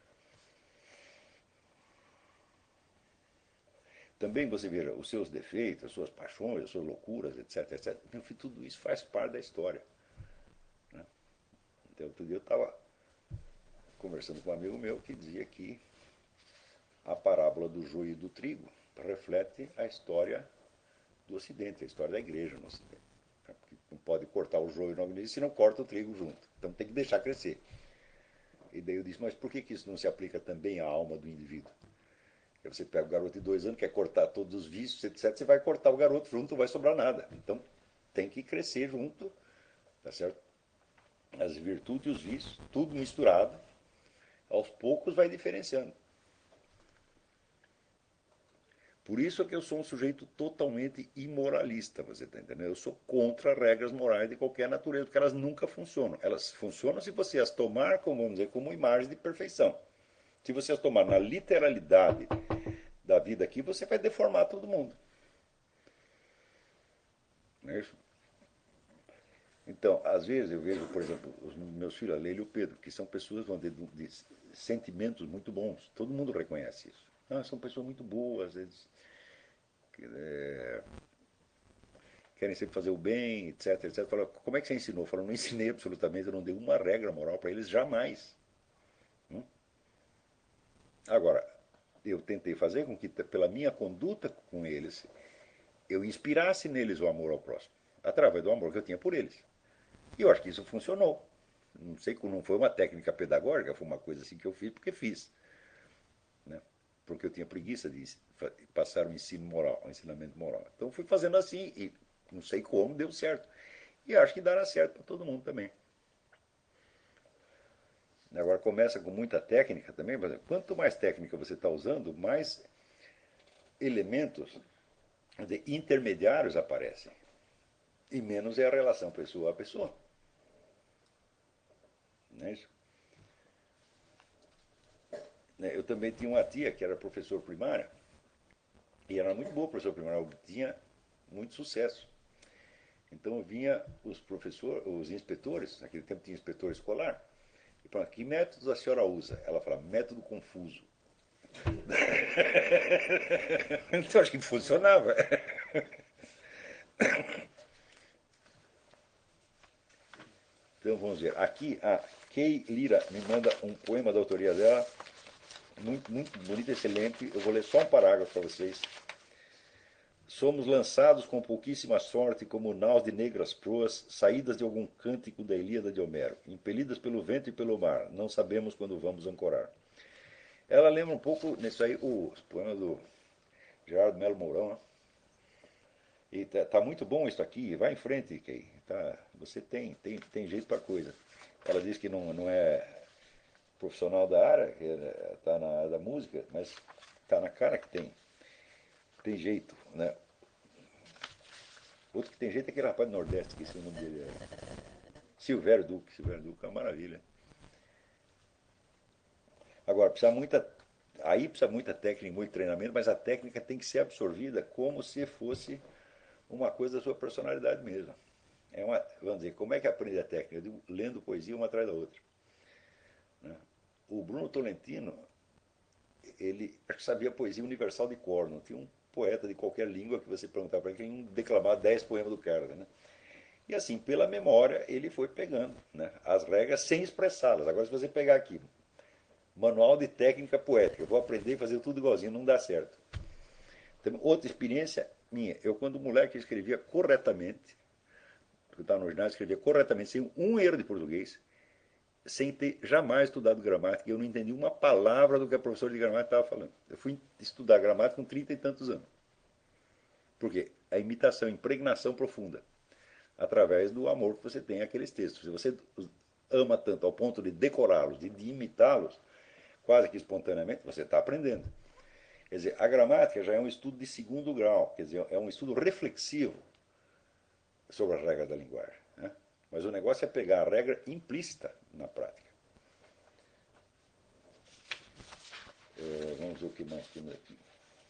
Também você vê os seus defeitos, as suas paixões, as suas loucuras, etc, etc. Enfim, tudo isso faz parte da história. Né? Então, outro dia eu estava conversando com um amigo meu que dizia que a parábola do joio e do trigo reflete a história do Ocidente, a história da igreja no Ocidente. Porque não pode cortar o joio no organismo se não corta o trigo junto. Então tem que deixar crescer. E daí eu disse, mas por que isso não se aplica também à alma do indivíduo? Porque você pega o garoto de 2 anos, quer cortar todos os vícios, etc. Você vai cortar o garoto junto, não vai sobrar nada. Então tem que crescer junto, tá certo? As virtudes e os vícios, tudo misturado, aos poucos vai diferenciando. Por isso é que eu sou um sujeito totalmente imoralista, você está entendendo? Eu sou contra regras morais de qualquer natureza, porque elas nunca funcionam. Elas funcionam se você as tomar, como, vamos dizer, como imagem de perfeição. Se você as tomar na literalidade da vida aqui, você vai deformar todo mundo. Não é isso? Então, às vezes eu vejo, por exemplo, os meus filhos, a Leila e o Pedro, que são pessoas de sentimentos muito bons. Todo mundo reconhece isso. Ah, são pessoas muito boas, eles é, querem sempre fazer o bem, etc, etc. Fala, como é que você ensinou? Fala, não ensinei absolutamente, eu não dei uma regra moral para eles jamais. Agora, eu tentei fazer com que, pela minha conduta com eles, eu inspirasse neles o amor ao próximo, através do amor que eu tinha por eles. E eu acho que isso funcionou. Não sei, não foi uma técnica pedagógica, foi uma coisa assim que eu fiz porque fiz. Né? Porque eu tinha preguiça de passar um ensino moral, um ensinamento moral. Então fui fazendo assim e não sei como deu certo. E acho que dará certo para todo mundo também. Agora começa com muita técnica também, por exemplo, quanto mais técnica você está usando, mais elementos de intermediários aparecem. E menos é a relação pessoa a pessoa. Não é isso? Eu também tinha uma tia que era professor primária, e era muito boa professor primária, tinha muito sucesso. Então vinha os professores, os inspetores, naquele tempo tinha inspetor escolar, e falavam, que métodos a senhora usa? Ela falava, método confuso. Então acho que funcionava. Então vamos ver. Aqui a Kay Lira me manda um poema da autoria dela, muito, muito bonito, excelente. Eu vou ler só um parágrafo para vocês. Somos lançados com pouquíssima sorte como naus de negras proas, saídas de algum cântico da Ilíada de Homero, impelidas pelo vento e pelo mar, não sabemos quando vamos ancorar. Ela lembra um pouco, nisso aí, o poema do Gerardo Melo Mourão, né? E tá muito bom isso aqui, vai em frente, Kay. Você tem jeito para coisa. Ela diz que não é profissional da área, está na área da música, mas está na cara que tem jeito, né? Outro que tem jeito é aquele rapaz do Nordeste, esqueci o nome dele. Silvério Duque, é uma maravilha. Agora, aí precisa muita técnica, muito treinamento, mas a técnica tem que ser absorvida como se fosse uma coisa da sua personalidade mesmo. Vamos dizer, como é que aprende a técnica? Eu digo, lendo poesia uma atrás da outra. Né? O Bruno Tolentino, ele acho que sabia poesia universal de cor, não tinha um poeta de qualquer língua que você perguntar para ele, ele não declamar 10 poemas do cara. Né? E assim, pela memória, ele foi pegando, né, as regras sem expressá-las. Agora, se você pegar aqui, manual de técnica poética, eu vou aprender a fazer tudo igualzinho, não dá certo. Então, outra experiência minha. Eu, quando moleque, escrevia corretamente, eu estava no ginásio, escrevia corretamente, sem um erro de português, sem ter jamais estudado gramática. Eu não entendi uma palavra do que a professora de gramática estava falando. Eu fui estudar gramática com 30 e tantos anos. Por quê? A imitação, a impregnação profunda, através do amor que você tem àqueles textos. Se você ama tanto ao ponto de decorá-los, de imitá-los, quase que espontaneamente, você está aprendendo. Quer dizer, a gramática já é um estudo de segundo grau, quer dizer, é um estudo reflexivo sobre as regras da linguagem. Né? Mas o negócio é pegar a regra implícita na prática. Vamos ver o que mais temos aqui.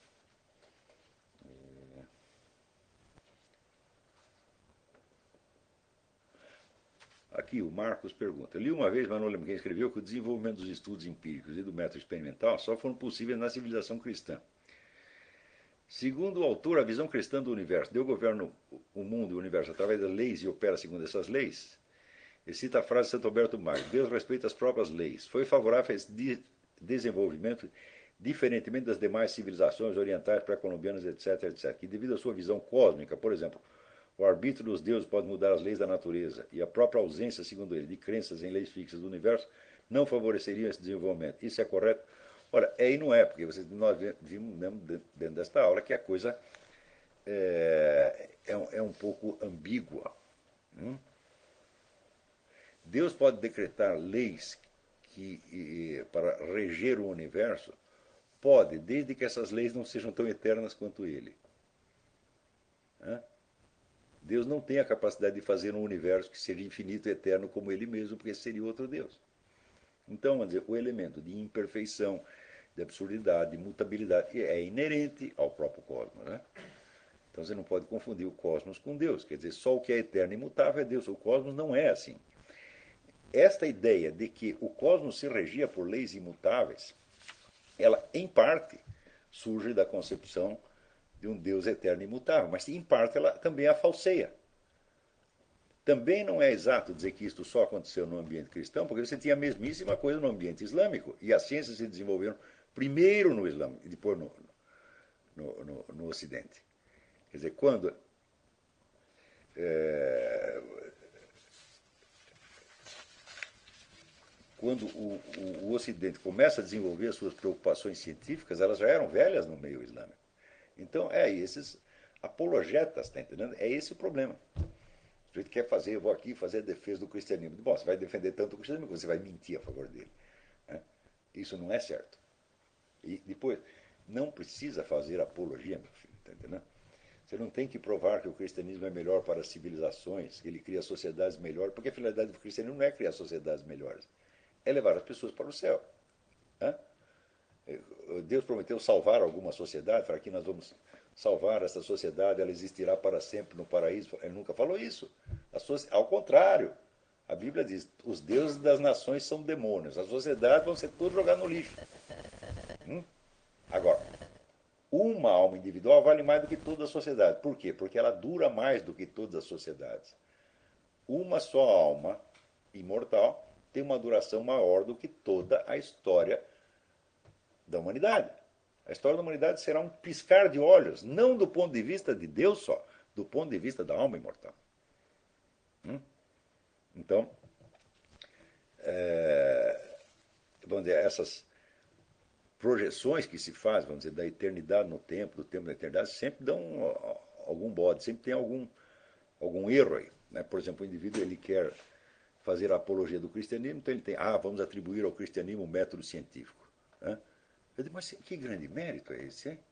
Aqui o Marcos pergunta: li uma vez, mas não lembro quem escreveu, que o desenvolvimento dos estudos empíricos e do método experimental só foram possíveis na civilização cristã. Segundo o autor, a visão cristã do universo deu governo o mundo e o universo através das leis e opera segundo essas leis. E cita a frase de Santo Alberto Magno: Deus respeita as próprias leis. Foi favorável a esse desenvolvimento, diferentemente das demais civilizações orientais, pré-colombianas, etc., etc., que devido à sua visão cósmica, por exemplo, o arbítrio dos deuses pode mudar as leis da natureza e a própria ausência, segundo ele, de crenças em leis fixas do universo não favoreceria esse desenvolvimento. Isso é correto? Ora, é e não é, porque nós vimos mesmo dentro desta aula que a coisa é um pouco ambígua. Deus pode decretar leis para reger o universo? Pode, desde que essas leis não sejam tão eternas quanto ele. Deus não tem a capacidade de fazer um universo que seja infinito e eterno como ele mesmo, porque esse seria outro Deus. Então, vamos dizer, o elemento de imperfeição, de absurdidade, de mutabilidade, é inerente ao próprio cosmos. Né? Então você não pode confundir o cosmos com Deus. Quer dizer, só o que é eterno e imutável é Deus. O cosmos não é assim. Esta ideia de que o cosmos se regia por leis imutáveis, ela, em parte, surge da concepção de um Deus eterno e imutável, mas em parte ela também a falseia. Também não é exato dizer que isto só aconteceu no ambiente cristão, porque você tinha a mesmíssima coisa no ambiente islâmico, e as ciências se desenvolveram primeiro no Islã e depois no Ocidente. Quer dizer, quando o Ocidente começa a desenvolver as suas preocupações científicas, elas já eram velhas no meio islâmico. Então, esses apologetas, está entendendo? É esse o problema. O sujeito quer fazer, eu vou aqui fazer a defesa do cristianismo. Bom, você vai defender tanto o cristianismo que você vai mentir a favor dele. Né? Isso não é certo. E depois, não precisa fazer apologia, meu filho, está entendendo? Você não tem que provar que o cristianismo é melhor para as civilizações, que ele cria sociedades melhores, porque a finalidade do cristianismo não é criar sociedades melhores, é levar as pessoas para o céu. Né? Deus prometeu salvar alguma sociedade, para que nós vamos salvar essa sociedade, ela existirá para sempre no paraíso. Ele nunca falou isso. Ao contrário, a Bíblia diz: os deuses das nações são demônios, as sociedades vão ser tudo jogadas no lixo. Agora, uma alma individual vale mais do que toda a sociedade. Por quê? Porque ela dura mais do que todas as sociedades. Uma só alma imortal tem uma duração maior do que toda a história da humanidade. A história da humanidade será um piscar de olhos, não do ponto de vista de Deus só, do ponto de vista da alma imortal. Então, vamos dizer, essas projeções que se faz, vamos dizer, da eternidade no tempo, do tempo da eternidade, sempre dão algum bode, sempre tem algum erro aí. Né? Por exemplo, o indivíduo ele quer fazer a apologia do cristianismo, então ele tem, vamos atribuir ao cristianismo um método científico. Né? Eu digo, mas que grande mérito é esse, hein?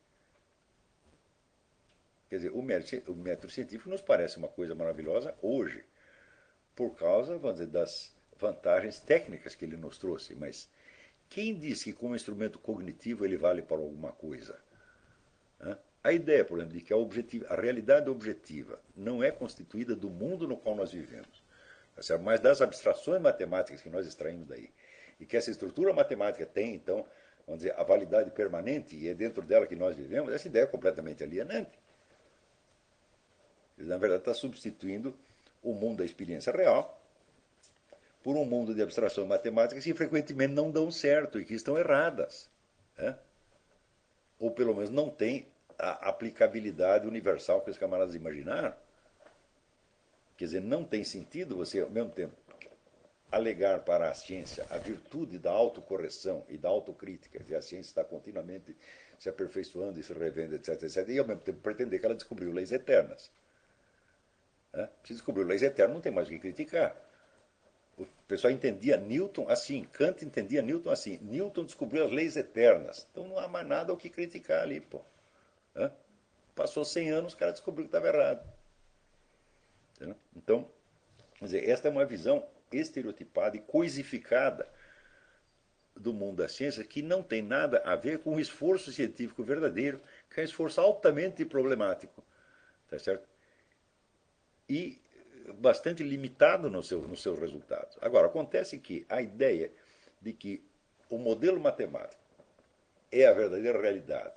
Quer dizer, o método científico nos parece uma coisa maravilhosa hoje, por causa, vamos dizer, das vantagens técnicas que ele nos trouxe, mas quem diz que como instrumento cognitivo ele vale para alguma coisa? A ideia, por exemplo, de que a realidade objetiva não é constituída do mundo no qual nós vivemos, mas das abstrações matemáticas que nós extraímos daí, e que essa estrutura matemática tem, então, vamos dizer, a validade permanente e é dentro dela que nós vivemos, essa ideia é completamente alienante. Ele, na verdade, está substituindo o mundo da experiência real por um mundo de abstrações matemáticas que frequentemente não dão certo e que estão erradas. Né? Ou pelo menos não têm a aplicabilidade universal que os camaradas imaginaram. Quer dizer, não tem sentido você, ao mesmo tempo, alegar para a ciência a virtude da autocorreção e da autocrítica, que a ciência está continuamente se aperfeiçoando e se revendo, etc, etc, e ao mesmo tempo pretender que ela descobriu leis eternas. Se descobriu leis eternas, não tem mais o que criticar. O pessoal entendia Newton assim, Kant entendia Newton assim. Newton descobriu as leis eternas. Então não há mais nada ao que criticar ali, pô. Passou 100 anos, o cara descobriu que estava errado. Entendeu? Então, quer dizer, esta é uma visão estereotipada e coisificada do mundo da ciência que não tem nada a ver com o esforço científico verdadeiro, que é um esforço altamente problemático, tá certo? E bastante limitado nos seus resultados. Agora, acontece que a ideia de que o modelo matemático é a verdadeira realidade,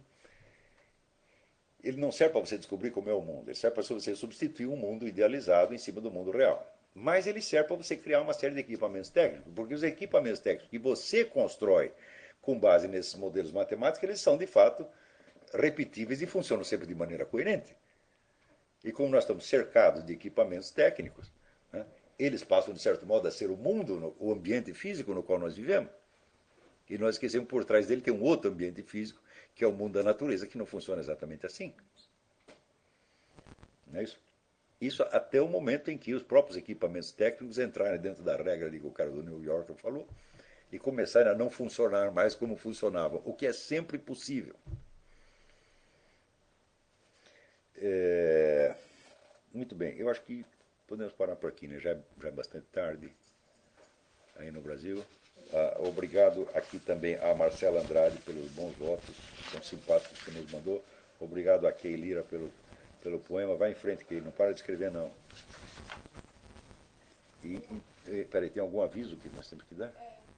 ele não serve para você descobrir como é o mundo, ele serve para você substituir um mundo idealizado em cima do mundo real. Mas ele serve para você criar uma série de equipamentos técnicos, porque os equipamentos técnicos que você constrói com base nesses modelos matemáticos, eles são de fato repetíveis e funcionam sempre de maneira coerente. E como nós estamos cercados de equipamentos técnicos, né, eles passam, de certo modo, a ser o mundo, o ambiente físico no qual nós vivemos. E nós esquecemos por trás dele tem um outro ambiente físico, que é o mundo da natureza, que não funciona exatamente assim. Não é isso? Isso até o momento em que os próprios equipamentos técnicos entrarem dentro da regra que o cara do New Yorker falou e começarem a não funcionar mais como funcionavam, o que é sempre possível. É... Muito bem, eu acho que podemos parar por aqui, né? Já é bastante tarde aí no Brasil. Obrigado aqui também a Marcela Andrade pelos bons votos, são simpáticos que nos mandou. Obrigado a Kei Lira pelo poema. Vai em frente, Kei, não para de escrever, não. Peraí, tem algum aviso que nós temos que dar?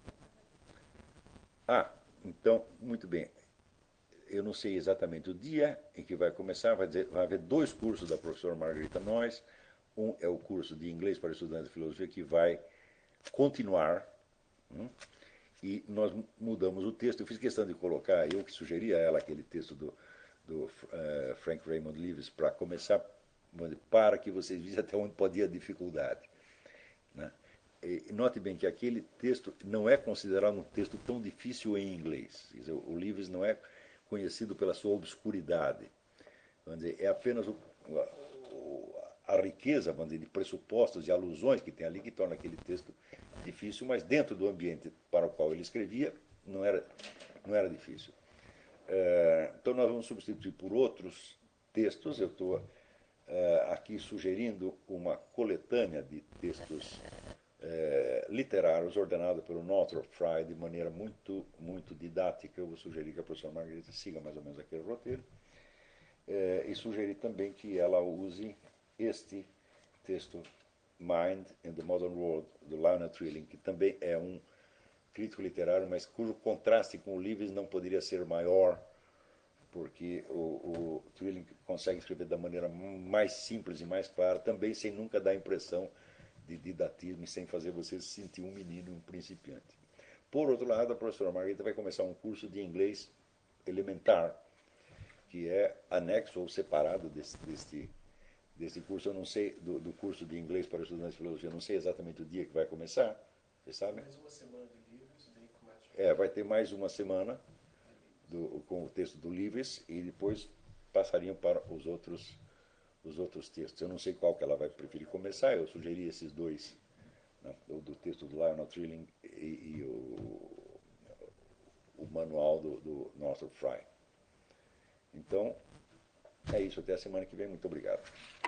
Ah, então, muito bem. Eu não sei exatamente o dia em que vai começar, vai haver dois cursos da professora Margarita Noyes. Um é o curso de inglês para estudantes de filosofia, que vai continuar. E nós mudamos o texto. Eu fiz questão de colocar, eu que sugeri a ela aquele texto do Frank Raymond Lewis para começar, para que vocês vissem até onde pode ir a dificuldade. Né? E note bem que aquele texto não é considerado um texto tão difícil em inglês. Quer dizer, o Lewis não é conhecido pela sua obscuridade. Vamos dizer, é apenas a riqueza, vamos dizer, de pressupostos e alusões que tem ali que torna aquele texto difícil, mas dentro do ambiente para o qual ele escrevia não era difícil. Então nós vamos substituir por outros textos. Eu estou aqui sugerindo uma coletânea de textos literários ordenada pelo Northrop Frye de maneira muito, muito didática. Eu vou sugerir que a professora Margarita siga mais ou menos aquele roteiro. E sugerir também que ela use este texto Mind in the Modern World, do Lionel Trilling, que também é um crítico literário, mas cujo contraste com o Lewis não poderia ser maior, porque o Trilling consegue escrever da maneira mais simples e mais clara, também sem nunca dar a impressão de didatismo e sem fazer você se sentir um menino, um principiante. Por outro lado, a professora Margarita vai começar um curso de inglês elementar, que é anexo ou separado desse curso. Eu não sei, do curso de inglês para estudantes de filosofia, eu não sei exatamente o dia que vai começar, vocês sabem? Mais uma semana de livros, daí começa. Vai ter mais uma semana com o texto do Lewis e depois passariam para os outros textos. Eu não sei qual que ela vai preferir começar, eu sugeri esses dois, né, o do texto do Lionel Trilling e o manual do Northrop Frye. Então, é isso. Até a semana que vem. Muito obrigado.